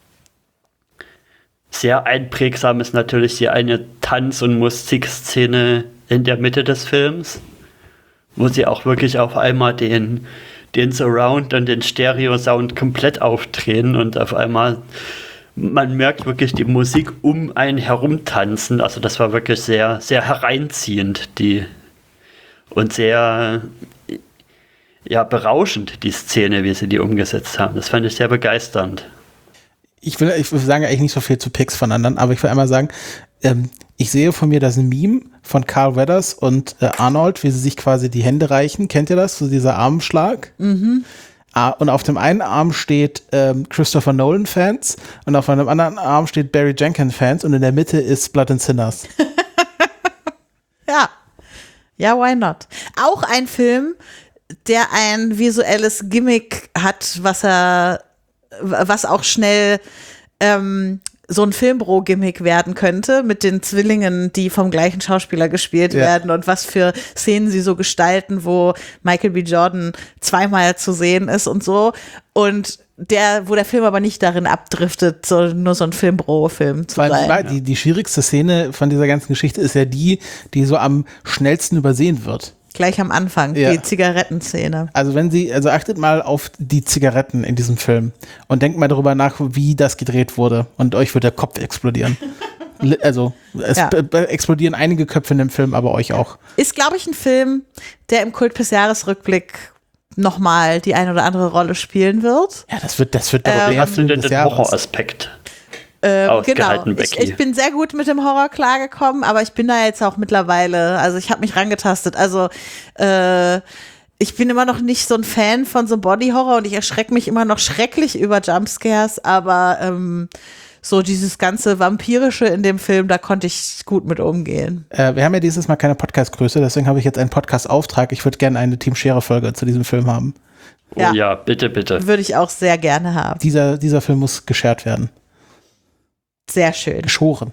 sehr einprägsam ist natürlich die eine Tanz- und Musikszene in der Mitte des Films, wo sie auch wirklich auf einmal den Surround und den Stereo-Sound komplett aufdrehen und auf einmal man merkt wirklich die Musik um einen herum tanzen. Also das war wirklich sehr, sehr hereinziehend, und sehr berauschend, die Szene, wie sie die umgesetzt haben. Das fand ich sehr begeisternd. Ich will sagen eigentlich nicht so viel zu Picks von anderen, aber ich will einmal sagen, ich sehe von mir das Meme von Carl Weathers und Arnold, wie sie sich quasi die Hände reichen. Kennt ihr das? So dieser Armschlag. Und auf dem einen Arm steht Christopher Nolan-Fans und auf einem anderen Arm steht Barry Jenkins-Fans und in der Mitte ist Blood and Sinners. Ja, why not? Auch ein Film, der ein visuelles Gimmick hat, was auch schnell so ein Filmbro-Gimmick werden könnte, mit den Zwillingen, die vom gleichen Schauspieler gespielt werden und was für Szenen sie so gestalten, wo Michael B. Jordan zweimal zu sehen ist und so. Und wo der Film aber nicht darin abdriftet, nur so ein Filmbro-Film zu sein. Die schwierigste Szene von dieser ganzen Geschichte ist ja die so am schnellsten übersehen wird. Gleich am Anfang, die Zigarettenszene. Also achtet mal auf die Zigaretten in diesem Film und denkt mal darüber nach, wie das gedreht wurde und euch wird der Kopf explodieren. Also es explodieren einige Köpfe in dem Film, aber euch auch. Ist, glaube ich, ein Film, der im Kult bis Jahresrückblick nochmal die eine oder andere Rolle spielen wird. Ja, das wird wie hast du denn den Horroraspekt ausgehalten, genau. Becky? Ich bin sehr gut mit dem Horror klargekommen, aber ich bin da jetzt auch mittlerweile, also ich habe mich rangetastet, also ich bin immer noch nicht so ein Fan von so Body-Horror und ich erschrecke mich immer noch schrecklich über Jumpscares, aber so dieses ganze Vampirische in dem Film, da konnte ich gut mit umgehen. Wir haben ja dieses Mal keine Podcast-Größe, deswegen habe ich jetzt einen Podcast-Auftrag. Ich würde gerne eine Team-Schere-Folge zu diesem Film haben. Oh ja, bitte, bitte. Würde ich auch sehr gerne haben. Dieser Film muss geshared werden. Sehr schön. Geschoren.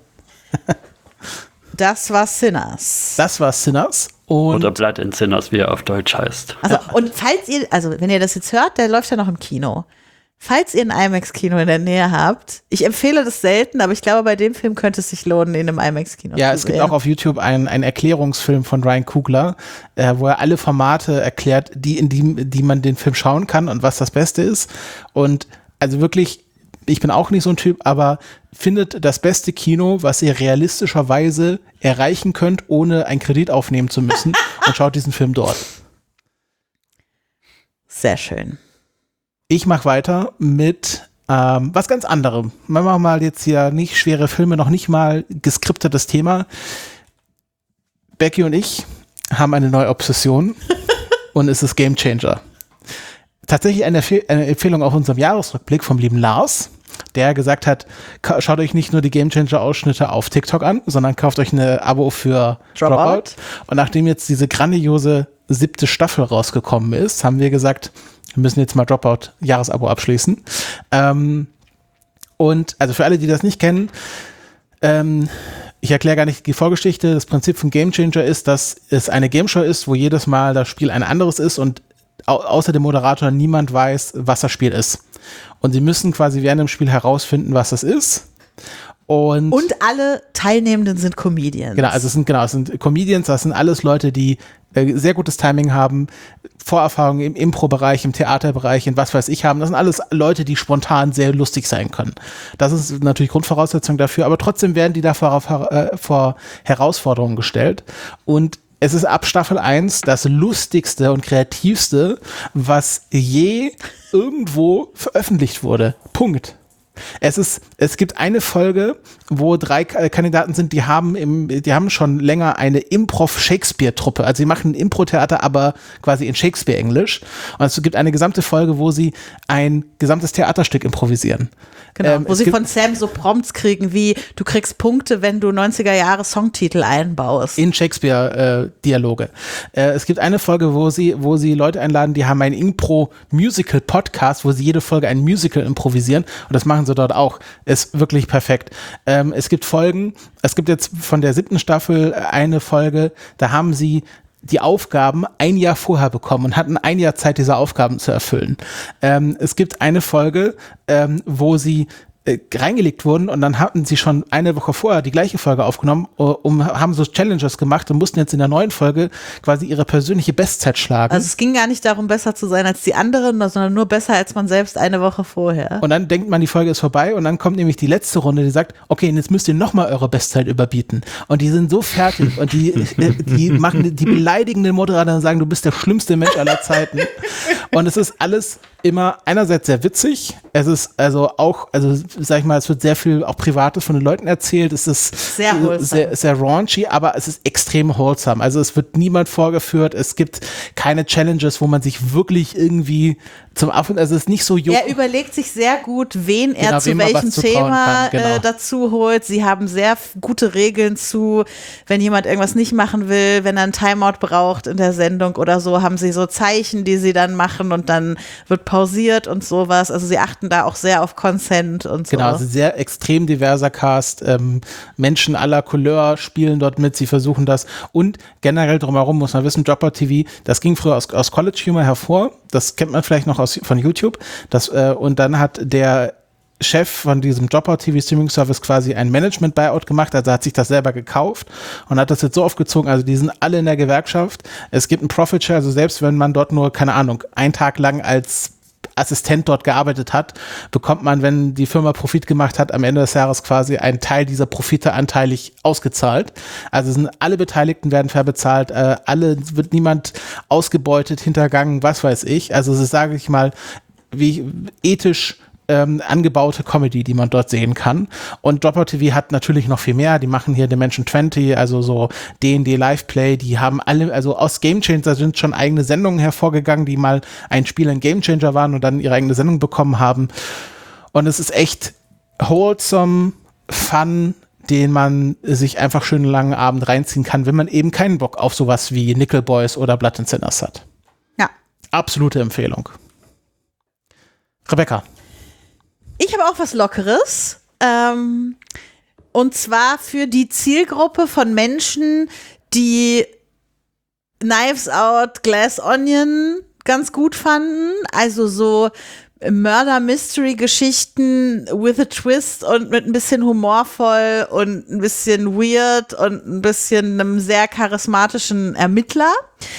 Das war Sinners. Oder Blood and Sinners, wie er auf Deutsch heißt. Also, und wenn ihr das jetzt hört, der läuft ja noch im Kino. Falls ihr ein IMAX-Kino in der Nähe habt, ich empfehle das selten, aber ich glaube, bei dem Film könnte es sich lohnen, in einem IMAX-Kino zu sehen. Ja, es gibt auch auf YouTube einen Erklärungsfilm von Ryan Coogler, wo er alle Formate erklärt, die man den Film schauen kann und was das Beste ist. Und also wirklich, ich bin auch nicht so ein Typ, aber findet das beste Kino, was ihr realistischerweise erreichen könnt, ohne einen Kredit aufnehmen zu müssen und schaut diesen Film dort. Sehr schön. Ich mache weiter mit was ganz anderem. Wir machen mal jetzt hier nicht schwere Filme, noch nicht mal geskriptetes Thema. Becky und ich haben eine neue Obsession und es ist Game Changer. Tatsächlich eine Empfehlung auf unserem Jahresrückblick vom lieben Lars, der gesagt hat, schaut euch nicht nur die Game Changer Ausschnitte auf TikTok an, sondern kauft euch eine Abo für Dropout. Und nachdem jetzt diese grandiose 7. Staffel rausgekommen ist, haben wir gesagt, wir müssen jetzt mal Dropout Jahresabo abschließen. Und also für alle, die das nicht kennen, ich erkläre gar nicht die Vorgeschichte. Das Prinzip von Game Changer ist, dass es eine Gameshow ist, wo jedes Mal das Spiel ein anderes ist und außer dem Moderator niemand weiß, was das Spiel ist. Und sie müssen quasi während dem Spiel herausfinden, was das ist. Und alle Teilnehmenden sind Comedians. Genau, also es sind Comedians, das sind alles Leute, die sehr gutes Timing haben, Vorerfahrungen im Impro-Bereich, im Theaterbereich, in was weiß ich haben. Das sind alles Leute, die spontan sehr lustig sein können. Das ist natürlich Grundvoraussetzung dafür, aber trotzdem werden die da vor Herausforderungen gestellt. Und es ist ab Staffel 1 das lustigste und kreativste, was je irgendwo veröffentlicht wurde. Punkt. Es gibt eine Folge, wo 3 Kandidaten sind, die haben schon länger eine Improv-Shakespeare-Truppe. Also sie machen Impro-Theater, aber quasi in Shakespeare-Englisch. Und es gibt eine gesamte Folge, wo sie ein gesamtes Theaterstück improvisieren. Genau, wo sie von Sam so Prompts kriegen, wie du kriegst Punkte, wenn du 90er-Jahre-Songtitel einbaust. In Shakespeare-Dialoge. Es gibt eine Folge, wo sie Leute einladen, die haben einen Impro-Musical-Podcast, wo sie jede Folge ein Musical improvisieren. Und das machen sie dort auch. Ist wirklich perfekt. Es gibt Folgen, es gibt jetzt von der 7. Staffel eine Folge, da haben sie die Aufgaben ein Jahr vorher bekommen und hatten ein Jahr Zeit, diese Aufgaben zu erfüllen. Es gibt eine Folge, wo sie reingelegt wurden und dann hatten sie schon eine Woche vorher die gleiche Folge aufgenommen, haben so Challenges gemacht und mussten jetzt in der neuen Folge quasi ihre persönliche Bestzeit schlagen. Also es ging gar nicht darum, besser zu sein als die anderen, sondern nur besser als man selbst eine Woche vorher. Und dann denkt man, die Folge ist vorbei und dann kommt nämlich die letzte Runde, die sagt, okay, jetzt müsst ihr nochmal eure Bestzeit überbieten. Und die sind so fertig und die beleidigen den Moderator und sagen, du bist der schlimmste Mensch aller Zeiten. Und es ist alles immer einerseits sehr witzig, es ist also sag ich mal, es wird sehr viel auch Privates von den Leuten erzählt. Es ist sehr raunchy, aber es ist extrem wholesome. Also es wird niemand vorgeführt. Es gibt keine Challenges, wo man sich wirklich irgendwie zum Affen, also es ist nicht so Er überlegt sich sehr gut, wen er zu welchem Thema dazu holt. Sie haben sehr gute Regeln zu, wenn jemand irgendwas nicht machen will, wenn er einen Timeout braucht in der Sendung oder so, haben sie so Zeichen, die sie dann machen und dann wird pausiert und sowas. Also sie achten da auch sehr auf Consent und so. Genau, also sehr extrem diverser Cast. Menschen aller Couleur spielen dort mit, sie versuchen das. Und generell drumherum muss man wissen, Dropout TV, das ging früher aus College Humor hervor. Das kennt man vielleicht noch von YouTube. Und dann hat der Chef von diesem Dropout TV Streaming Service quasi ein Management Buyout gemacht, also hat sich das selber gekauft und hat das jetzt so aufgezogen, also die sind alle in der Gewerkschaft. Es gibt einen Profit Share, also selbst wenn man dort nur, keine Ahnung, einen Tag lang als Assistent dort gearbeitet hat, bekommt man, wenn die Firma Profit gemacht hat, am Ende des Jahres quasi einen Teil dieser Profite anteilig ausgezahlt. Also alle Beteiligten werden fair bezahlt, wird niemand ausgebeutet, hintergangen, was weiß ich. Also es ist, sage ich mal, wie ethisch angebaute Comedy, die man dort sehen kann. Und Dropout TV hat natürlich noch viel mehr. Die machen hier Dimension 20, also so D&D Live-Play. Die haben alle, also aus Game Changer sind schon eigene Sendungen hervorgegangen, die mal ein Spiel in Game Changer waren und dann ihre eigene Sendung bekommen haben. Und es ist echt wholesome, fun, den man sich einfach schön einen langen Abend reinziehen kann, wenn man eben keinen Bock auf sowas wie Nickel Boys oder Blood and Sinners hat. Ja. Absolute Empfehlung. Rebecca. Ich habe auch was Lockeres. Und zwar für die Zielgruppe von Menschen, die Knives Out, Glass Onion ganz gut fanden. Also so Murder-Mystery-Geschichten with a twist und mit ein bisschen humorvoll und ein bisschen weird und ein bisschen einem sehr charismatischen Ermittler.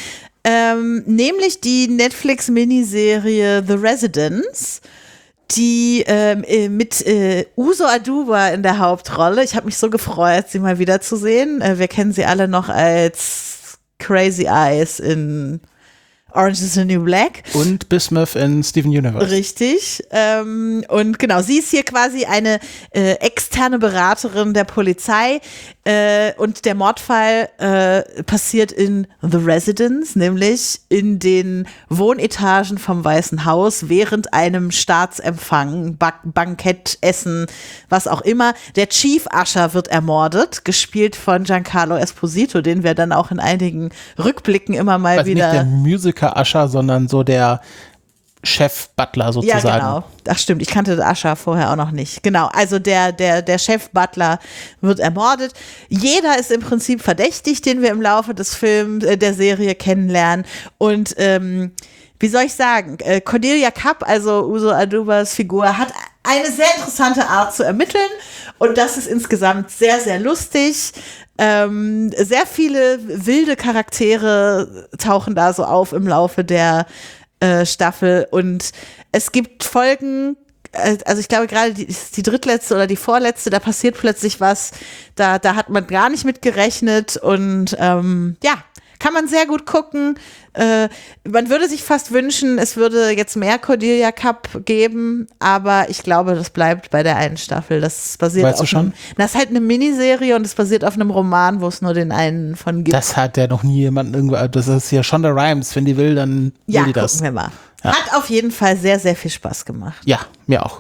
Nämlich die Netflix-Miniserie The Residence, die mit Uzo Aduba in der Hauptrolle. Ich habe mich so gefreut, sie mal wiederzusehen. Wir kennen sie alle noch als Crazy Eyes in Orange is the New Black. Und Bismuth in Steven Universe. Richtig. Und genau, sie ist hier quasi eine externe Beraterin der Polizei. Und der Mordfall passiert in The Residence, nämlich in den Wohnetagen vom Weißen Haus während einem Staatsempfang, Bankett, Essen, was auch immer. Der Chief Usher wird ermordet, gespielt von Giancarlo Esposito, den wir dann auch in einigen Rückblicken immer mal also wieder... Nicht der Musiker Usher, sondern so der Chef-Butler sozusagen. Ja, genau. Ach stimmt, ich kannte Usher vorher auch noch nicht. Genau, also der Chef-Butler wird ermordet. Jeder ist im Prinzip verdächtig, den wir im Laufe des Films, der Serie kennenlernen. Und wie soll ich sagen, Cordelia Kapp, also Uzo Adubas Figur, hat eine sehr interessante Art zu ermitteln. Und das ist insgesamt sehr, sehr lustig. Sehr viele wilde Charaktere tauchen da so auf im Laufe der Staffel und es gibt Folgen, also ich glaube gerade die drittletzte oder die vorletzte, da passiert plötzlich was, da hat man gar nicht mit gerechnet und ja, kann man sehr gut gucken. Man würde sich fast wünschen, es würde jetzt mehr Cordelia Cup geben, aber ich glaube, das bleibt bei der einen Staffel. Das basiert weißt auf einem, das ist halt eine Miniserie und es basiert auf einem Roman, wo es nur den einen von gibt. Das hat ja noch nie jemand irgendwo, das ist ja Shonda Rhimes, wenn die will, dann will die das. Ja, gucken wir mal. Ja. Hat auf jeden Fall sehr, sehr viel Spaß gemacht. Ja, mir auch.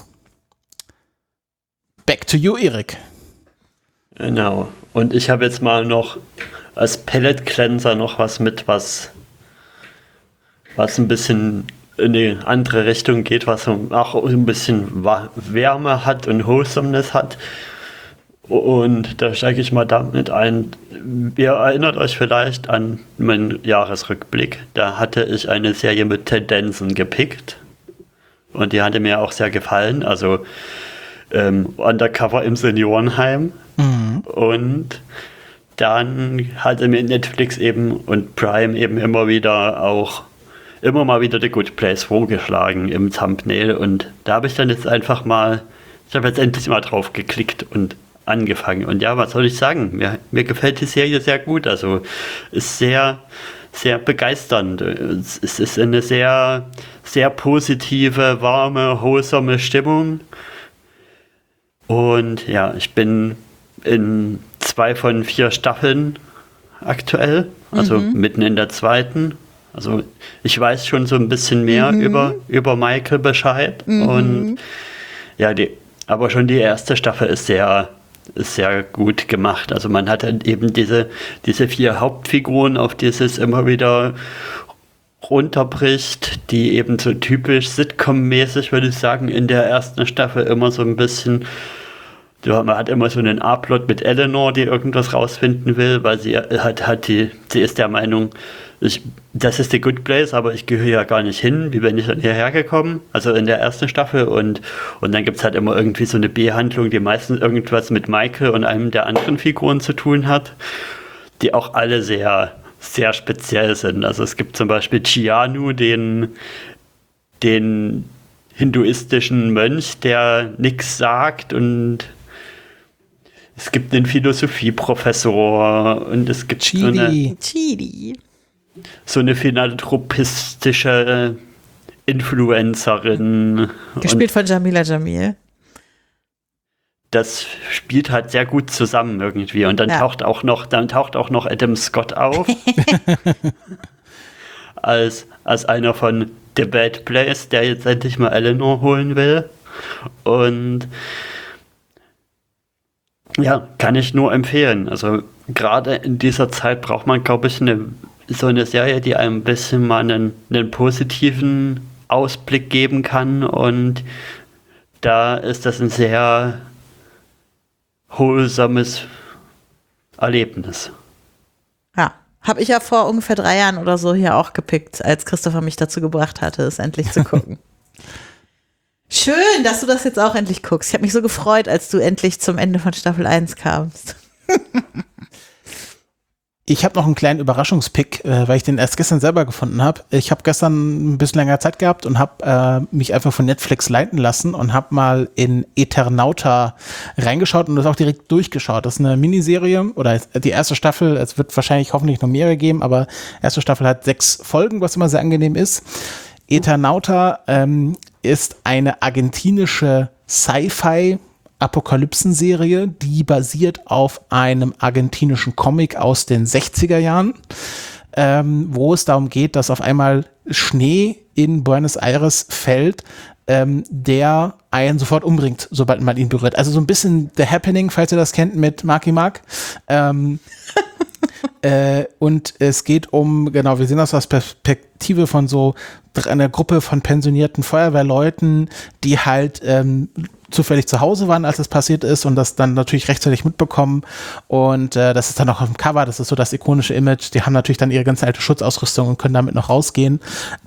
Back to you, Erik. Genau. Und ich habe jetzt mal noch als Pellet Cleanser noch was mit, was ein bisschen in eine andere Richtung geht, was auch ein bisschen Wärme hat und Wholesomeness hat. Und da steige ich mal damit ein. Ihr erinnert euch vielleicht an meinen Jahresrückblick. Da hatte ich eine Serie mit Tendenzen gepickt. Und die hatte mir auch sehr gefallen. Also Undercover im Seniorenheim. Mhm. Und dann hatte mir Netflix eben und Prime eben immer mal wieder The Good Place vorgeschlagen im Thumbnail. Und da habe ich dann jetzt einfach mal, ich habe jetzt endlich mal drauf geklickt und angefangen. Und ja, was soll ich sagen? Mir gefällt die Serie sehr gut. Also ist sehr, sehr begeisternd. Es ist eine sehr, sehr positive, warme, wholesome Stimmung. Und ja, ich bin in 2 von 4 Staffeln aktuell, also mitten in der 2. Also ich weiß schon so ein bisschen mehr über Michael Bescheid. Und ja, aber schon die erste Staffel ist sehr gut gemacht. Also man hat dann eben diese 4 Hauptfiguren, auf die es immer wieder runterbricht, die eben so typisch Sitcom-mäßig, würde ich sagen, in der ersten Staffel immer so ein bisschen, man hat immer so einen A-Plot mit Eleanor, die irgendwas rausfinden will, weil sie ist der Meinung, das ist die Good Place, aber ich gehöre ja gar nicht hin, wie bin ich dann hierher gekommen, also in der ersten Staffel, und dann gibt es halt immer irgendwie so eine B-Handlung, die meistens irgendwas mit Michael und einem der anderen Figuren zu tun hat, die auch alle sehr, sehr speziell sind. Also es gibt zum Beispiel Chianu, den hinduistischen Mönch, der nichts sagt, und es gibt einen Philosophieprofessor und es gibt so eine philanthropistische Influencerin. Gespielt von Jamila Jamil. Das spielt halt sehr gut zusammen irgendwie. Und dann taucht auch noch Adam Scott auf. als einer von The Bad Place, der jetzt endlich mal Eleanor holen will. Und ja, kann ich nur empfehlen. Also gerade in dieser Zeit braucht man, glaube ich, so eine Serie, die einem ein bisschen mal einen positiven Ausblick geben kann. Und da ist das ein sehr wholesomes Erlebnis. Ja, habe ich ja vor ungefähr 3 Jahren oder so hier auch gepickt, als Christopher mich dazu gebracht hatte, es endlich zu gucken. Schön, dass du das jetzt auch endlich guckst. Ich habe mich so gefreut, als du endlich zum Ende von Staffel 1 kamst. Ich habe noch einen kleinen Überraschungspick, weil ich den erst gestern selber gefunden habe. Ich habe gestern ein bisschen länger Zeit gehabt und habe mich einfach von Netflix leiten lassen und habe mal in Eternauta reingeschaut und das auch direkt durchgeschaut. Das ist eine Miniserie oder die erste Staffel. Es wird wahrscheinlich hoffentlich noch mehrere geben, aber erste Staffel hat 6 Folgen, was immer sehr angenehm ist. Eternauta ist eine argentinische Sci-Fi Apokalypsen-Serie, die basiert auf einem argentinischen Comic aus den 60er Jahren, wo es darum geht, dass auf einmal Schnee in Buenos Aires fällt, der einen sofort umbringt, sobald man ihn berührt. Also so ein bisschen The Happening, falls ihr das kennt, mit Marky Mark. Und es geht um, genau, wir sehen das aus Perspektive von so einer Gruppe von pensionierten Feuerwehrleuten, die halt zufällig zu Hause waren, als es passiert ist und das dann natürlich rechtzeitig mitbekommen. Und das ist dann auch auf dem Cover, das ist so das ikonische Image. Die haben natürlich dann ihre ganze alte Schutzausrüstung und können damit noch rausgehen.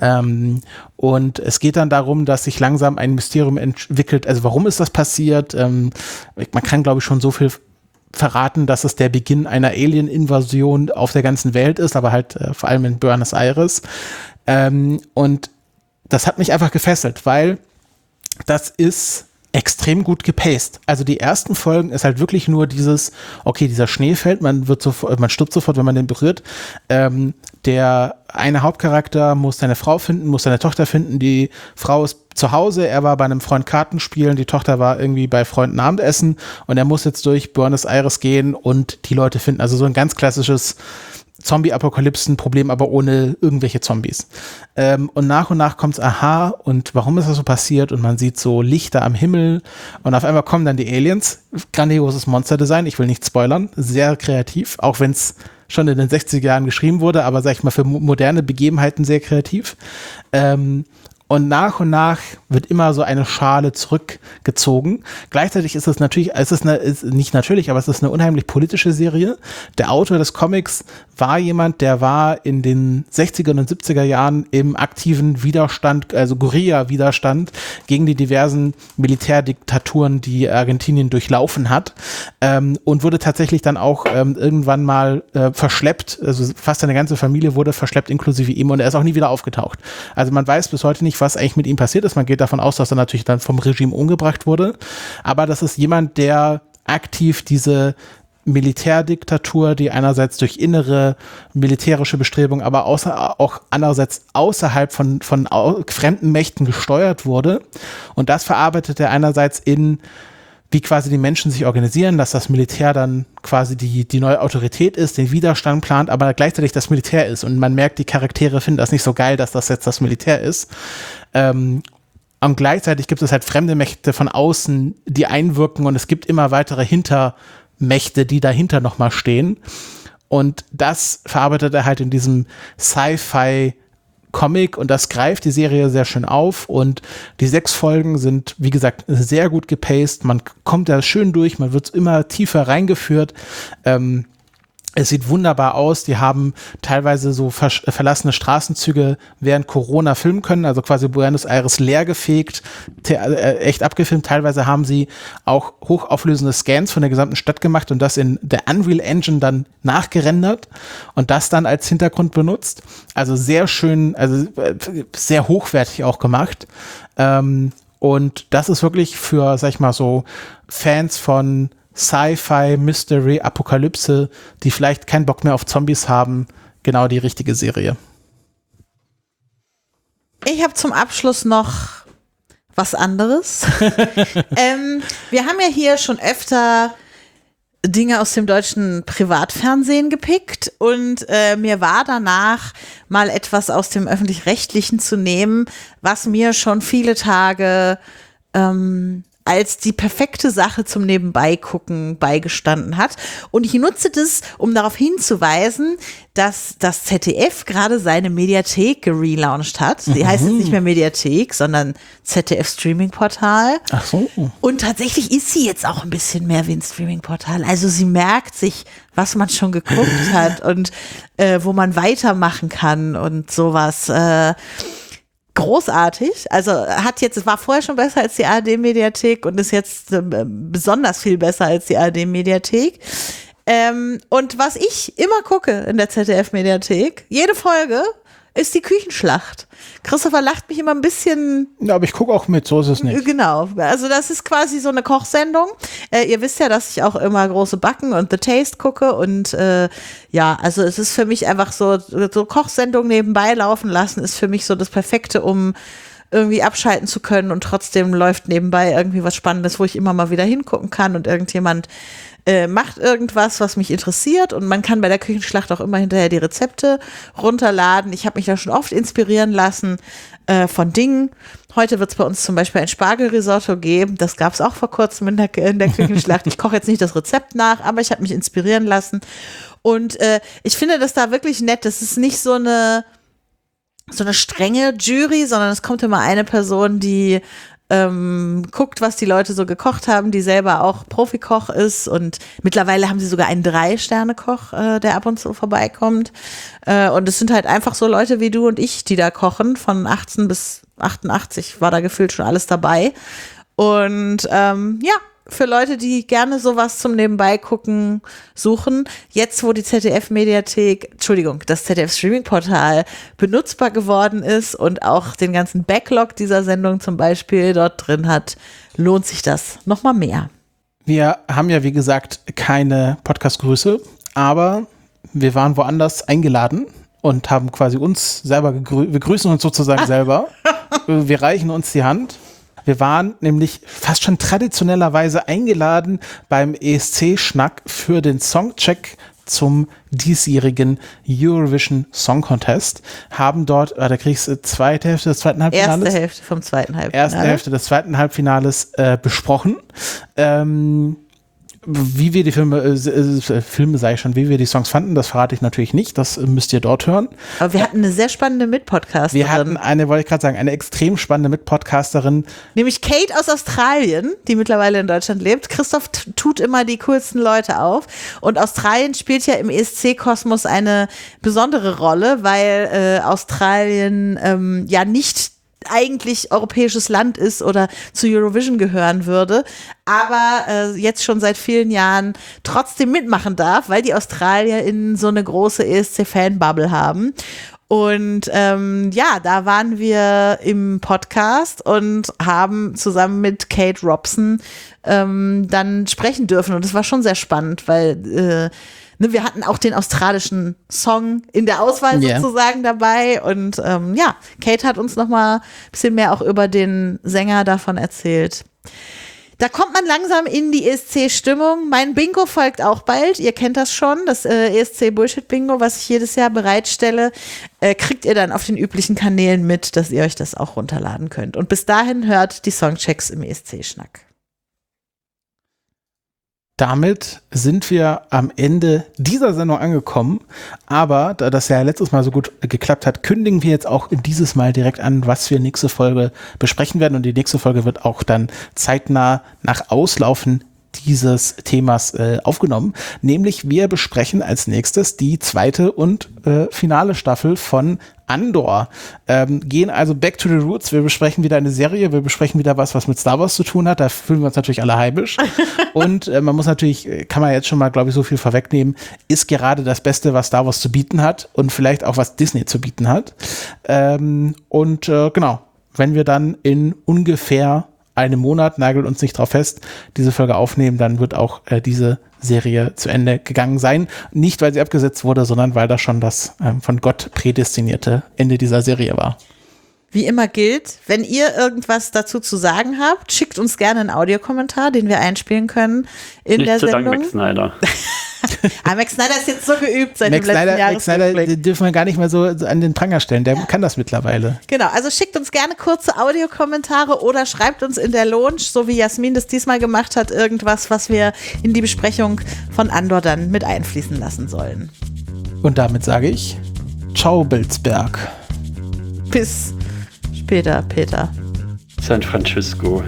Und es geht dann darum, dass sich langsam ein Mysterium entwickelt. Also warum ist das passiert? Man kann, glaube ich, schon so viel verraten, dass es der Beginn einer Alien-Invasion auf der ganzen Welt ist, aber halt vor allem in Buenos Aires. Und das hat mich einfach gefesselt, weil das ist extrem gut gepaced. Also die ersten Folgen ist halt wirklich nur dieses, okay, dieser Schnee fällt, man stirbt sofort, wenn man den berührt. Der eine Hauptcharakter muss seine Frau finden, muss seine Tochter finden. Die Frau ist zu Hause, er war bei einem Freund Karten spielen, die Tochter war irgendwie bei Freunden Abendessen und er muss jetzt durch Buenos Aires gehen und die Leute finden. Also so ein ganz klassisches Zombie-Apokalypsen-Problem, aber ohne irgendwelche Zombies. Und nach kommt's, aha, und warum ist das so passiert? Und man sieht so Lichter am Himmel und auf einmal kommen dann die Aliens. Grandioses Monsterdesign, ich will nicht spoilern, sehr kreativ, auch wenn es schon in den 60er Jahren geschrieben wurde, aber sag ich mal für moderne Begebenheiten sehr kreativ. Und nach wird immer so eine Schale zurückgezogen. Gleichzeitig ist es natürlich, nicht natürlich, aber es ist eine unheimlich politische Serie. Der Autor des Comics war jemand, der war in den 60er und 70er Jahren im aktiven Widerstand, also Guerilla-Widerstand gegen die diversen Militärdiktaturen, die Argentinien durchlaufen hat, und wurde tatsächlich dann auch irgendwann mal verschleppt. Also fast seine ganze Familie wurde verschleppt, inklusive ihm, und er ist auch nie wieder aufgetaucht. Also man weiß bis heute nicht, was eigentlich mit ihm passiert ist. Man geht davon aus, dass er natürlich dann vom Regime umgebracht wurde. Aber das ist jemand, der aktiv diese Militärdiktatur, die einerseits durch innere militärische Bestrebungen, aber auch andererseits außerhalb von fremden Mächten gesteuert wurde. Und das verarbeitet er einerseits in wie quasi die Menschen sich organisieren, dass das Militär dann quasi die neue Autorität ist, den Widerstand plant, aber gleichzeitig das Militär ist. Und man merkt, die Charaktere finden das nicht so geil, dass das jetzt das Militär ist. Und gleichzeitig gibt es halt fremde Mächte von außen, die einwirken, und es gibt immer weitere Hintermächte, die dahinter nochmal stehen. Und das verarbeitet er halt in diesem Sci-Fi-Comic, und das greift die Serie sehr schön auf, und die 6 Folgen sind, wie gesagt, sehr gut gepaced, man kommt da schön durch, man wird immer tiefer reingeführt, es sieht wunderbar aus, die haben teilweise so verlassene Straßenzüge während Corona filmen können, also quasi Buenos Aires leergefegt, echt abgefilmt. Teilweise haben sie auch hochauflösende Scans von der gesamten Stadt gemacht und das in der Unreal Engine dann nachgerendert und das dann als Hintergrund benutzt. Also sehr schön, also sehr hochwertig auch gemacht. Und das ist wirklich für, sag ich mal, so Fans von Sci-Fi, Mystery, Apokalypse, die vielleicht keinen Bock mehr auf Zombies haben, genau die richtige Serie. Ich habe zum Abschluss noch was anderes. Wir haben ja hier schon öfter Dinge aus dem deutschen Privatfernsehen gepickt und mir war danach mal etwas aus dem Öffentlich-Rechtlichen zu nehmen, was mir schon viele Tage als die perfekte Sache zum Nebenbeigucken beigestanden hat. Und ich nutze das, um darauf hinzuweisen, dass das ZDF gerade seine Mediathek gelauncht hat. Die heißt jetzt nicht mehr Mediathek, sondern ZDF-Streaming-Portal. Ach so. Und tatsächlich ist sie jetzt auch ein bisschen mehr wie ein Streaming-Portal. Also sie merkt sich, was man schon geguckt hat und wo man weitermachen kann und sowas. Großartig, also war vorher schon besser als die ARD-Mediathek und ist jetzt besonders viel besser als die ARD-Mediathek. Und was ich immer gucke in der ZDF-Mediathek, jede Folge, ist die Küchenschlacht. Christopher lacht mich immer ein bisschen. Ja, aber ich gucke auch mit, so ist es nicht. Genau, also das ist quasi so eine Kochsendung. Ihr wisst ja, dass ich auch immer große Backen und The Taste gucke und ja, also es ist für mich einfach so Kochsendung nebenbei laufen lassen, ist für mich so das Perfekte, um irgendwie abschalten zu können und trotzdem läuft nebenbei irgendwie was Spannendes, wo ich immer mal wieder hingucken kann und irgendjemand macht irgendwas, was mich interessiert und man kann bei der Küchenschlacht auch immer hinterher die Rezepte runterladen. Ich habe mich da schon oft inspirieren lassen von Dingen. Heute wird es bei uns zum Beispiel ein Spargelrisotto geben. Das gab es auch vor kurzem in der Küchenschlacht. Ich koche jetzt nicht das Rezept nach, aber ich habe mich inspirieren lassen. Und ich finde das da wirklich nett. Das ist nicht so eine strenge Jury, sondern es kommt immer eine Person, die guckt, was die Leute so gekocht haben, die selber auch Profikoch ist und mittlerweile haben sie sogar einen 3-Sterne-Koch, der ab und zu vorbeikommt und es sind halt einfach so Leute wie du und ich, die da kochen, von 18 bis 88 war da gefühlt schon alles dabei und ja, für Leute, die gerne sowas zum Nebenbeigucken suchen. Jetzt, wo die das ZDF-Streaming-Portal benutzbar geworden ist und auch den ganzen Backlog dieser Sendung zum Beispiel dort drin hat, lohnt sich das nochmal mehr. Wir haben ja, wie gesagt, keine Podcast-Grüße, aber wir waren woanders eingeladen und haben quasi uns selber wir grüßen uns sozusagen selber. Wir reichen uns die Hand. Wir waren nämlich fast schon traditionellerweise eingeladen beim ESC-Schnack für den Songcheck zum diesjährigen Eurovision Song Contest. Haben dort, da kriegst du zweite Hälfte des zweiten Halbfinales. Erste Hälfte vom zweiten Halbfinale. Erste Hälfte des zweiten Halbfinales besprochen. Wie wir die wie wir die Songs fanden, das verrate ich natürlich nicht, das müsst ihr dort hören. Aber wir hatten eine sehr spannende Mitpodcasterin. Wir hatten eine extrem spannende Mitpodcasterin. Nämlich Kate aus Australien, die mittlerweile in Deutschland lebt. Christoph tut immer die coolsten Leute auf und Australien spielt ja im ESC-Kosmos eine besondere Rolle, weil Australien ja nicht eigentlich europäisches Land ist oder zu Eurovision gehören würde, aber jetzt schon seit vielen Jahren trotzdem mitmachen darf, weil die AustralierInnen so eine große ESC-Fan-Bubble haben. Und ja, da waren wir im Podcast und haben zusammen mit Kate Robson dann sprechen dürfen. Und das war schon sehr spannend, weil wir hatten auch den australischen Song in der Auswahl sozusagen dabei. Und ja, Kate hat uns noch mal ein bisschen mehr auch über den Sänger davon erzählt. Da kommt man langsam in die ESC-Stimmung. Mein Bingo folgt auch bald. Ihr kennt das schon, das ESC-Bullshit-Bingo, was ich jedes Jahr bereitstelle. Kriegt ihr dann auf den üblichen Kanälen mit, dass ihr euch das auch runterladen könnt. Und bis dahin hört die Songchecks im ESC-Schnack. Damit sind wir am Ende dieser Sendung angekommen, aber da das ja letztes Mal so gut geklappt hat, kündigen wir jetzt auch dieses Mal direkt an, was wir nächste Folge besprechen werden, und die nächste Folge wird auch dann zeitnah nach Auslaufen dieses Themas aufgenommen, nämlich wir besprechen als nächstes die 2. und finale Staffel von Andor. Gehen also back to the roots. Wir besprechen wieder eine Serie, wir besprechen wieder was mit Star Wars zu tun hat. Da fühlen wir uns natürlich alle heimisch. Und man muss natürlich, kann man jetzt schon mal, glaube ich, so viel vorwegnehmen, ist gerade das Beste, was Star Wars zu bieten hat und vielleicht auch, was Disney zu bieten hat. Genau, wenn wir dann in ungefähr einem Monat, nagelt uns nicht drauf fest, diese Folge aufnehmen, dann wird auch diese Serie zu Ende gegangen sein. Nicht, weil sie abgesetzt wurde, sondern weil das schon das von Gott prädestinierte Ende dieser Serie war. Wie immer gilt, wenn ihr irgendwas dazu zu sagen habt, schickt uns gerne einen Audiokommentar, den wir einspielen können in der Sendung. Dank Max Snyder. Max Snyder ist jetzt so geübt seit Max dem letzten Jahr. Max Snyder dürfen wir gar nicht mehr so an den Pranger stellen, der kann das mittlerweile. Genau, also schickt uns gerne kurze Audiokommentare oder schreibt uns in der Lounge, so wie Jasmin das diesmal gemacht hat, irgendwas, was wir in die Besprechung von Andor dann mit einfließen lassen sollen. Und damit sage ich, ciao Bilsberg. Bis später, Peter. San Francisco.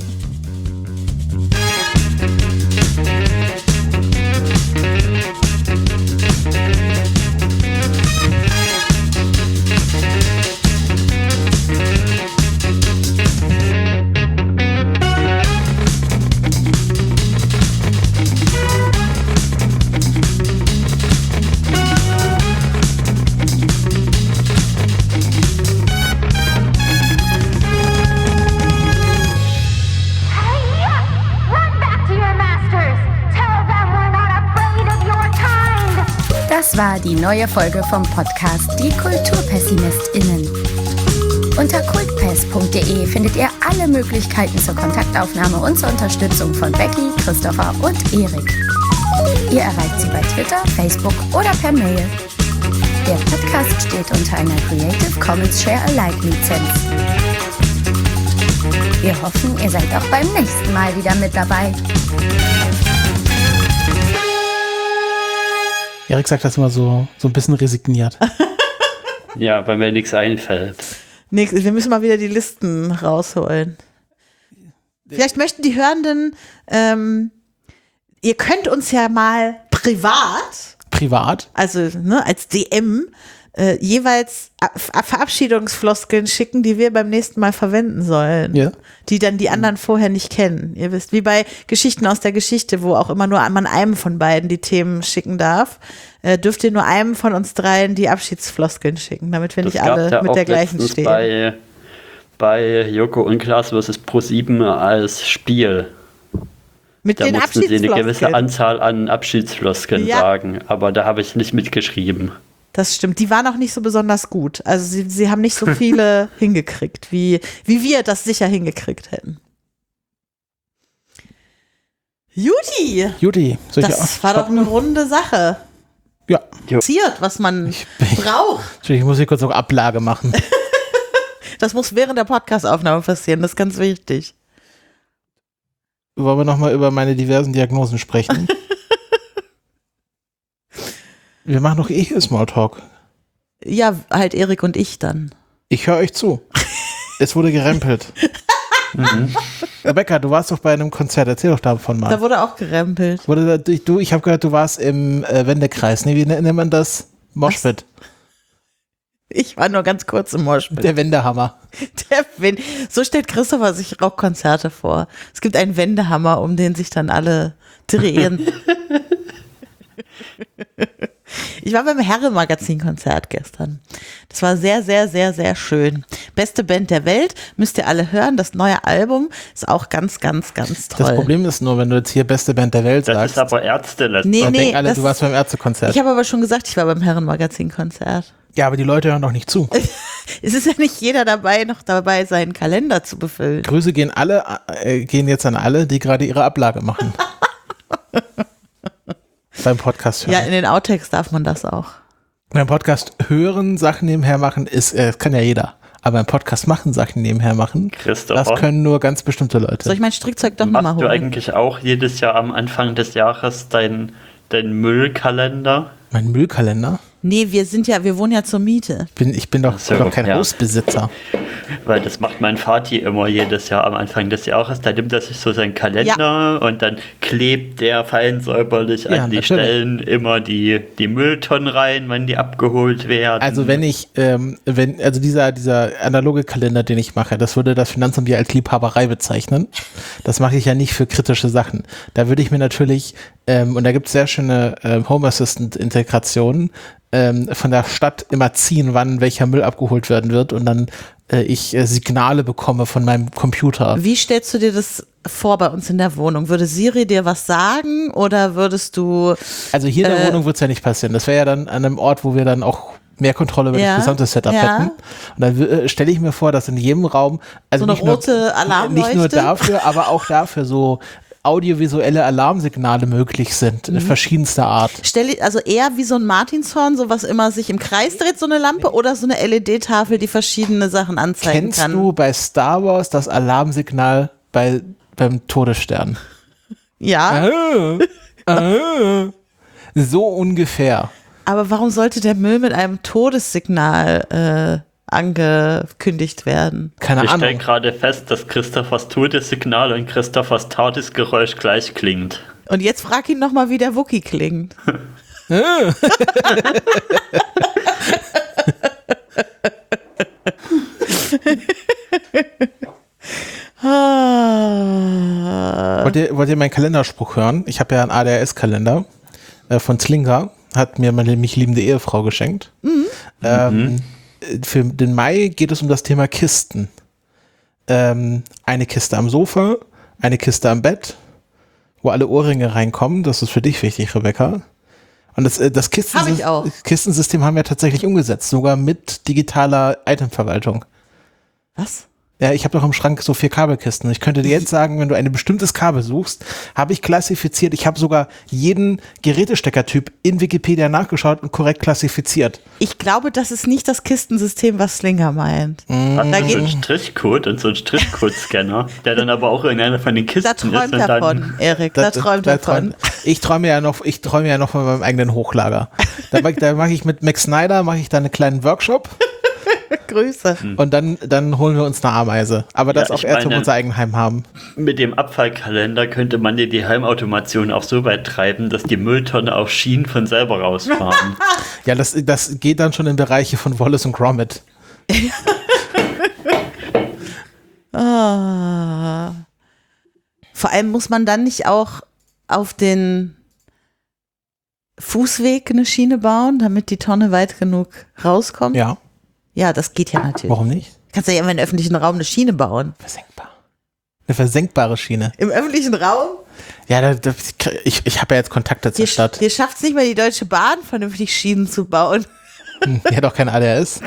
Das war die neue Folge vom Podcast Die KulturpessimistInnen. Unter kultpest.de findet ihr alle Möglichkeiten zur Kontaktaufnahme und zur Unterstützung von Becky, Christopher und Erik. Ihr erreicht sie bei Twitter, Facebook oder per Mail. Der Podcast steht unter einer Creative Commons Share Alike Lizenz. Wir hoffen, ihr seid auch beim nächsten Mal wieder mit dabei. Erik sagt das immer so ein bisschen resigniert. Ja, weil mir nichts einfällt. Wir müssen mal wieder die Listen rausholen. Vielleicht möchten die Hörenden, ihr könnt uns ja mal privat, also als DM, jeweils Verabschiedungsfloskeln schicken, die wir beim nächsten Mal verwenden sollen. Ja. Die dann die anderen vorher nicht kennen. Ihr wisst, wie bei Geschichten aus der Geschichte, wo auch immer nur man einem von beiden die Themen schicken darf, dürft ihr nur einem von uns dreien die Abschiedsfloskeln schicken, damit wir nicht alle mit der gleichen stehen. Bei Joko und Klaas vs. Pro7 als Spiel. Mit da den mussten sie eine gewisse Anzahl an Abschiedsfloskeln sagen, aber da habe ich nicht mitgeschrieben. Das stimmt, die waren auch nicht so besonders gut. Also sie haben nicht so viele hingekriegt, wie wir das sicher hingekriegt hätten. Juti, das war doch eine runde Sache. Ja. Passiert, was man braucht. Ich muss hier kurz noch Ablage machen. Das muss während der Podcastaufnahme passieren, das ist ganz wichtig. Wollen wir nochmal über meine diversen Diagnosen sprechen? Wir machen doch Smalltalk. Ja, halt Erik und ich dann. Ich höre euch zu. Es wurde gerempelt. Rebecca, du warst doch bei einem Konzert. Erzähl doch davon mal. Da wurde auch gerempelt. Ich habe gehört, du warst im Wendekreis. Nee, wie nennt man das? Moshpit. Ich war nur ganz kurz im Moshpit. Der Wendehammer. So stellt Christopher sich Rockkonzerte vor. Es gibt einen Wendehammer, um den sich dann alle drehen. Ich war beim Herren-Magazin-Konzert gestern. Das war sehr, sehr, sehr, sehr schön. Beste Band der Welt, müsst ihr alle hören. Das neue Album ist auch ganz, ganz, ganz toll. Das Problem ist nur, wenn du jetzt hier Beste Band der Welt sagst. Das ist aber Ärzte. Nee, denken alle, du warst beim Ärztekonzert. Ich habe aber schon gesagt, ich war beim Herren-Magazin-Konzert. Ja, aber die Leute hören doch nicht zu. Es ist ja nicht jeder noch dabei, seinen Kalender zu befüllen. Grüße gehen jetzt an alle, die gerade ihre Ablage machen. Beim Podcast hören. Ja, in den Outtakes darf man das auch. Beim Podcast hören, Sachen nebenher machen, kann ja jeder. Aber beim Podcast machen, Sachen nebenher machen, Christopher, das können nur ganz bestimmte Leute. Soll ich mein Strickzeug doch nochmal machst holen? du eigentlich auch jedes Jahr am Anfang des Jahres deinen Müllkalender? Mein Müllkalender? Nee, wir wohnen ja zur Miete. Ich bin doch kein Hausbesitzer. Weil das macht mein Vati immer jedes Jahr am Anfang des Jahres. Da nimmt er sich so seinen Kalender und dann klebt der fein säuberlich an die Stellen immer die Mülltonnen rein, wenn die abgeholt werden. Also dieser analoge Kalender, den ich mache, das würde das Finanzamt ja als Liebhaberei bezeichnen. Das mache ich ja nicht für kritische Sachen. Da würde ich mir natürlich, und da gibt es sehr schöne Home Assistant-Integrationen, von der Stadt immer ziehen, wann welcher Müll abgeholt werden wird und dann ich Signale bekomme von meinem Computer. Wie stellst du dir das vor bei uns in der Wohnung? Würde Siri dir was sagen oder würdest du... Also hier in der Wohnung wird es ja nicht passieren. Das wäre ja dann an einem Ort, wo wir dann auch mehr Kontrolle über das gesamte Setup hätten. Und dann stelle ich mir vor, dass in jedem Raum... Also so eine rote Alarmleuchte? Nicht nur dafür, aber auch dafür so audiovisuelle Alarmsignale möglich sind, verschiedenster Art. Also eher wie so ein Martinshorn, so was immer sich im Kreis dreht, so eine Lampe, oder so eine LED-Tafel, die verschiedene Sachen anzeigen kann. Kennst du bei Star Wars das Alarmsignal beim Todesstern? Ja. So ungefähr. Aber warum sollte der Müll mit einem Todessignal angekündigt werden? Keine Ahnung. Ich stelle gerade fest, dass Christophers Todessignal und Christophers Todesgeräusch gleich klingt. Und jetzt frag ihn nochmal, wie der Wookie klingt. Wollt ihr meinen Kalenderspruch hören? Ich habe ja einen ADHS-Kalender von Slinger, hat mir meine mich liebende Ehefrau geschenkt. Für den Mai geht es um das Thema Kisten. Eine Kiste am Sofa, eine Kiste am Bett, wo alle Ohrringe reinkommen. Das ist für dich wichtig, Rebecca. Und das Kistensystem haben wir tatsächlich umgesetzt, sogar mit digitaler Itemverwaltung. Was? Ja, ich habe doch im Schrank so 4 Kabelkisten. Ich könnte dir jetzt sagen, wenn du ein bestimmtes Kabel suchst, habe ich klassifiziert. Ich habe sogar jeden Gerätesteckertyp in Wikipedia nachgeschaut und korrekt klassifiziert. Ich glaube, das ist nicht das Kistensystem, was Slinger meint. Hast du so einen Strichcode und so einen Strichcode-Scanner, der dann aber auch in einer von den Kisten ist. Da träumt er von, Erik. Da träumt er von. Ich träume ja noch von meinem eigenen Hochlager. Da mache ich mit Max Snyder einen kleinen Workshop. Grüße. Und dann holen wir uns eine Ameise. Aber das auch erst, wenn wir unser Eigenheim haben. Mit dem Abfallkalender könnte man die Heimautomation auch so weit treiben, dass die Mülltonne auf Schienen von selber rausfahren. Ja, das geht dann schon in Bereiche von Wallace und Gromit. Vor allem muss man dann nicht auch auf den Fußweg eine Schiene bauen, damit die Tonne weit genug rauskommt? Ja. Ja, das geht ja natürlich. Warum nicht? Kannst ja immer im öffentlichen Raum eine Schiene bauen. Versenkbar. Eine versenkbare Schiene. Im öffentlichen Raum? Ja, ich habe ja jetzt Kontakte zur Stadt. Hier schafft es nicht mal die Deutsche Bahn, vernünftig Schienen zu bauen. Die hat auch kein ADHS.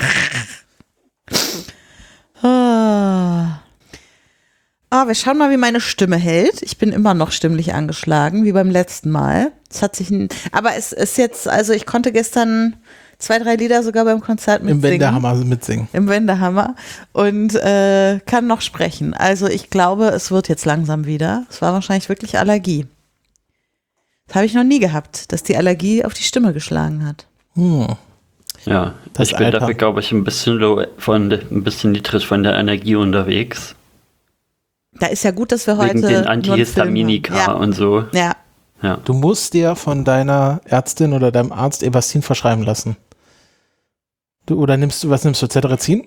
Wir schauen mal, wie meine Stimme hält. Ich bin immer noch stimmlich angeschlagen, wie beim letzten Mal. Aber es ist jetzt, also ich konnte gestern 2, 3 Lieder sogar beim Konzert mitsingen. Im Wendehammer mitsingen. Im Wendehammer. Und kann noch sprechen. Also ich glaube, es wird jetzt langsam wieder. Es war wahrscheinlich wirklich Allergie. Das habe ich noch nie gehabt, dass die Allergie auf die Stimme geschlagen hat. Ja, ich bin dafür, glaube ich, ein bisschen niedrig von der Energie unterwegs. Da ist ja gut, dass wir heute wegen den Antihistaminika und so. Ja. Du musst dir von deiner Ärztin oder deinem Arzt Ebastin verschreiben lassen. Was nimmst du, Cetirizin?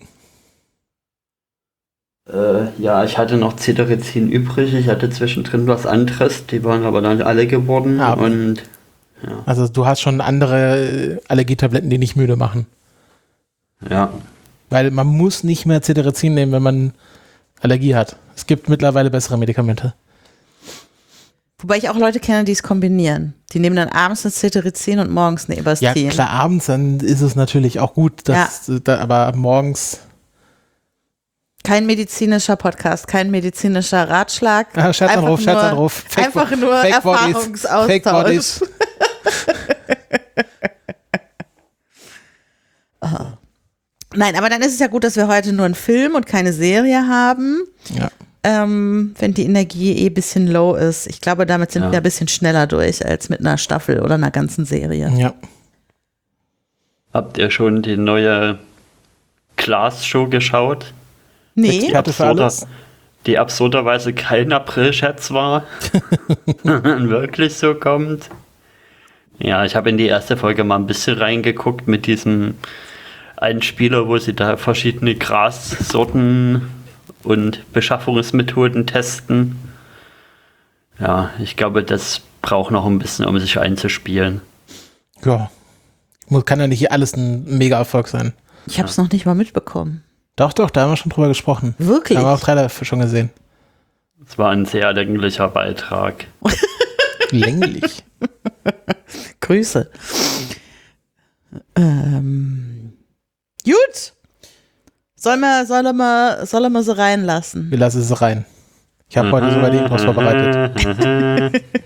Ja, ich hatte noch Cetirizin übrig. Ich hatte zwischendrin was anderes. Die waren aber dann alle geworden. Und ja. Also du hast schon andere Allergietabletten, die nicht müde machen. Ja. Weil man muss nicht mehr Cetirizin nehmen, wenn man Allergie hat. Es gibt mittlerweile bessere Medikamente. Wobei ich auch Leute kenne, die es kombinieren. Die nehmen dann abends eine Cetirizin und morgens eine Ebastin. Ja, klar, abends, dann ist es natürlich auch gut, aber morgens... Kein medizinischer Podcast, kein medizinischer Ratschlag. Scherzanruf. Einfach nur Fake Erfahrungsaustausch. Fake Bodies. Nein, aber dann ist es ja gut, dass wir heute nur einen Film und keine Serie haben. Ja. Wenn die Energie ein bisschen low ist. Ich glaube, damit sind wir ein bisschen schneller durch als mit einer Staffel oder einer ganzen Serie. Ja. Habt ihr schon die neue Klaas-Show geschaut? Nee. Die absurderweise kein April-Scherz war. Wirklich so kommt. Ja, ich habe in die erste Folge mal ein bisschen reingeguckt mit diesem einen Spieler, wo sie da verschiedene Grassorten und Beschaffungsmethoden testen. Ja, ich glaube, das braucht noch ein bisschen, um sich einzuspielen. Ja. Kann ja nicht alles ein Mega-Erfolg sein. Ich habe es noch nicht mal mitbekommen. Doch, da haben wir schon drüber gesprochen. Wirklich? Da haben wir auch Trailer schon gesehen. Es war ein sehr länglicher Beitrag. Länglich. Grüße. Gut. Soll man so reinlassen? Wir lassen es rein. Ich habe heute sogar die Intros vorbereitet.